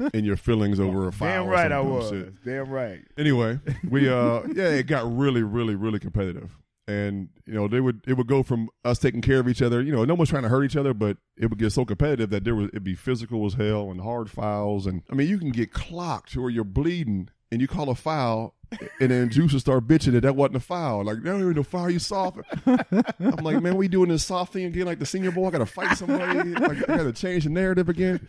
feelings over a foul. Damn or right some I dumb was. shit. Damn right. Anyway, we uh yeah, it got really, really, really competitive. And, you know, they would it would go from us taking care of each other, you know, no one's trying to hurt each other, but it would get so competitive that there was it'd be physical as hell and hard fouls. And I mean, you can get clocked or you're bleeding and you call a foul and then Juice will start bitching that that wasn't a foul. Like, that ain't no foul, you soft. I'm like, man, we doing this soft thing again like the senior bowl? I gotta fight somebody. Like, I gotta change the narrative again.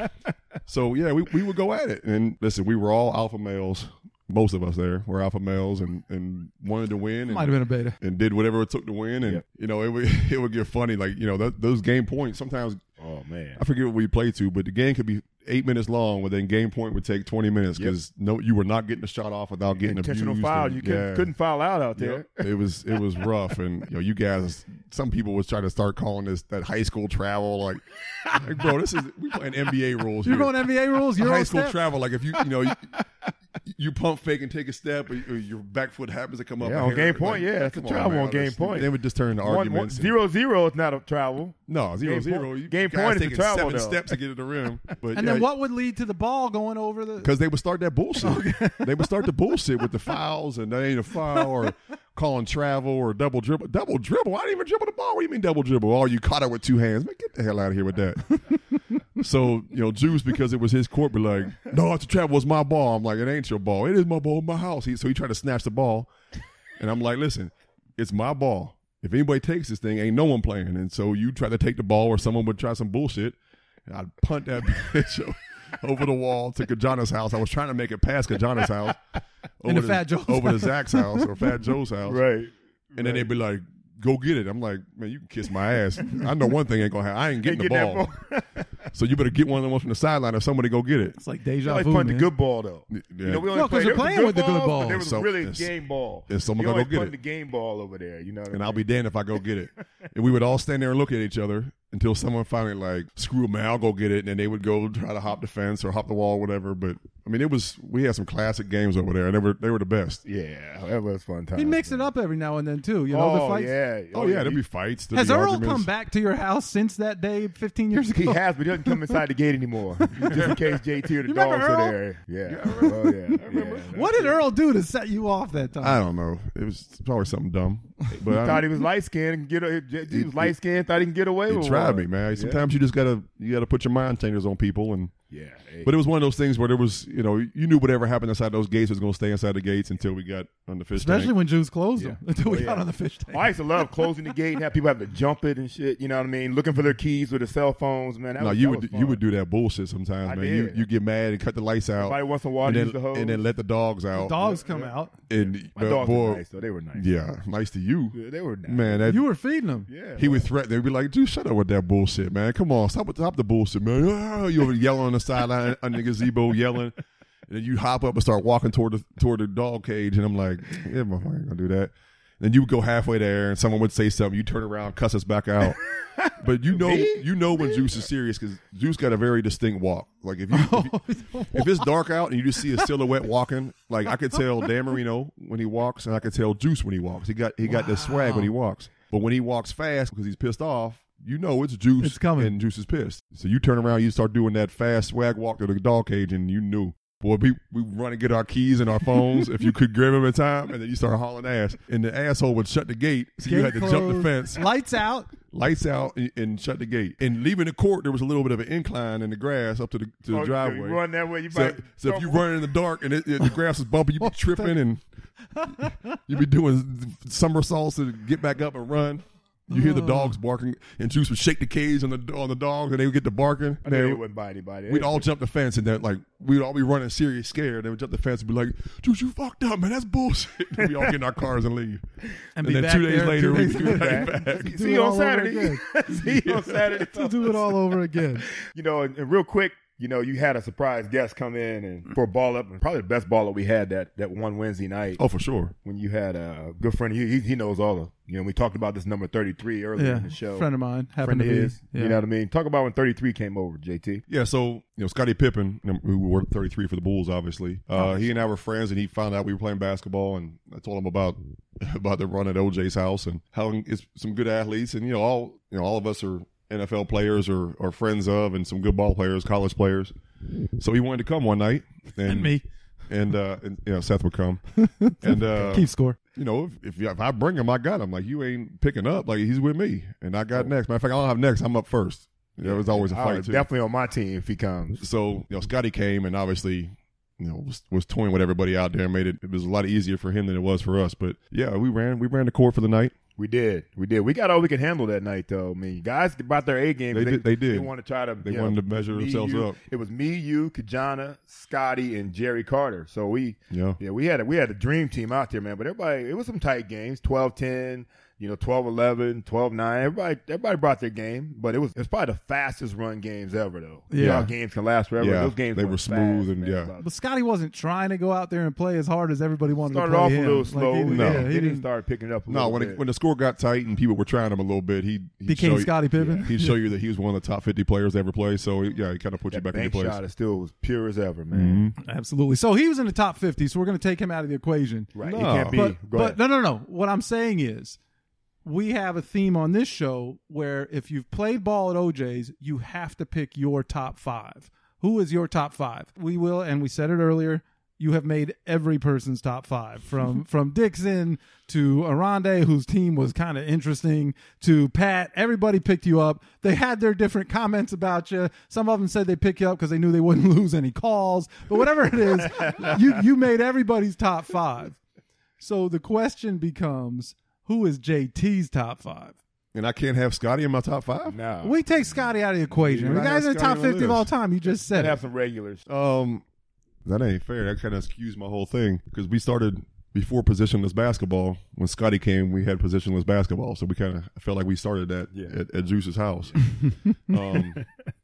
So yeah, we, we would go at it. And listen, we were all alpha males. Most of us there were alpha males and, and wanted to win. And, Might have been a beta. And did whatever it took to win. And, Yep. you know, it would it would get funny. Like, you know, th- those game points, sometimes, Oh, man. I forget what we played to, but the game could be eight minutes long, but then game point would take twenty minutes because no, you were not getting the shot off without getting Intentional abused. foul. And, You couldn't, yeah. couldn't foul out out there. Yep. It was it was rough, and you know, you guys. Some people was trying to start calling this that high school travel. Like, like bro, this is we playing N B A rules. You're here. going N B A rules. You're high on school step? travel. Like if you you know you, you pump fake and take a step, or, or your back foot happens to come up. Yeah, a on hair, game point, like, yeah, that's a come travel man, on game let's- point. They would just turn into One- one- arguments. and- zero zero is not a travel. no, zero game zero. point- You game guys point is a taking travel, seven though. steps to get to the rim. But And yeah, then what would lead to the ball going over the? because they would start that bullshit. They would start the bullshit with the fouls and that ain't a foul or calling travel or double dribble. Double dribble? I didn't even dribble the ball. What do you mean double dribble? Oh, you caught it with two hands. Man, get the hell out of here with that. So, you know, Juice, because it was his court, be like, no, it's a travel. It's my ball. I'm like, it ain't your ball. It is my ball, my house. He, so he tried to snatch the ball. And I'm like, listen, it's my ball. If anybody takes this thing, ain't no one playing. And so you try to take the ball or someone would try some bullshit. And I'd punt that bitch over the wall to Kajana's house. I was trying to make it past Kajana's house. Into over Fat Joe's Over to house. Zach's house or Fat Joe's house. Right. And then they'd be like, go get it. I'm like, man, you can kiss my ass. I know one thing ain't going to happen. I ain't getting Ain't the getting ball. that So you better get one of them ones from the sideline or somebody go get it. It's like You deja always vu, punt man. the good ball, though. Yeah. You know, we only No, 'cause play, you're there was playing with the good balls, ball. but there was So really it's- game ball. and someone you gotta go always get punt it. the game ball over there. You know what I And mean? I'll be damned if I go get it. And we would all stand there and look at each other until someone finally like, screw it, man, I'll go get it. And then they would go try to hop the fence or hop the wall or whatever. But I mean, it was, we had some classic games over there and they were, they were the best. Yeah, that was fun time. He mix it up every now and then too. You know Oh, the fights. yeah. Oh, yeah, there'd be fights. There'd Has be Earl arguments. come back to your house since that day fifteen years ago? He has, but he doesn't come inside the gate anymore. Just in case J T or the You remember dogs are Earl? there. Yeah. Oh, yeah. yeah. What did Earl do to set you off that time? I don't know. It was probably something dumb. But He I, thought he was light skinned and get. He, he was light skinned. Thought he can get away he with tried one. me, man. Yeah. Sometimes you just gotta you gotta put your mind changers on people, and Yeah. Hey. but it was one of those things where there was, you know, you knew whatever happened inside those gates was going to stay inside the gates until we got on the fish Especially tank. when Juice closed them until we Oh, yeah. got on the fish tank. I used to love closing the gate and have people have to jump it and shit. You know what I mean? Looking for their keys with their cell phones, man. That no, was, you that would was you fun. would do that bullshit sometimes, I man. You did. you get mad and cut the lights out, Everybody wants to water and then use the hose. and then let the dogs out. Dogs come out. And My uh, dogs boy, were nice, though. They were nice. yeah, nice to you, Yeah, they were nice. man. That, You were feeding them. Yeah. he would threaten. They'd be like, "Dude, shut up with that bullshit, man. Come on, stop with stop the bullshit, man." Ah, you over yelling on the sideline under the gazebo, yelling, and then you hop up and start walking toward the toward the dog cage, and I'm like, "Yeah, motherfucker, ain't gonna do that." Then you would go halfway there, and someone would say something. You turn around, cuss us back out. But you know, you know when Juice is serious because Juice got a very distinct walk. Like if you, if, you if it's dark out and you just see a silhouette walking, like I could tell Dan Marino when he walks, and I could tell Juice when he walks. He got he got the swag when he walks. But when he walks fast because he's pissed off, you know it's Juice. It's coming. And Juice is pissed. So you turn around, you start doing that fast swag walk to the dog cage, and you knew. Boy, we, we run and get our keys and our phones if you could grab them in time, and then you start hauling ass. And the asshole would shut the gate, so you Gate had to jump the closed, fence. Lights out. Lights out and, and shut the gate. And leaving the court, there was a little bit of an incline in the grass up to the to the Oh, driveway. You run that way, you So, might. so if you run in the dark and it, it- the grass is bumpy, you be tripping and you be doing somersaults to get back up and run. You hear the dogs barking, and Juice would shake the cage on the on the dogs, and they would get to barking. I knew Man, they wouldn't bite anybody. we'd all jump the fence, and then like we'd all be running serious scared. They would jump the fence and be like, "Juice, you fucked up, man. That's bullshit." And we all get in our cars and leave. And And, be then back two days there later, two we days be later. right back. Do See it you on all over Saturday. again. See you on Saturday. To do it all over again. You know, and, and real quick, you know, you had a surprise guest come in and for a ball up, and probably the best baller we had that that one Wednesday night. Oh, for sure. When you had a good friend, he he, he knows all the. You know, we talked about this number thirty-three earlier Yeah, in the show. friend of mine, happened friend to of be. his. Yeah. You know what I mean? Talk about when thirty-three came over, J T. Yeah, so you know Scottie Pippen, who wore thirty-three for the Bulls, obviously. Uh, he and I were friends, and he found out we were playing basketball, and I told him about about the run at O J's house and how it's some good athletes, and you know all you know all of us are N F L players or, or friends of, and some good ball players, college players. So he wanted to come one night, and, And me. and uh, and you know, Seth would come, and uh, Keep score. You know, if, if if I bring him, I got him. Like, you ain't picking up. Like, he's with me, and I got next. Matter of fact, I don't have next. I'm up first. You know, it was always a I fight was too. definitely on my team if he comes. So, you know, Scotty came and obviously, you know, was, was toying with everybody out there and made it, it was a lot easier for him than it was for us. But yeah, we ran, we ran the court for the night. We did. We did. We got all we could handle that night, though. I mean, guys brought their A game. They did- they did. They want to try to. They you wanted know, to measure me, themselves you- up. It was me, you, Kajana, Scotty, and Jerry Carter. So we, Yeah. yeah, we had a, we had a dream team out there, man. But everybody, it was some tight games. twelve ten, you know, twelve eleven, twelve nine. Everybody, everybody brought their game, but it was it's probably the fastest run games ever, though. You know Yeah. how games can last forever. Yeah, Those games they went were smooth fast, and man. yeah. About- But Scotty wasn't trying to go out there and play as hard as everybody wanted Started to play off him. a little Like, slow. he, No. yeah, he, he didn't didn't start picking it up. A No, little when bit. it, when the score got tight and people were trying him a little bit, he became Scottie Pippen. He'd show you that he was one of the top fifty players to ever play. So yeah, he kind of put you that back in your bank place. shot is still was pure as ever, man. Mhm. Absolutely. So he was in the top fifty, so we're going to take him out of the equation. Right? No. He can't be. But, Go but ahead. no, no, no. What I'm saying is we have a theme on this show where if you've played ball at O J's, you have to pick your top five. Who is your top five? We will, and we said it earlier, you have made every person's top five, from from Dixon to Arande, whose team was kind of interesting, to Pat. Everybody picked you up. They had their different comments about you. Some of them said they picked you up because they knew they wouldn't lose any calls. But whatever it is, you you made everybody's top five. So the question becomes, who is J T's top five? And I can't have Scotty in my top five. No. We take Scotty out of the equation. You're The not guy's in have the top Scotty on the fifty of all list. time. You just said Gotta it. have some regulars. Um, that ain't fair. That kind of skews my whole thing because we started before positionless basketball. When Scotty came, we had positionless basketball, so we kind of felt like we started that Yeah. at, at Juice's house. um,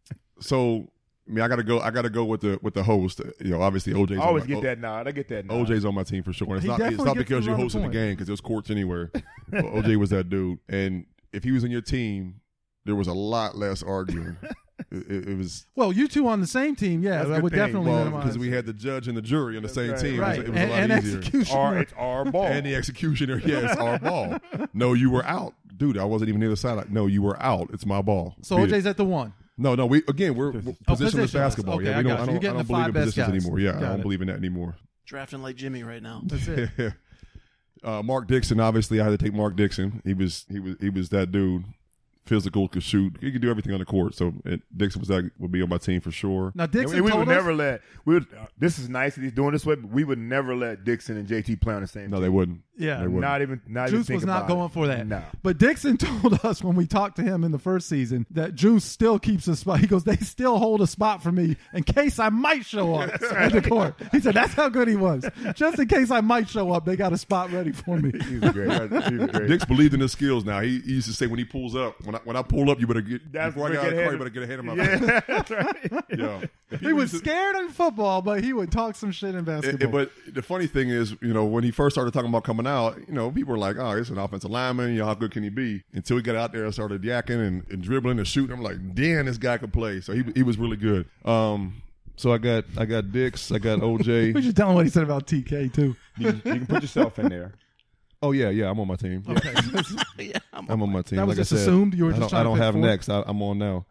so I mean, I gotta go. I gotta go with the with the host. You know, obviously O J's. I always on my, get that nod. I get that nod. O J's on my team for sure. And it's He not. It's definitely not gets because to you're run the hosting the point. game because there's courts anywhere. O J was that dude, and if he was in your team, there was a lot less arguing. it, it, it was Well, you two on the same team, yeah, That's a that good would thing. definitely well minimize. because we had the judge and the jury on the same right. team. It was- right, It was, a and, lot and easier. execution. Our, it's our ball. And the executioner, yes, our ball. No, you were out, dude. I wasn't even near the sideline. No, you were out. It's my ball. So Beat O it. J's at the one. No, no. We again, we're, we're Oh, positionless positionless. basketball. Okay, yeah, I we got don't. you. I You're don't, getting I don't the believe five in best positions guys. anymore. Yeah, Got I don't it. believe in that anymore. Drafting like Jimmy right now. That's it. uh, Mark Dixon, obviously, I had to take Mark Dixon. He was he was he was that dude. Physical, could shoot. He could do everything on the court. So it, Dixon was that would be on my team for sure. Now And Dixon we, we told would us, never let. We would. Uh, this is nice that he's doing this way, but we would never let Dixon and J T play on the same. No, team. they wouldn't. yeah, They wouldn't. Not even. Not Juice even think was not about going it. for that. No. But Dixon told us when we talked to him in the first season that Juice still keeps a spot. He goes, they still hold a spot for me in case I might show up at the court. He said that's how good he was. Just in case I might show up, they got a spot ready for me. He's great. He's great. Dix believed in his skills. Now he, he used to say when he pulls up, when I, when I pull up, you better get That's before I get out of the car, you better get ahead of my Yeah, that's right. yeah. If He was used to- scared in football, but he would talk some shit in It- basketball. it- but the funny thing is, you know, when he first started talking about coming out, you know, people were like, "Oh, it's an offensive lineman. You know, how good can he be?" Until he got out there and started yakking and, and dribbling and shooting, I'm like, "Damn, this guy could play." So he he was really good. Um, so I got I got Dix, I got O J. we should tell him what he said about T K too. You, you can put yourself in there. Oh yeah, yeah, I'm on my team. Okay. yeah, I'm I'm on my team. That was like just I said, assumed? You were I just don't, trying I to don't pick have four? next. I, I'm on now.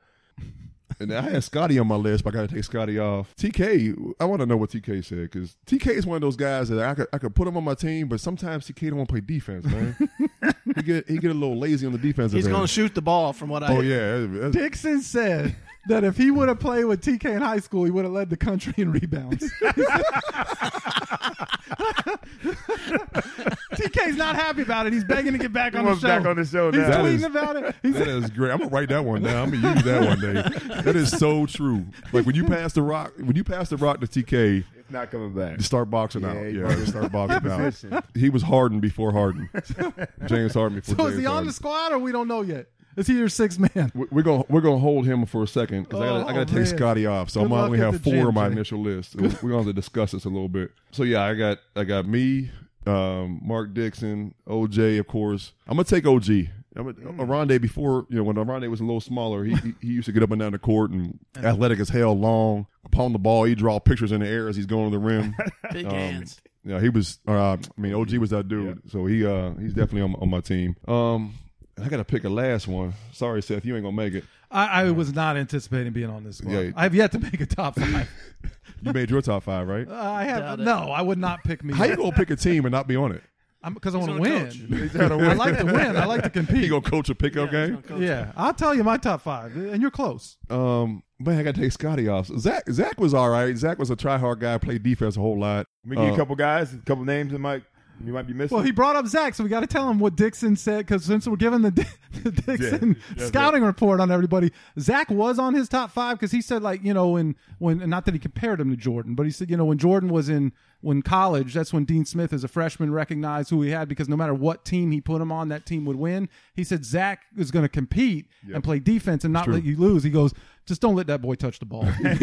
And I had Scotty on my list, but I got to take Scotty off. T K, I want to know what T K said because T K is one of those guys that I could I could put him on my team, but sometimes T K don't want to play defense, man. he get he get a little lazy on the defensive He's end. going to shoot the ball from what I Oh yeah, that's- Dixon said that if he would have played with T K in high school, he would have led the country in rebounds. T K's not happy about it. He's begging to get back He on the wants show. back on the show He's now. That tweeting is- about it. He's that is great. I'm gonna write that one down. I'm gonna use that one day. That is so true. Like when you pass the rock, when you pass the rock to T K, It's not coming back. you start boxing Yeah, out. he Yeah, was- you start boxing Position. out. He was Harden before Harden. James Harden before so James is he on Harden. the squad or we don't know yet? Is he your sixth man? We- We're gonna we're gonna hold him for a second because I Oh, gotta, I gotta take man. Scotty off, so Good I'm gonna luck only at have the four gym, on my Jay. initial list. We're gonna have to discuss this a little bit. So yeah, I got I got me, um, Mark Dixon, O J, of course. I'm gonna take O G. I'm a, Arande before you know when Arande was a little smaller, he, he he used to get up and down the court and athletic as hell, long upon the ball. He draw pictures in the air as he's going to the rim. Big Um, hands. Yeah, he was. Uh, I mean, O G was that dude. So he uh he's definitely on, on my team. Um, I got to pick a last one. Sorry, Seth, you ain't gonna make it. I, I was not anticipating being on this squad. Yeah. I've yet to make a top five. You made your top five, right? Uh, I have Doubt it. no. I would not pick me. How you gonna pick a team and not be on it? Because I He's want to gonna win. coach. I like to win. I like to compete. You gonna coach a pickup Yeah, he's game? gonna coach Yeah, I'll tell you my top five, and you're close. Um, man, I got to take Scotty off. Zach, Zach was all right. Zach was a try hard guy, played defense a whole lot. Let me give you Uh, a couple guys, a couple names that might you might be missing. Well, he brought up Zach, so we got to tell him what Dixon said, because since we're giving the, the Dixon Yeah, scouting report on everybody, Zach was on his top five because he said, like, you know, when when not that he compared him to Jordan, but he said, you know, when Jordan was in when college, that's when Dean Smith as a freshman recognized who he had, because no matter what team he put him on, that team would win. He said Zach is going to compete Yep. and play defense and not True. let you lose. He goes, just don't let that boy touch the ball.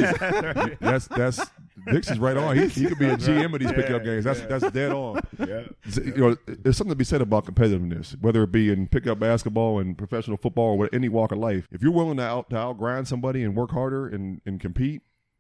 That's that's Dixon's right on. He, he could be a G M of these Yeah, pickup games. That's yeah. that's dead on. yeah. You know, there's something to be said about competitiveness, whether it be in pickup basketball and professional football or any walk of life. If you're willing to out to outgrind somebody and work harder and, and compete,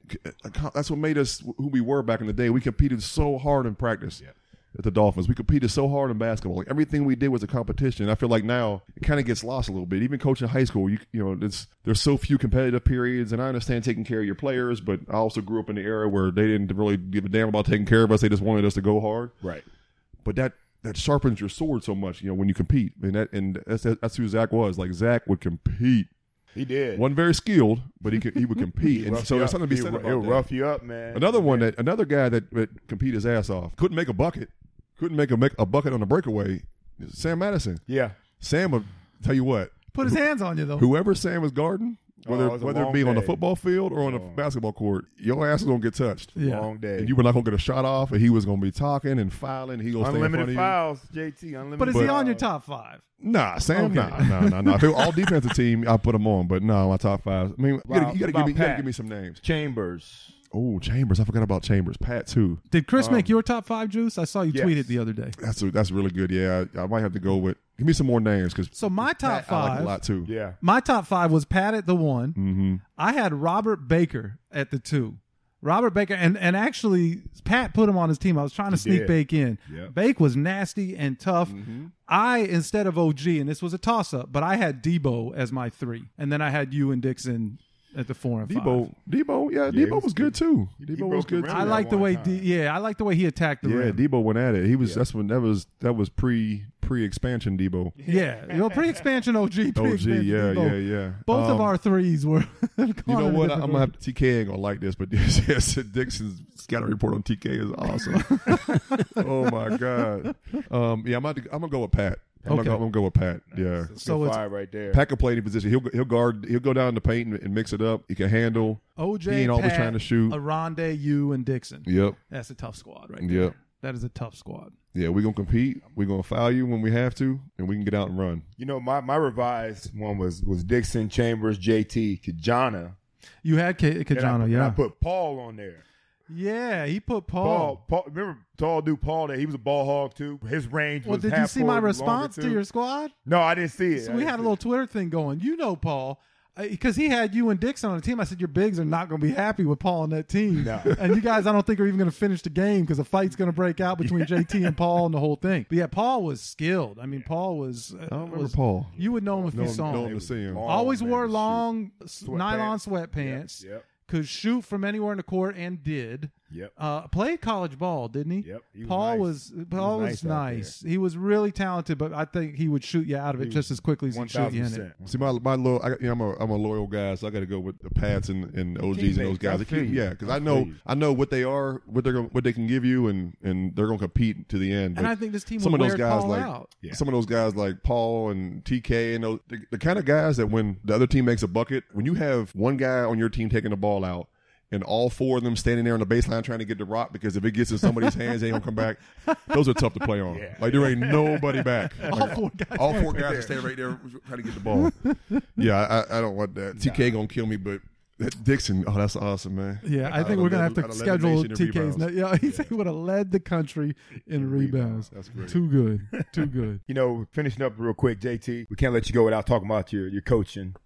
that's what made us who we were back in the day. We competed so hard in practice at the Dolphins. We competed so hard in basketball. Like, everything we did was a competition. I feel like now it kind of gets lost a little bit. Even coaching high school, you you know, it's, there's so few competitive periods, and I understand taking care of your players, but I also grew up in the era where they didn't really give a damn about taking care of us. They just wanted us to go hard. Right. But that that sharpens your sword so much, you know, when you compete. And that and that's that's who Zach was. Like, Zach would compete. He did. Wasn't very skilled, but he could he would compete. He'd and rough so you there's up. something to be He'd- said about He'll that. rough you up, man. Another one that another guy that, that compete his ass off. Couldn't make a bucket. Couldn't make a make a bucket on a breakaway. Sam Madison. Yeah. Sam would tell you what. Put his hands on you, though. Whoever Sam was guarding, whether Oh, it was a whether it long be on the day. football field or on the basketball court, your ass is gonna get touched. Yeah. Long day. And you were not gonna get a shot off, and he was gonna be talking and filing. He gonna stay in front of Unlimited you. fouls, J T. Unlimited. But is he fouls. on your top five? Nah, Sam, Okay. nah, nah, nah, nah. If it was all defensive team, I put him on. But no, my top five. I mean, you Wow. gotta, you gotta What give me, about you gotta Pat? give me some names. Chambers. Oh, Chambers. I forgot about Chambers. Pat too. Did Chris Um, make your top five, Juice? I saw you yes. tweet it the other day. That's that's really good. Yeah, I, I might have to go with. Give me some more names because So my top I like five, a lot too. Yeah. my top five was Pat at the one. Mm-hmm. I had Robert Baker at the two. Robert Baker, and, and actually, Pat put him on his team. I was trying to He sneak did. Bake in. Yep. Bake was nasty and tough. Mm-hmm. I, instead of O G, and this was a toss-up, but I had Debo as my three. And then I had you and Dixon at the four and Debo, five. Debo, yeah, Yeah, he Debo was was good too. He Debo broke was the good rim. too. I that like the one way, time. D, yeah, I like the way he attacked the Yeah, rim. Debo went at it. He was. Yeah. That's when that was. That was pre pre expansion Debo. Yeah, you know, pre-expansion O G, O G, pre-expansion yeah, Debo. yeah, yeah. Both of Um, our threes were. You know what? I'm gonna have T K ain't gonna like this, but yes, Dixon's scouting report on T K is awesome. Oh my god. Um, yeah, I'm about to, I'm gonna go with Pat. I'm, Okay. gonna, go, I'm gonna go with Pat. Yeah. That's So good it's- fire right there. Pat can play any position. He'll he'll guard. He'll go down the paint and, and mix it up. He can handle. O J, He ain't always Pat, trying to shoot. Aronde, you, and Dixon. Yep. That's a tough squad right there. Yep. That is a tough squad. Yeah, we're gonna compete. We're gonna foul you when we have to, and we can get out and run. You know, my, my revised one was was Dixon, Chambers, J T, Kajana. You had K- And I- Kajana, and yeah. I put Paul on there. Yeah, he put Paul. Paul, Paul, remember tall dude Paul? That he was a ball hog too. His range Well, was did you half see my forward, response longer, to too. your squad? No, I didn't see it. So I we didn't had a see little it. Twitter thing going. You know, Paul, because he had you and Dixon on the team. I said your bigs are not going to be happy with Paul on that team, No. and you guys, I don't think are even going to finish the game because a fight's going to break out between J T and Paul and the whole thing. But yeah, Paul was skilled. I mean, Paul was. Uh, I don't remember was- Paul. You would know him if No, you saw no, him. to see him. Long, Always man, wore to shoot. long s- Sweatpants. nylon sweatpants. Yep, yep. Could shoot from anywhere in the court and did. Yep. Uh, played college ball, didn't he? Yep, he was Paul nice. was He Paul was was nice out nice. He was really talented, but I think he would shoot you out of it He just was as quickly as he'd shoot you in it. one thousand percent. See, my my loyal, I, you know, I'm a I'm a loyal guy, so I got to go with the Pats and, and O Gs and those Teammates, guys. I They feel keep- you. yeah, because I I know feel you. I know what they are, what they're gonna, what they can give you, and and they're gonna compete to the end. And But I think this team some would of those wear guys Paul like out. Yeah. some of those guys like Paul and T K and those, the, the kind of guys that when the other team makes a bucket, when you have one guy on your team taking the ball out. And all four of them standing there on the baseline trying to get the rock because if it gets in somebody's hands, they don't come back. Those are tough to play on. Yeah. Like there ain't nobody back. All Like, four guys all four right guys there. are standing right there trying to get the ball. Yeah, I, I don't want that. T K gonna kill me, but that Dixon, oh, that's awesome, man. Yeah, I Out think of we're gonna have eleven- to out of schedule eleven nation in T K's. rebounds. Ne- yeah, he said he would have led the country in In rebounds. rebounds. That's great. Too good, too good. You know, finishing up real quick, J T, we can't let you go without talking about your, your coaching.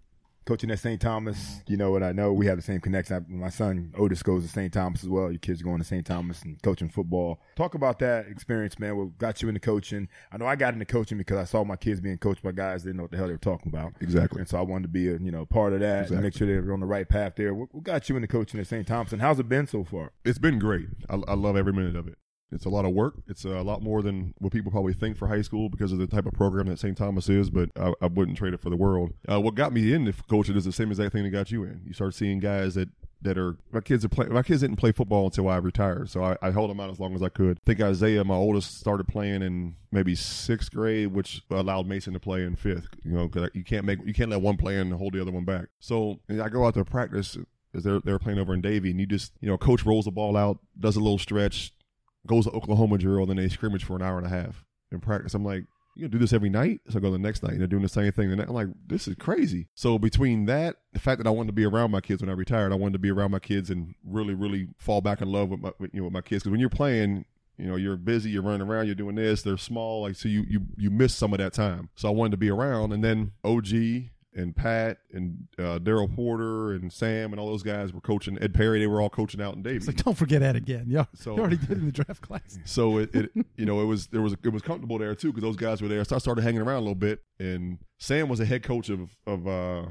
coaching at Saint Thomas, you know what I know? We have the same connection. I, my son Otis goes to Saint Thomas as well. Your kids are going to Saint Thomas and coaching football. Talk about that experience, man. What got you into coaching? I know I got into coaching because I saw my kids being coached by guys that didn't know what the hell they were talking about. Exactly. And so I wanted to be a you know part of that Exactly. and make sure they were on the right path there. What, what got you into coaching at Saint Thomas, and how's it been so far? It's been great. I, I love every minute of it. It's a lot of work. It's a lot more than what people probably think for high school because of the type of program that Saint Thomas is, but I, I wouldn't trade it for the world. Uh, what got me into coaching is the same exact thing that got you in. You start seeing guys that, that are – my kids are play, my kids didn't play football until I retired, so I, I held them out as long as I could. I think Isaiah, my oldest, started playing in maybe sixth grade, which allowed Mason to play in fifth. You know, because you can't make you can't let one play and hold the other one back. So I go out to practice because they're, they're playing over in Davie, and you just – you know, coach rolls the ball out, does a little stretch, goes to Oklahoma drill, then they scrimmage for an hour and a half in practice. I'm like, you gonna do this every night? So I go the next night, and they're doing the same thing. And I'm like, this is crazy. So between that, the fact that I wanted to be around my kids when I retired, I wanted to be around my kids and really, really fall back in love with my, with, you know, with my kids. Because when you're playing, you know, you're busy, you're running around, you're doing this. They're small, like so you you you miss some of that time. So I wanted to be around, and then O G and Pat and uh, Daryl Porter and Sam and all those guys were coaching. Ed Perry, they were all coaching out in Davie. It's like, don't forget Ed again. Yeah, So- you already did in the draft class. So it, it you know, it was there was it was comfortable there too because those guys were there. So I started hanging around a little bit, and Sam was a head coach of of uh,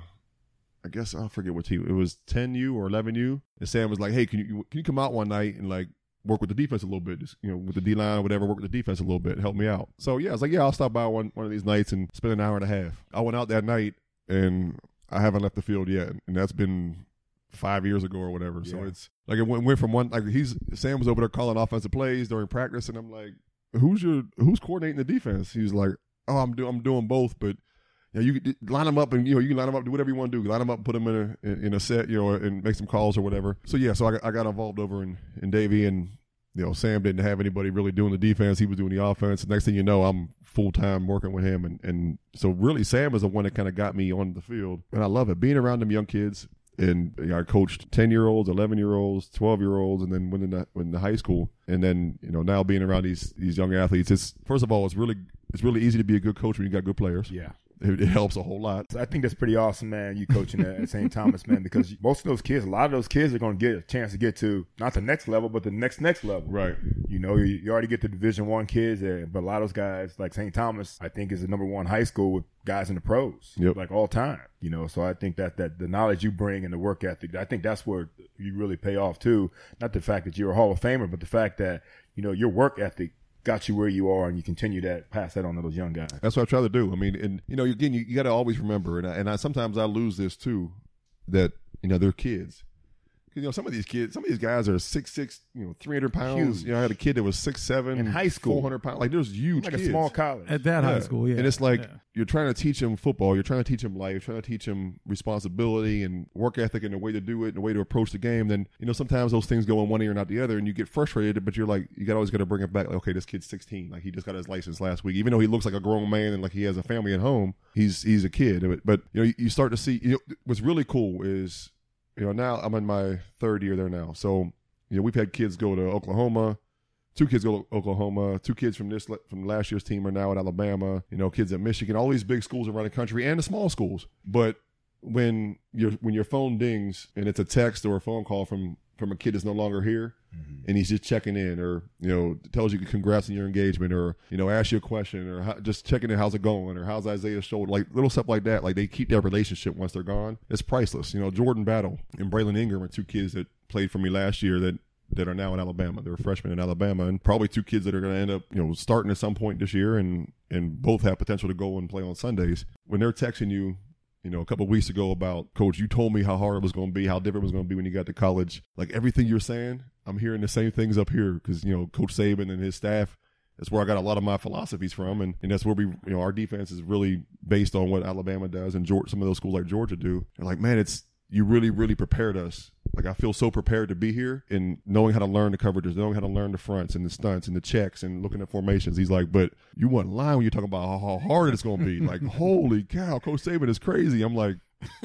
I guess I forget what team it was, ten U or eleven U. And Sam was like, hey, can you can you come out one night and like work with the defense a little bit, just, you know, with the D line or whatever, work with the defense a little bit, help me out. So yeah, I was like, yeah, I'll stop by one one of these nights and spend an hour and a half. I went out that night and I haven't left the field yet, and that's been five years ago or whatever. Yeah. So it's like it went, went from one like he's Sam was over there calling offensive plays during practice, and I'm like, who's your who's coordinating the defense? He's like, oh, I'm doing I'm doing both, but you know, you can line them up and you know you can line them up, do whatever you want to do, line them up, put them in a in, in a set, you know, and make some calls or whatever. So yeah, so I got, I got involved over in in Davie, and you know, Sam didn't have anybody really doing the defense. He was doing the offense. The next thing you know, I'm full-time working with him. And, and so really Sam is the one that kind of got me on the field. And I love it. Being around them young kids. And you know, I coached ten-year-olds, eleven-year-olds, twelve-year-olds, and then went into, went into high school. And then, you know, now being around these these young athletes, it's first of all, it's really it's really easy to be a good coach when you got good players. Yeah. It, it helps a whole lot. I think that's pretty awesome, man, you coaching at Saint Thomas, man, because most of those kids, a lot of those kids are going to get a chance to get to not the next level, but the next, next level. Right. You know, you, you already get the Division One kids, uh, but a lot of those guys, like Saint Thomas, I think is the number one high school with guys in the pros, yep. like all time, you know. So I think that, that the knowledge you bring and the work ethic, I think that's where you really pay off too. Not the fact that you're a Hall of Famer, but the fact that, you know, your work ethic got you where you are, and you continue that, pass that on to those young guys. That's what I try to do. I mean, and you know, again, you, you got to always remember, and I, and I sometimes I lose this too, that you know they're kids. You know, some of these kids, some of these guys are six six, you know, three hundred pounds. Huge. You know, I had a kid that was six seven in high school, four hundred pounds. Like there's huge, like kids. a small college at that yeah. high school. Yeah, and it's like yeah. you're trying to teach them football, you're trying to teach them life, you're trying to teach them responsibility and work ethic and the way to do it and the way to approach the game. Then you know sometimes those things go in one ear and not the other, and you get frustrated. But you're like, you got always got to bring it back. Like, okay, this kid's sixteen, like he just got his license last week, even though he looks like a grown man and like he has a family at home. He's he's a kid. But, but you know, you start to see. You know, what's really cool is, you know, now I'm in my third year there now, so. You know, we've had kids go to Oklahoma, two kids go to Oklahoma, two kids from this from last year's team are now at Alabama. You know, kids at Michigan, all these big schools around the country and the small schools. But when your when your phone dings and it's a text or a phone call from from a kid that's no longer here, mm-hmm. and he's just checking in, or you know, tells you congrats on your engagement, or you know, asks you a question, or how, just checking in, how's it going, or how's Isaiah's shoulder, like little stuff like that. Like they keep their relationship once they're gone. It's priceless. You know, Jordan Battle and Braylon Ingram are two kids that played for me last year that that are now in Alabama. They're freshmen in Alabama, and probably two kids that are going to end up, you know, starting at some point this year, and and both have potential to go and play on Sundays. When they're texting you, you know, a couple of weeks ago about, Coach, you told me how hard it was going to be, how different it was going to be when you got to college. Like everything you're saying, I'm hearing the same things up here because, you know, Coach Saban and his staff, that's where I got a lot of my philosophies from, and, and that's where we, you know, our defense is really based on what Alabama does and Georgia, some of those schools like Georgia do. They're like, man, it's you really, really prepared us. Like I feel so prepared to be here and knowing how to learn the coverages, knowing how to learn the fronts and the stunts and the checks and looking at formations. He's like, but you wasn't lying when you're talking about how, how hard it's going to be. Like, holy cow, Coach Saban is crazy. I'm like,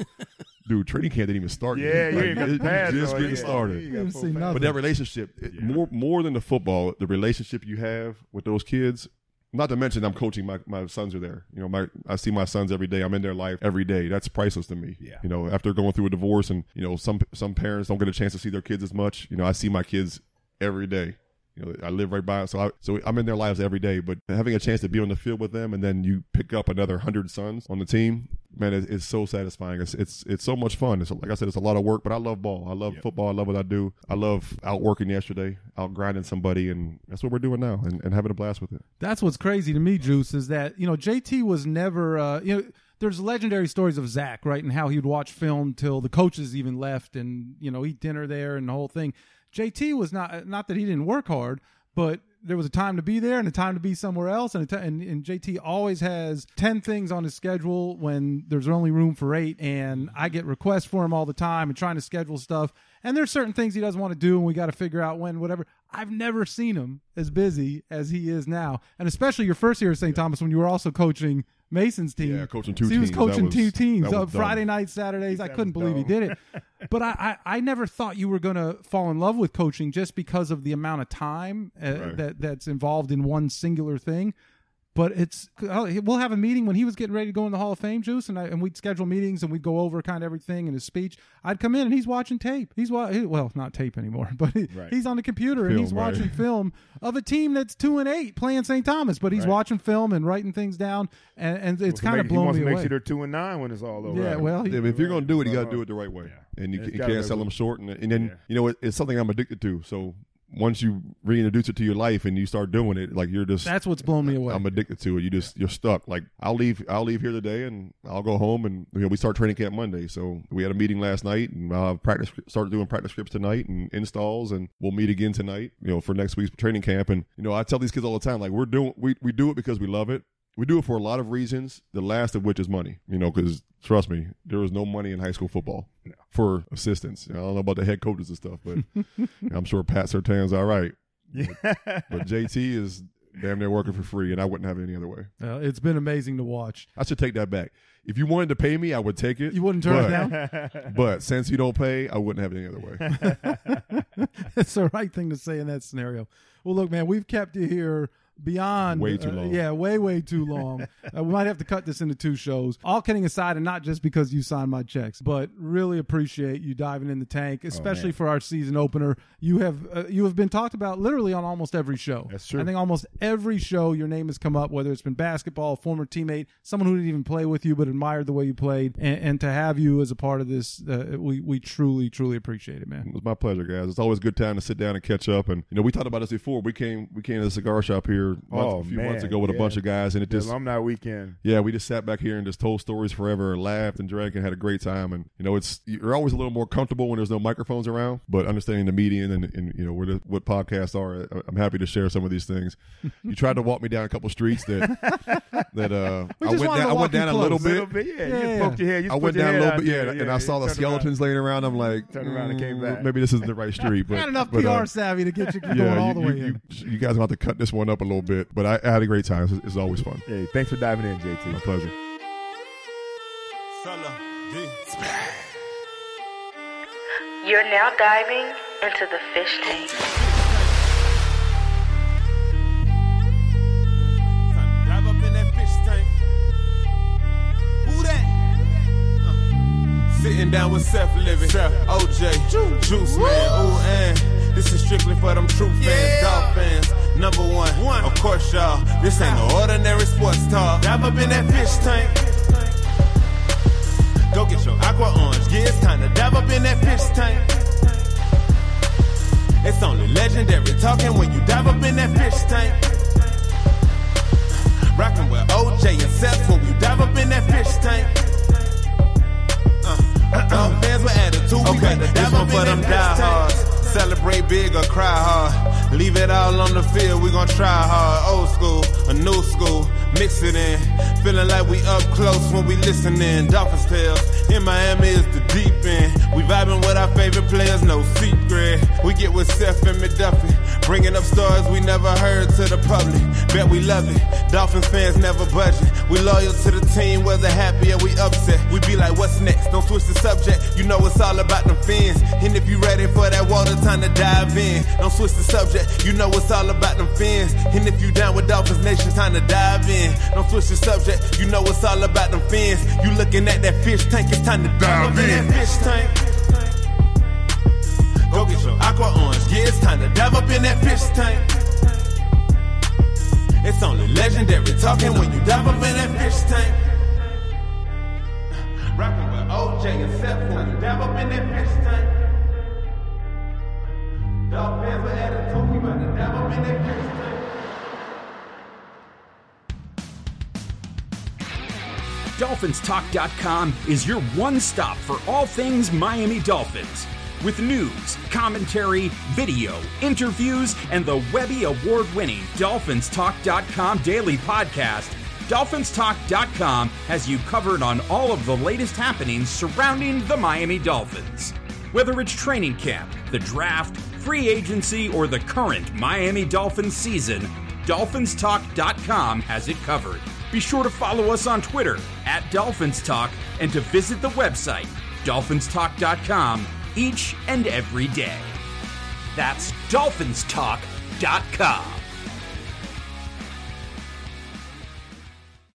dude, training camp didn't even start yeah, yet. You like, ain't got it, the pads it just on, getting yeah. started. You got but that relationship, it, yeah. more more than the football, the relationship you have with those kids, Not to mention, I'm coaching. My, my sons are there. You know, my I see my sons every day. I'm in their life every day. That's priceless to me. Yeah. You know, after going through a divorce, and you know, some some parents don't get a chance to see their kids as much. You know, I see my kids every day. You know, I live right by it, so I, so I'm in their lives every day. But having a chance to be on the field with them, and then you pick up another hundred sons on the team, man, it, it's so satisfying. It's it's it's so much fun. It's like I said, it's a lot of work, but I love ball. I love yep. football. I love what I do. I love out working yesterday, out grinding somebody, and that's what we're doing now, and, and having a blast with it. That's what's crazy to me, Juice, is that you know J T was never uh, you know. There's legendary stories of Zach, right, and how he would watch film till the coaches even left, and you know eat dinner there and the whole thing. J T was not not that he didn't work hard, but there was a time to be there and a time to be somewhere else. And, a t- and, and J T always has ten things on his schedule when there's only room for eight. And I get requests for him all the time and trying to schedule stuff. And there's certain things he doesn't want to do, and we got to figure out when, whatever. I've never seen him as busy as he is now. And especially your first year at Saint Thomas when you were also coaching Mason's team. Yeah, coaching two so teams. He was coaching was, two teams. So Friday dumb. nights, Saturdays. That I couldn't believe dumb. he did it. But I, I, I never thought you were going to fall in love with coaching just because of the amount of time uh, Right. that that's involved in one singular thing. But it's we'll have a meeting when he was getting ready to go in the Hall of Fame, Juice, and I, and we'd schedule meetings and we'd go over kind of everything in his speech. I'd come in and he's watching tape. He's wa- well, not tape anymore, but he, Right. he's on the computer Film, and he's right. watching film of a team that's two and eight playing Saint Thomas. But he's Right. watching film and writing things down, and, and it's Well, kind of he blown wants me to make away. sure they're two and nine when it's all over. Yeah, Right. well, he, Yeah, but if you're going to do it, you got to Uh, do it the right way. yeah. And you, It's you gotta can't go sell good. them short. And, and then, Yeah. you know, it, it's something I'm addicted to. So once you reintroduce it to your life and you start doing it, like you're just that's what's blown me away. I'm addicted to it. You just you're stuck. Like I'll leave I'll leave here today and I'll go home, and you know, we start training camp Monday. So we had a meeting last night, and I'll have practice start doing practice scripts tonight and installs, and we'll meet again tonight, you know, for next week's training camp. And you know, I tell these kids all the time, like we're doing we we do it because we love it. We do it for a lot of reasons, the last of which is money, you know, because trust me, there was no money in high school football No. for assistants. You know, I don't know about the head coaches and stuff, but I'm sure Pat Surtain's all right. Yeah. But J T is damn near working for free, and I wouldn't have it any other way. Uh, it's been amazing to watch. I should take that back. If you wanted to pay me, I would take it. You wouldn't turn but, it down? But since you don't pay, I wouldn't have it any other way. It's the right thing to say in that scenario. Well, look, man, we've kept you here beyond Way too uh, long. yeah, way, way too long. uh, we might have to cut this into two shows. All kidding aside, and not just because you signed my checks, but really appreciate you diving in the tank, especially man. for our season opener. You have uh, you have been talked about literally on almost every show. That's true. I think almost every show your name has come up, whether it's been basketball, a former teammate, someone who didn't even play with you but admired the way you played, and, and to have you as a part of this, uh, we we truly, truly appreciate it, man. It was my pleasure, guys. It's always a good time to sit down and catch up. And you know, we talked about this before. We came we came to the cigar shop here months, Oh, a few man, months ago with yeah. a bunch of guys, and it The just alumni weekend. yeah, we just sat back here and just told stories forever and laughed and drank and had a great time. And you know, it's you're always a little more comfortable when there's no microphones around, but understanding the median and, and you know where the, what podcasts are, I'm happy to share some of these things. You tried to walk me down a couple streets that that uh, We I just went wanted down. to I walk went you down a close. little A little bit. bit, yeah. Yeah, You yeah. poked your head. You I put went your down a head little out bit, yeah, there. and I saw the turned skeletons laying around. I'm like, Turned around and came mm, back. Maybe this isn't the right street, but Not enough but, P R uh, savvy to get you going yeah, all you, the you, way in. you, you guys will have to cut this one up a little bit, but I, I had a great time. It's, it's always fun. Hey, thanks for diving in, J T. My pleasure. Solo, D. You're now diving into the fish tank. Dive up in that fish tank. Who that? Uh, Sitting down with Seth Living, Seth, O J, Ju- Juice Man. Ooh, and this is strictly for them true fans, Yeah. dog fans. Number one, One. of course, y'all. This ain't no ordinary sports talk. Dive up in that fish tank. Go get your aqua orange. Yeah, it's time to dive up in that fish tank. It's only legendary talking when you dive up in that fish tank. Rockin' with O J and Seth when we dive up in that fish tank. Uh, uh, uh, fans with attitude, we Okay, got to this dive one up for in them that fish tank. diehards. Celebrate big or cry hard. Leave it all on the field, we gon' try hard. Old school, a new school, mix it in. Feeling like we up close when we listening. Dolphins tales, in Miami is the deep end. We vibing with our favorite players, no secret. We get with Seth and McDuffie. Bringing up stories we never heard to the public. Bet we love it. Dolphins fans never budging. We loyal to the team, whether happy or we upset. We be like, what's next? Don't switch the subject. You know it's all about them fins. And if you ready for that water, time to dive in. Don't switch the subject. You know it's all about them fins. And if you down with Dolphins Nation, time to dive in. Don't switch the subject. You know it's all about them fins. You looking at that fish tank, it's time to dive in. That fish tank. Go get your aqua orange. Yeah, it's time to dive up in that fish tank. It's only legendary talking when you dive up in that fish tank. Rockin' with O J and Seth when you dive up in that fish tank. Dog fans were at a Tokyo, about to dive up in that fish tank. Dolphins Talk dot com is your one stop for all things Miami Dolphins. With news, commentary, video, interviews, and the Webby Award-winning Dolphins Talk dot com daily podcast, Dolphins Talk dot com has you covered on all of the latest happenings surrounding the Miami Dolphins. Whether it's training camp, the draft, free agency, or the current Miami Dolphins season, Dolphins Talk dot com has it covered. Be sure to follow us on Twitter at Dolphins Talk and to visit the website, Dolphins Talk dot com, each and every day. That's Dolphins Talk dot com.